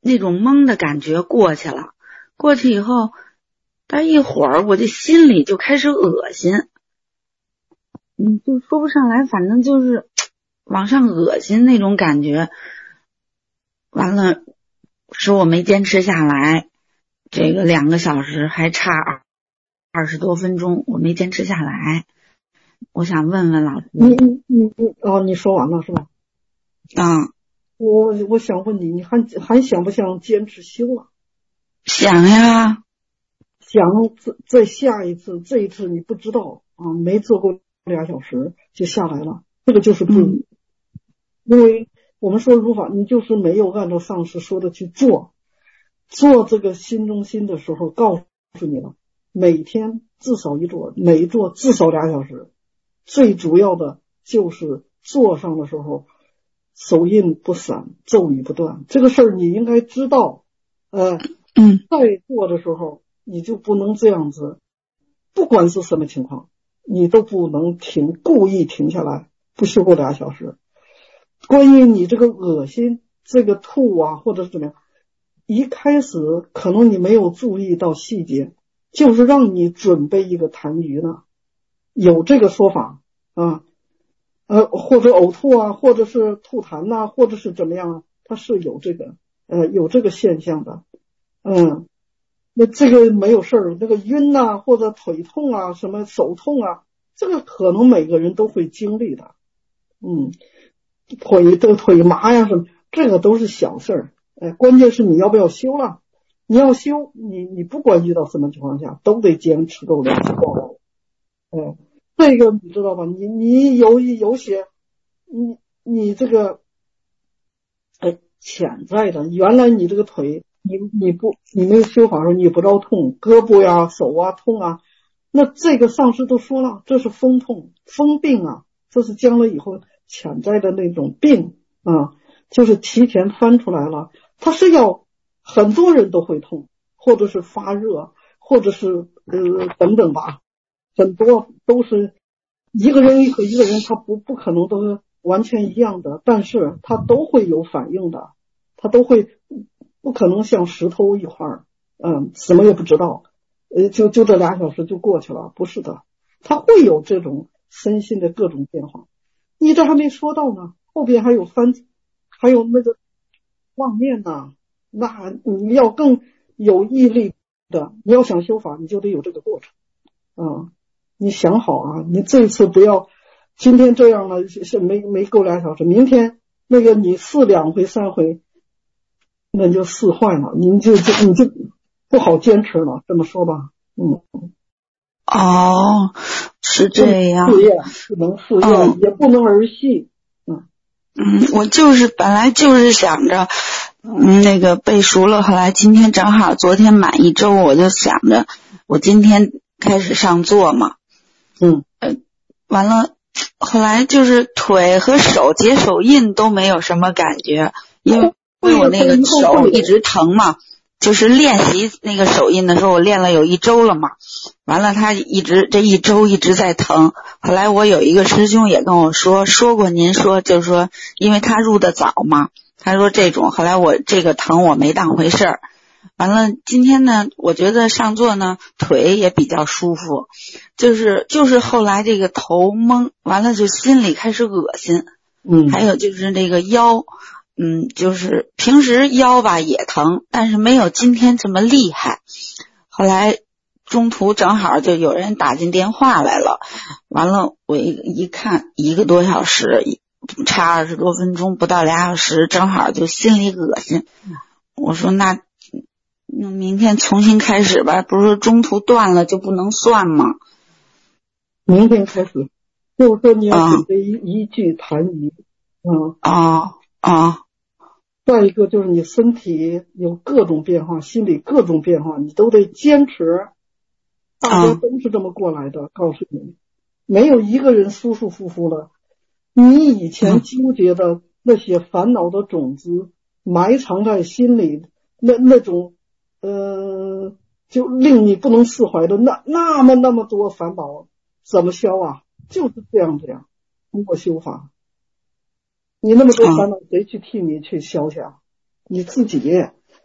那种懵的感觉过去了，过去以后，但一会儿我这心里就开始恶心，嗯，就说不上来，反正就是往上恶心那种感觉。完了，使我没坚持下来，这个两个小时还差二二十多分钟，我没坚持下来。我想问问老师， 你你你你哦，你说完了是吧？ 啊， 我我想问你，你还还想不想坚持修了？ 想呀， 想再再下一次，这一次你不知道啊，没做过俩小时就下来了，这个就是不、嗯、因为我们说如法，你就是没有按照上师说的去做，做这个心中心的时候，告诉你了，每天至少一坐，每一坐至少俩小时。最主要的就是坐上的时候手印不散，咒语不断，这个事儿你应该知道。呃， 嗯， 在坐的时候你就不能这样子，不管是什么情况，你都不能停，故意停下来不修过俩小时。关于你这个恶心，这个吐啊，或者是怎么样，一开始可能你没有注意到细节，就是让你准备一个痰盂呢。有这个说法啊，呃，或者呕吐啊，或者是吐痰呐、啊，或者是怎么样啊，它是有这个呃有这个现象的，嗯，那这个没有事儿，那个晕呐、啊，或者腿痛啊，什么手痛啊，这个可能每个人都会经历的，嗯，腿这个腿麻呀什么，这个都是小事儿，哎，关键是你要不要修了，你要修，你你不管遇到什么情况下，都得坚持够两次够。哎，这个你知道吧？你你有有些，你你这个，哎，潜在的，原来你这个腿，你你不你没有修好的时候，你不知道痛，胳膊呀、手啊痛啊，那这个上师都说了，这是风痛、风病啊，这是将来以后潜在的那种病啊，就是提前翻出来了，它是要很多人都会痛，或者是发热，或者是呃等等吧。很多都是一个人和一个人，他不不可能都是完全一样的，但是他都会有反应的，他都会不可能像石头一块儿，嗯，什么也不知道，呃，就就这俩小时就过去了，不是的，他会有这种身心的各种变化。你这还没说到呢，后边还有翻，还有那个妄念呐，那你要更有毅力的，你要想修法，你就得有这个过程，嗯。你想好啊，你这次不要今天这样了，是没没够俩小时，明天那个你试两回三回，那就试坏了，你就就你就不好坚持了，这么说吧，嗯。 哦，是这样。 试验不能试验、哦，也不能儿戏。嗯嗯，我就是本来就是想着，嗯，那个背熟了，后来今天正好昨天满一周，我就想着我今天开始上座嘛。 嗯， 呃，完了，后来就是腿和手结手印都没有什么感觉，因为因为我那个手一直疼嘛，就是练习那个手印的时候，我练了有一周了嘛，完了他一直这一周一直在疼。后来我有一个师兄也跟我说，说过您说就是说，因为他入的早嘛，他说这种，后来我这个疼我没当回事儿。完了，今天呢，我觉得上座呢，腿也比较舒服，就是就是后来这个头懵，完了就心里开始恶心， 嗯， 还有就是那个腰，嗯，就是平时腰吧也疼，但是没有今天这么厉害。后来中途正好就有人打进电话来了，完了我一一看一个多小时，差二十多分钟，不到俩小时，正好就心里恶心。我说那。那明天重新开始吧，不是说中途断了就不能算吗？ 明天开始，就是说你要准备一、啊、一句痰盂，嗯啊啊。 再一个就是你身体有各种变化，心理各种变化，你都得坚持。大家都是这么过来的，啊、告诉你，没有一个人舒舒服服的。你以前纠结的那些烦恼的种子，埋藏在心里，那那种。呃，就令你不能释怀的那那么那么多烦恼，怎么消啊？就是这样这样，通过修法，你那么多烦恼，谁去替你去消去啊？你自己，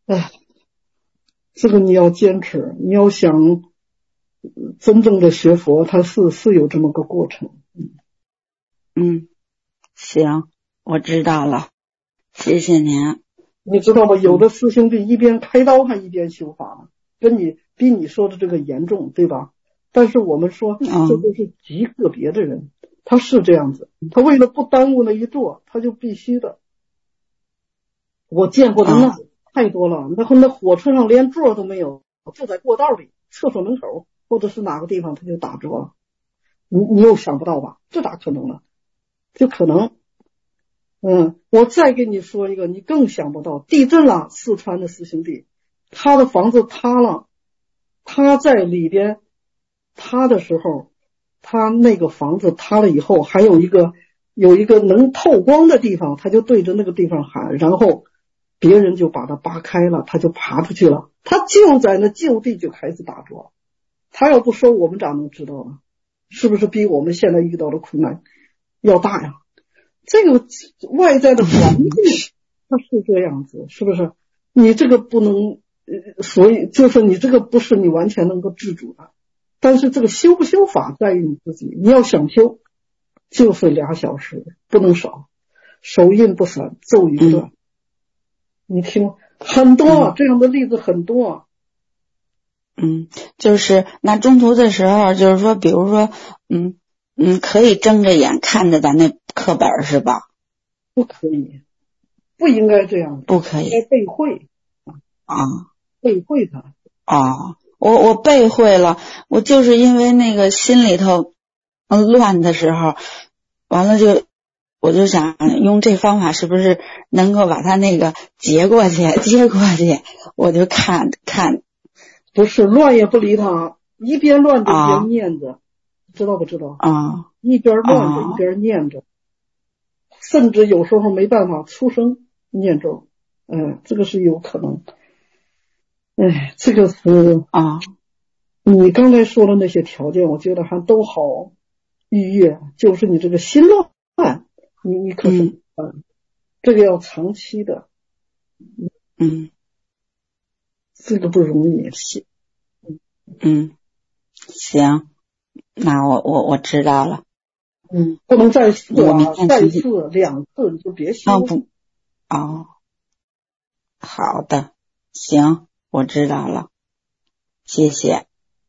哎，这个你要坚持，你要想真正的学佛，它是是有这么个过程。 嗯，行，我知道了，谢谢您。 你知道吗？有的师兄弟一边开刀还一边修法，跟你比你说的这个严重，对吧？但是我们说这都是极个别的人，他是这样子，他为了不耽误那一座，他就必须的。我见过的那太多了，那那火车上连座都没有，就在过道里、厕所门口或者是哪个地方他就打折了。你你又想不到吧？这咋可能呢？就可能。嗯，我再给你说一个，你更想不到，地震了，四川的师兄弟，他的房子塌了，他在里边塌的时候，他那个房子塌了以后，还有一个有一个能透光的地方，他就对着那个地方喊，然后别人就把他扒开了，他就爬出去了，他就在那就地就开始打坐。他要不说，我们咋能知道呢？是不是比我们现在遇到的困难要大呀？这个外在的环境它是这样子，是不是？你这个不能，所以就是你这个不是你完全能够自主的。但是这个修不修法在于你自己，你要想修，就是俩小时，不能少，手印不散，咒语不断。嗯、你听，很多、啊嗯、这样的例子很多、啊。 嗯，就是那中途的时候，就是说，比如说，嗯。嗯，可以睁着眼看着咱那课本是吧？ 不可以，不应该这样， 不可以。 应该背会啊， 背会它啊。我我背会了，我就是因为那个心里头乱的时候，完了就我就想用这方法是不是能够把它那个接过去，接过去，我就看看。 不是乱也不理他，一边乱就一边念着。啊，知道不知道啊？ 一边乱着一边念着，甚至有时候没办法出声念咒，嗯，这个是有可能。哎，这个是啊， 你刚才说的那些条件，我觉得还都好逾越，就是你这个心乱，你你可是嗯，嗯这个要长期的， 嗯， 这个不容易， 嗯嗯，行。那我我我知道了， 嗯，不能再次啊，再次两次你就别修。 哦不，哦，好的，行，我知道了，谢谢。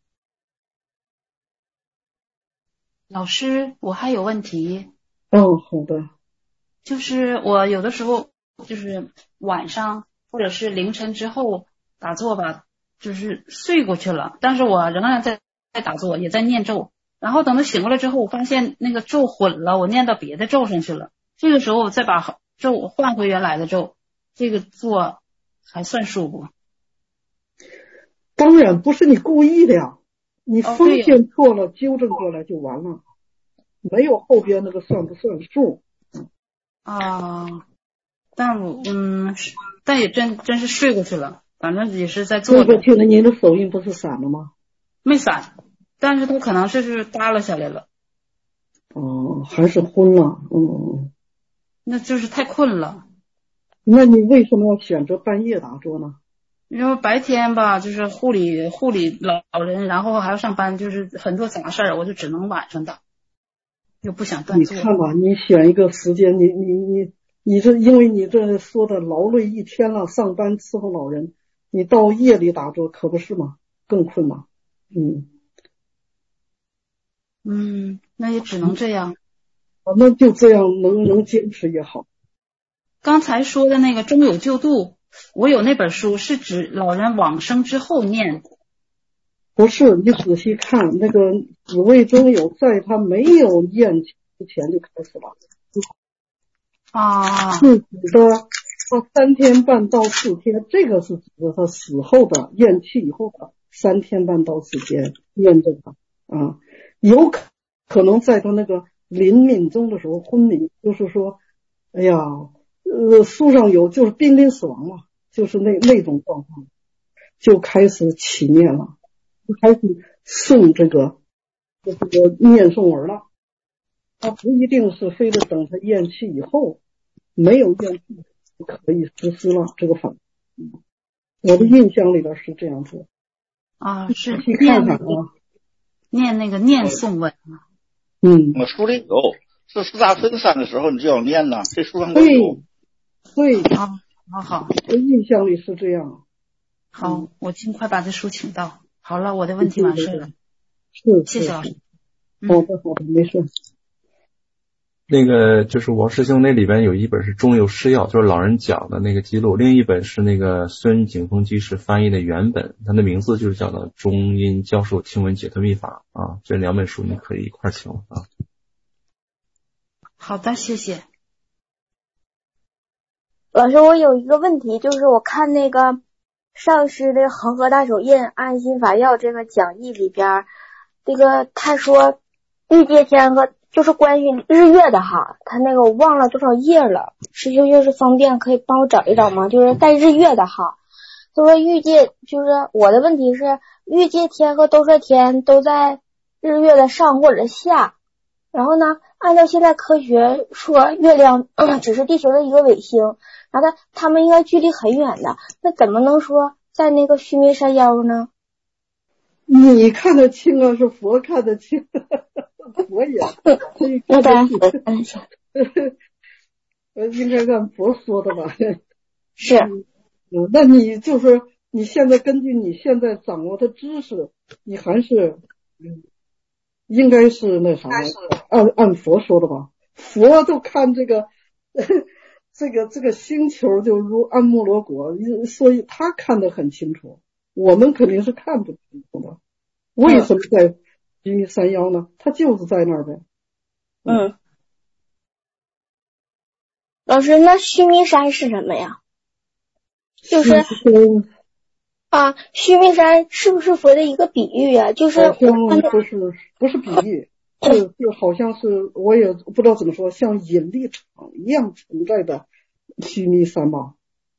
老师，我还有问题。 哦，好的。 就是我有的时候就是晚上或者是凌晨之后打坐吧，就是睡过去了，但是我仍然在在打坐，也在念咒。然后等到醒过来之后，我发现那个咒混了，我念到别的咒上去了。这个时候我再把咒换回原来的咒，这个做还算数不？ 当然不是你故意的呀，你方向错了，哦、纠正过来就完了，没有后边那个算不算数。 啊，但我嗯，但也真真是睡过去了，反正也是在做着。 睡过去了，您的手印不是散了吗？ 没散。但是他可能是是耷拉下来了。 哦，还是昏了，嗯。 那就是太困了。 那你为什么要选择半夜打坐呢？ 因为白天吧，就是护理护理老人，然后还要上班，就是很多杂事儿，我就只能晚上打，又不想断坐。 你看吧，你选一个时间，你你你你这，因为你这说的劳累一天了，上班伺候老人，你到夜里打坐可不是吗？更困难，嗯。 嗯，那也只能这样。 那就这样，能能坚持也好。 刚才说的那个中有救度，我有那本书，是指老人往生之后念的。 不是，你仔细看那个紫微中有，在他没有咽气之前就开始了。 啊， 是指的他三天半到四天，这个是指的他死后的咽气以后的三天半到四天念这个啊。有可可能在他那个临命终的时候昏迷，就是说，哎呀，呃，书上有就是濒临死亡了，就是那那种状况，就开始起念了，就开始诵这个这个念诵文了。他不一定是非得等他咽气以后，没有咽气就可以实施了这个法。 我的印象里边是这样子。 啊，是去看看啊， 念那个念诵文啊。 嗯， 我书里有，是四大分山的时候你就要念呐，这书上都有。 对， 好，好好， 我印象里是这样。 好，我尽快把这书请到。好了，我的问题完事了。 是， 谢谢老师。 好的，好的，没事。 那个就是王师兄那里边有一本是中有释要，就是老人讲的那个记录，另一本是那个孙景峰居士翻译的原本，它的名字就是叫做《中阴教授听闻解脱密法》啊，这两本书你可以一块请啊。 好的，谢谢。 老师，我有一个问题，就是我看那个上师的恒河大手印安心法要这个讲义里边，这个他说欲界天和就是关于日月的哈，他那个我忘了多少页了，师兄要是方便可以帮我找一找吗？就是带日月的哈，他说欲界就是我的问题是欲界天和兜率天都在日月的上或者下，然后呢，按照现在科学说月亮、嗯、只是地球的一个卫星，然后它它们应该距离很远的，那怎么能说在那个须弥山腰呢？ 你看得清啊，是佛看得清，佛也那当然佛应该按佛说的吧？ 是， 嗯，那你就是你现在根据你现在掌握的知识，你还是嗯，应该是那啥，按按佛说的吧？佛都看这个这个这个星球就如安摩罗果，所以他看得很清楚，我们肯定是看不清楚的。为什么在须弥山腰呢？他就是在那儿呗。 嗯，老师，那须弥山是什么呀？就是啊，须弥山是不是佛的一个比喻啊？就是好像不是不是比喻，就就好像是我也不知道怎么说，像引力场一样存在的须弥山吧。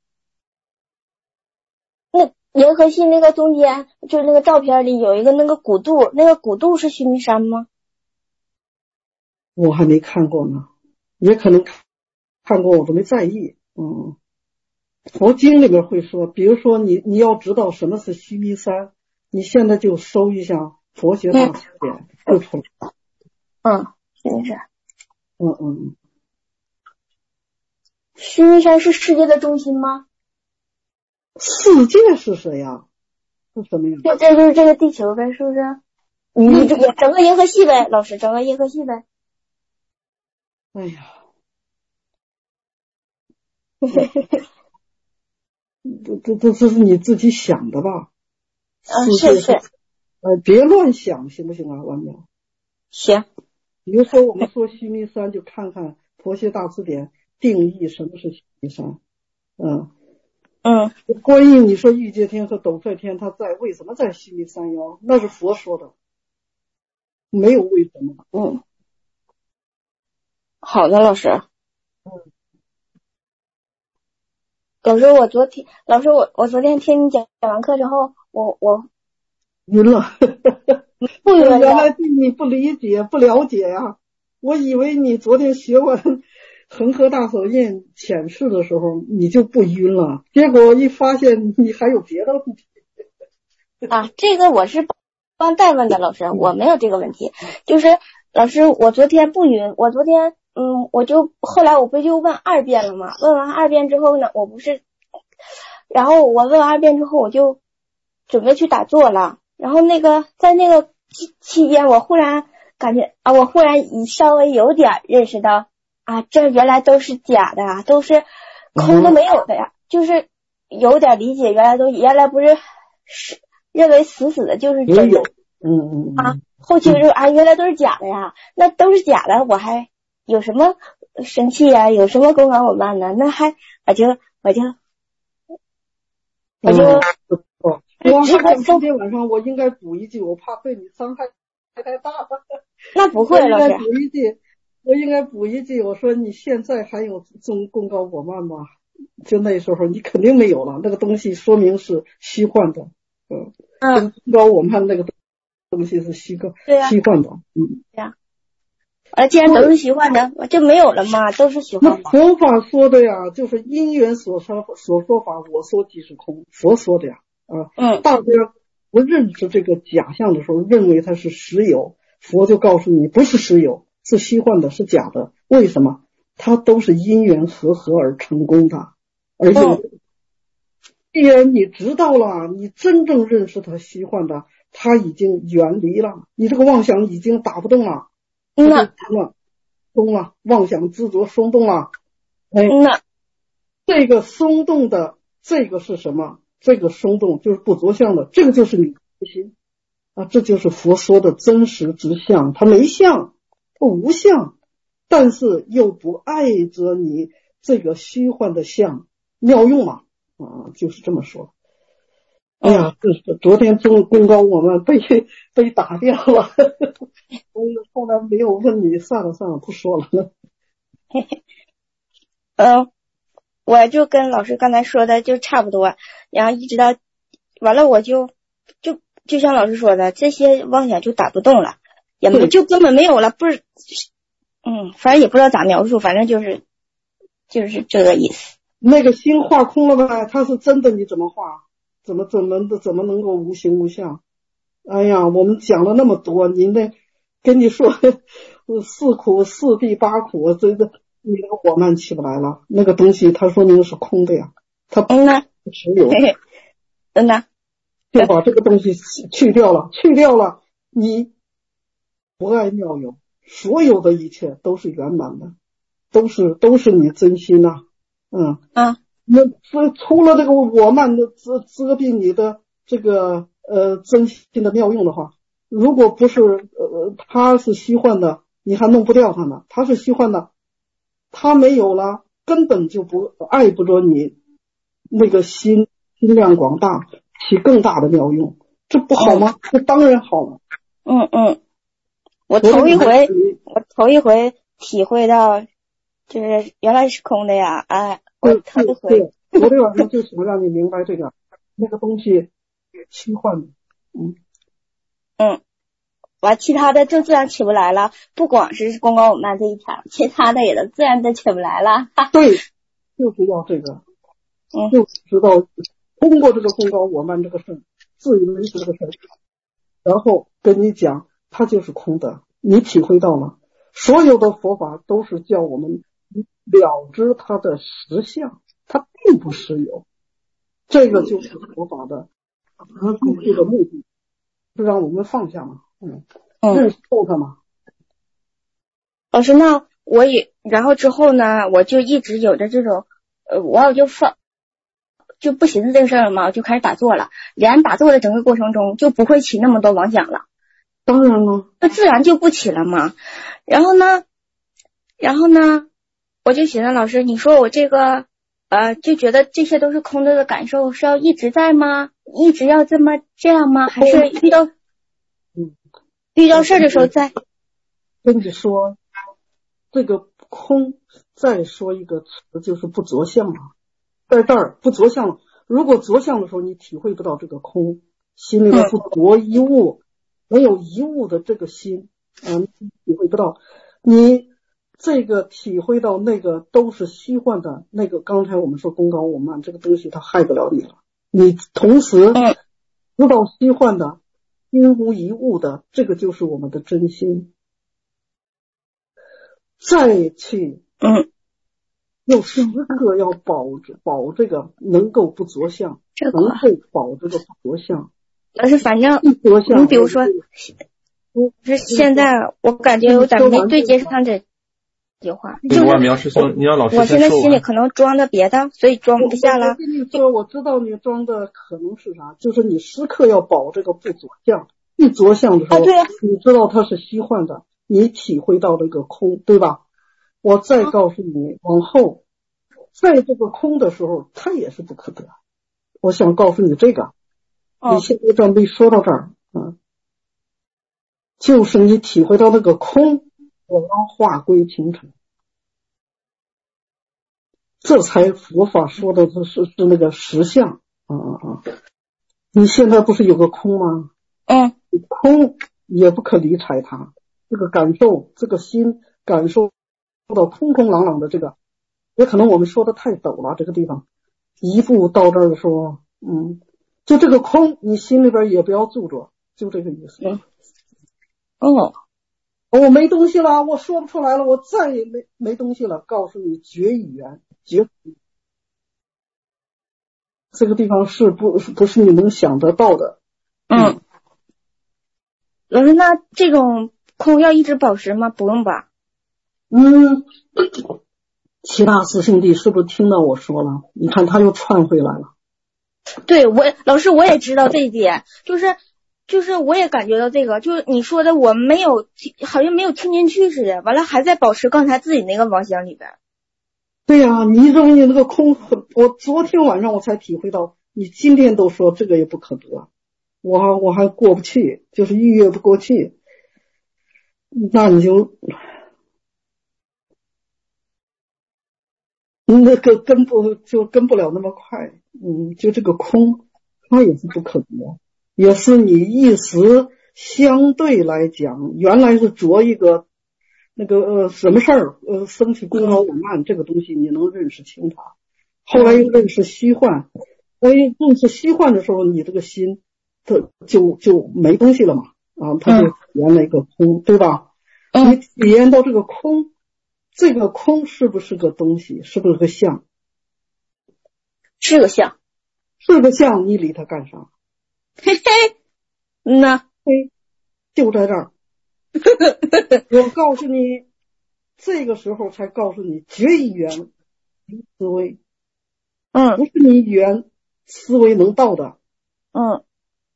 那银河系那个中间，就是那个照片里有一个那个古渡，那个古渡是须弥山吗？ 我还没看过呢，也可能看过，我都没在意。嗯，佛经里面会说，比如说你你要知道什么是须弥山，你现在就搜一下佛学大词典就出来。 嗯，须弥山。 嗯嗯。 须弥山是世界的中心吗？ 世界是谁呀？是什么呀？ 这这就是这个地球呗，是不是？你这整个银河系呗，老师，整个银河系呗。 哎呀，这这这这是你自己想的吧？ 嗯，是是。 呃，别乱想，行不行啊，王淼？ 行。 比如说，我们说须弥山，就看看佛学大词典定义什么是须弥山。嗯。 嗯， 关于你说欲界天和斗率天，它在为什么在须弥山腰？那是佛说的，没有为什么。 嗯，好的，老师。 嗯， 老师，我昨天，老师我我昨天听你讲讲完课之后，我我晕了。 不晕了。 原来对你不理解、不了解呀、啊！我以为你昨天学完恒河大手印浅释的时候你就不晕了，结果一发现你还有别的问题。 啊，这个我是帮代问的，老师，我没有这个问题。就是老师，我昨天不晕，我昨天嗯，我就后来我不就问二遍了吗？问完二遍之后呢，我不是，然后我问完二遍之后，我就准备去打坐了。然后那个在那个期期间，我忽然感觉啊，我忽然稍微有点认识到。啊，这原来都是假的啊，都是空都没有的呀，嗯、就是有点理解，原来都原来不是是认为死死的就是真的， 嗯嗯啊，后期就啊原来都是假的呀，那都是假的，我还有什么生气呀、啊？有什么功劳我慢呢？那还我就我就我就。 嗯哦，我还今天晚上我应该补一句，我怕对你伤害太大了。 那不会，老师。 应该补一句。我应该补一句，我说你现在还有宗功高我慢吗？就那时候你肯定没有了，那个东西说明是虚幻的，嗯嗯，功高我慢那个东西是虚构、 对啊、 虚幻的，嗯， 对呀、啊。 完了，既然都是虚幻的，我就没有了嘛，都是虚幻。 那佛法说的呀，就是因缘所说所说法，我说即是空，佛说的呀。啊， 嗯， 大家不认识这个假象的时候，认为它是实有，佛就告诉你不是实有，是虚幻的，是假的。为什么？它都是因缘和合而成功的，而且、嗯、既然你知道了，你真正认识它虚幻的，它已经远离了，你这个妄想已经打不动了， 嗯了，松了，妄想执着松动了，哎， 嗯， 这个松动的这个是什么？这个松动就是不着相的，这个就是你的心啊，这就是佛说的真实之相，它没相，它无相，但是又不碍着你这个虚幻的相，妙用嘛，啊，就是这么说。哎呀，这昨天中公告我们被被打掉了，我后来没有问你，算了算了，不说了。 嗯，我就跟老师刚才说的就差不多，然后一直到完了，我就就就像老师说的，这些妄想就打不动了，也没就根本没有了，不是，嗯，反正也不知道咋描述，反正就是就是这个意思。 那个心画空了呗，它是真的，你怎么画？怎么怎么怎么能够无形无相？哎呀，我们讲了那么多，你那跟你说四苦四谛八苦，这个你那个我慢起不来了。那个东西他说那个是空的呀，他嗯呐， 只有嗯呐， 就把这个东西去掉了，去掉了，你不爱妙有，所有的一切都是圆满的，都是都是你真心呐、啊，嗯嗯。 那除了这个我慢的遮遮蔽你的这个呃真心的妙用的话，如果不是呃它是虚幻的，你还弄不掉它呢。它是虚幻的，它没有了，根本就不碍不着你那个心心量广大，起更大的妙用，这不好吗？这当然好了。 嗯嗯，我头一回我头一回体会到，就是原来是空的呀，哎。 对对对，昨天晚上就想让你明白这个，那个东西虚幻的，嗯嗯，完其他的就自然起不来了，不光是公告我慢这一条，其他的也都自然都起不来了。 对，就是要这个， 嗯， 就知道通过这个公告我慢这个事，自以为是这个事，然后跟你讲，它就是空的，你体会到了，所有的佛法都是叫我们了知它的实相，它并不实有，这个就是佛法的和根据的目的，是让我们放下嘛，嗯，认受它嘛。 老师，那我也然后之后呢，我就一直有着这种，呃，我就放就不寻思这个事儿了嘛，我就开始打坐了。连打坐的整个过程中就不会起那么多妄想了， 当然了， 那自然就不起了嘛。然后呢，然后呢？我就寻思老师，你说我这个呃，就觉得这些都是空的的感受是要一直在吗？一直要这么这样吗？还是遇到嗯遇到事儿的时候再跟你说这个空？再说一个词就是不着相了，在这儿不着相。如果着相的时候，你体会不到这个空，心里面不着一物，没有一物的这个心，嗯，体会不到你。这个体会到那个都是虚幻的，那个刚才我们说公告我慢这个东西它害不了你了，你同时知道虚幻的心无一物的，这个就是我们的真心。再去嗯， 要时刻要保保这个能够不着相， 这个能够保这个不着相。 但是反正不着相， 你比如说是现在我感觉有点没对接上这句话，就是我描述说你让老师我现在心里可能装的别的，所以装不下了。 我跟你说，我知道你装的可能是啥，就是你时刻要保这个不着相，一着相的时候， 啊对啊， 你知道它是虚幻的，你体会到这个空，对吧？我再告诉你，往后在这个空的时候，它也是不可得。我想告诉你这个，你现在这没说到这儿，嗯，就是你体会到那个空，我要化归平成。这才佛法说的是是是那个实相啊啊啊！你现在不是有个空吗？ 嗯， 空也不可理睬它， 这个感受，这个心感受到空空朗朗的这个，也可能我们说的太陡了，这个地方一步到这儿的时候，嗯，就这个空，你心里边也不要住着，就这个意思。 嗯，哦， 我没东西了，我说不出来了，我再也没没东西了。告诉你，绝语言，绝。这个地方是不不是你能想得到的？ 嗯。老师，那这种空要一直保持吗？不用吧？ 嗯。七大师兄弟是不是听到我说了？你看他又串回来了。 对，我老师我也知道这一点，就是就是我也感觉到这个，就是你说的我没有好像没有听进去似的，完了还在保持刚才自己那个妄想里边。 对呀、啊，你认为你那个空很，我昨天晚上我才体会到，你今天都说这个也不可得，我还我还过不去，就是逾越不过去，那你就那个跟不就跟不了那么快，嗯，就这个空，它也是不可得，也是你一时相对来讲，原来是着一个。那个呃什么事儿呃升起功劳我慢这个东西你能认识清它，后来又认识虚幻，所以认识虚幻的时候，你这个心它就就没东西了嘛啊，它就体验了一个空，对吧？你体验到这个空，这个空是不是个东西？是不是个相？ 是个相， 是个相，你理它干啥？ 嘿嘿，嗯呐， 嘿，就在这儿。我告诉你，这个时候才告诉你，绝语言思维， 嗯， 不是你语言思维能到的， 嗯，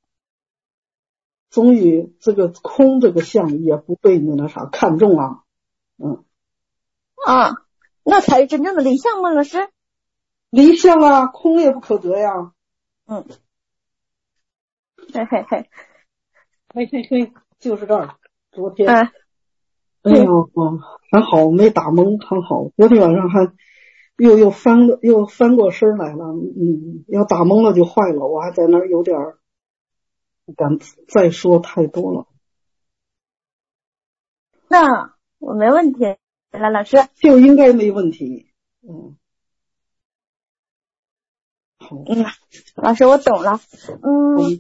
终于这个空这个相也不被你那啥看中了，嗯， 啊，那才是真正的离相吗？老师， 离相啊，空也不可得呀， 嗯，嘿嘿嘿， 嘿嘿嘿，就是这儿。昨天， 哎， 哎呦，还好没打懵，还好。昨天晚上还又又翻了，又翻过身来了。嗯，要打懵了就坏了。我还在那儿有点不敢再说太多了。 那我没问题，来老师就应该没问题。嗯，好， 嗯，老师我懂了。嗯。 嗯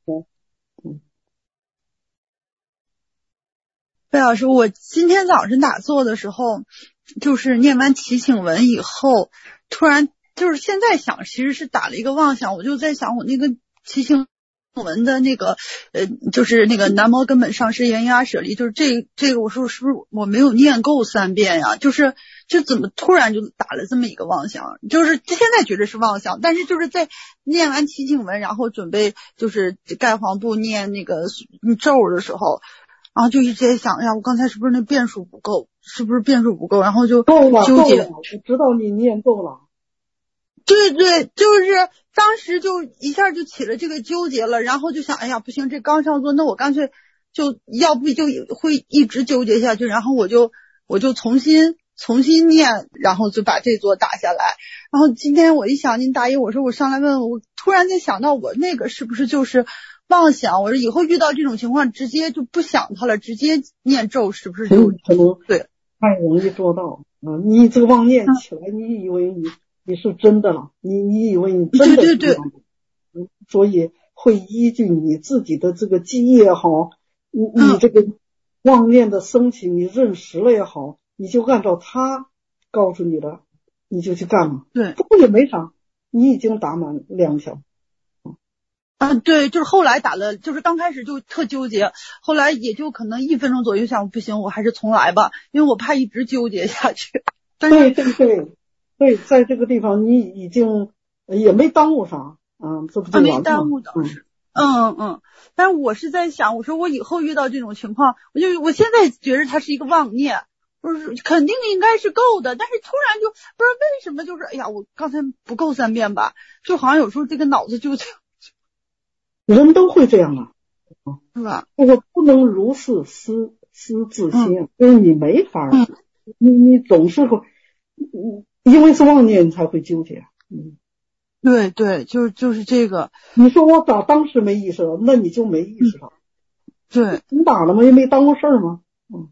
贝老师，我今天早上打坐的时候，就是念完祈请文以后，突然就是现在想，其实是打了一个妄想，我就在想我那个祈请文的那个呃，就是那个南无根本上师言因阿舍利，就是这这个我说是不是我没有念够三遍呀？就是就怎么突然就打了这么一个妄想，就是现在觉得是妄想，但是就是在念完祈请文，然后准备就是盖黄布念那个咒的时候。然后就一直在想，哎呀，我刚才是不是那变数不够？是不是变数不够？然后就够了， 纠结。 我知道你念够了。 对对，就是当时就一下就起了这个纠结了，然后就想，哎呀，不行，这刚上座，那我干脆就要不就会一直纠结下去，然后我就我就重新重新念，然后就把这座打下来。然后今天我一想您答应我说我上来问，我突然间想到我那个是不是就是妄想，我说以后遇到这种情况直接就不想它了，直接念咒是不是就可能对太容易做到啊？你这个妄念起来，你以为你你是真的了，你你以为你真的是对对对，所以会依据你自己的这个记忆也好，你你这个妄念的升起，你认识了也好，你就按照他告诉你的，你就去干了。 对， 不过也没啥，你已经打满两小。 啊，对，就是后来打了，就是刚开始就特纠结，后来也就可能一分钟左右想，不行，我还是重来吧，因为我怕一直纠结下去。但对对对对，在这个地方你已经也没耽误啥，嗯，这不就完了吗？ 没耽误倒是，嗯嗯。但是我是在想，我说我以后遇到这种情况，我就我现在觉得它是一个妄念，不是肯定应该是够的，但是突然就不知道为什么，就是哎呀，我刚才不够三遍吧，就好像有时候这个脑子就。 人都会这样啊， 是吧？ 我不能如是思思自心，因为你没法，你你总是会，因为是妄念你才会纠结。嗯， 对对，就就是这个。 你说我打当时没意识到，那你就没意识到。 对， 你打了吗？也没当过事儿吗？嗯，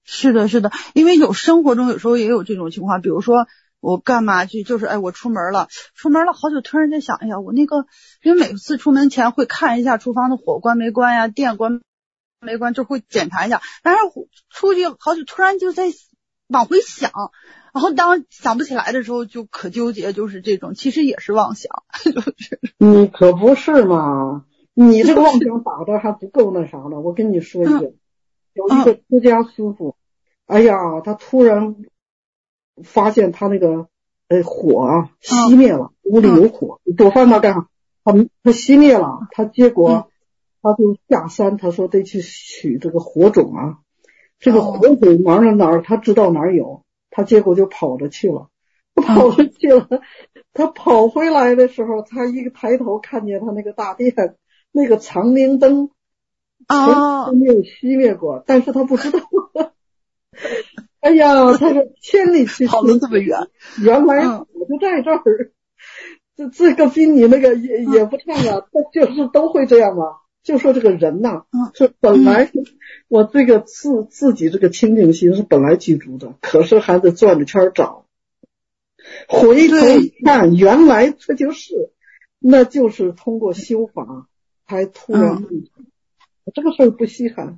是的，是的，因为有生活中有时候也有这种情况，比如说我干嘛去，就是哎，我出门了，出门了好久，突然在想，哎呀，我那个，因为每次出门前会看一下厨房的火关没关呀，电关没关，就会检查一下，但是出去好久，突然就在往回想，然后当想不起来的时候就可纠结，就是这种，其实也是妄想。 你可不是嘛，你这个妄想打的还不够那啥呢。我跟你说一个，嗯、有一个出家师傅，嗯、哎呀，他突然发现他那个呃火啊熄灭了，嗯、屋里有火，你躲饭他干啥？他他熄灭了，他结果他就下山，他说得去取这个火种啊，这个火种哪儿哪儿他知道哪儿有。他结果就跑着去了，跑着去了。他跑回来的时候，他一个抬头看见他那个大殿，那个长明灯从来没有熄灭过，但是他不知道。哎呀，他说千里去跑了这么远， 原来我就在这儿。这这个比你那个也也不差啊，他就是都会这样嘛。就说这个人呐、啊，是本来我这个自自己这个清净心是本来具足的，可是还得转着圈找，回头一看，原来这就是，那就是通过修法才突然，嗯、这个事儿不稀罕。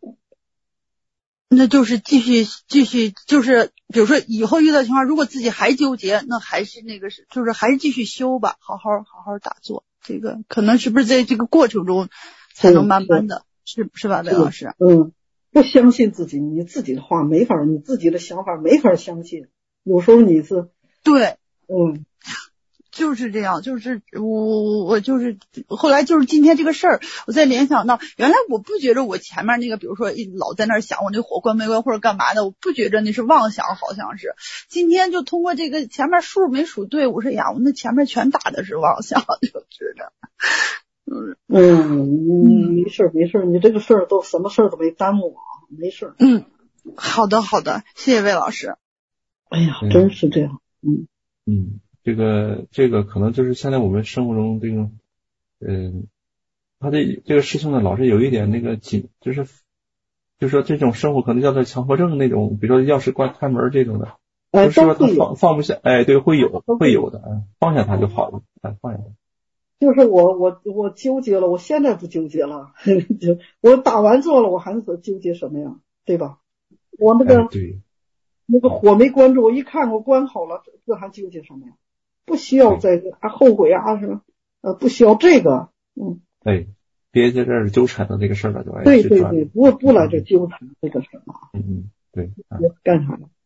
那就是继续继续，就是比如说以后遇到情况，如果自己还纠结，那还是那个是，就是还是继续修吧，好好好好打坐。这个可能是不是在这个过程中才能慢慢的，是是吧，魏老师？ 嗯，不相信自己，你自己的话没法，你自己的想法没法相信。有时候你是对， 嗯， 就是这样，就是我我就是后来就是今天这个事儿，我再联想到，原来我不觉得我前面那个，比如说一老在那儿想我那火关没关或者干嘛的，我不觉得那是妄想，好像是今天就通过这个前面数没数对，我说呀，我那前面全打的是妄想，就知道。 嗯嗯，没事没事，你这个事儿都什么事儿都没耽误啊，没事。 嗯，好的好的，谢谢魏老师。 哎呀，真是这样，嗯嗯。这个这个可能就是现在我们生活中这种，嗯，他的这个事情呢，老是有一点那个紧，就是，就是说这种生活可能叫做强迫症那种，比如说钥匙关开门这种的， 哎， 就是说他放放不下，哎，对，会有会有的，放下他就好了，哎，放下他。 就是我我我纠结了，我现在不纠结了，就我打完坐了，我还是纠结什么呀，对吧？我那个、 哎、对。 那个火没关住，我一看我关好了，这还纠结什么呀？不需要再还后悔啊什么？呃，不需要这个，嗯。 对，别在这儿纠缠的这个事儿了，就对对对，不不来这纠缠这个事儿了。 嗯嗯，对。 别干啥了？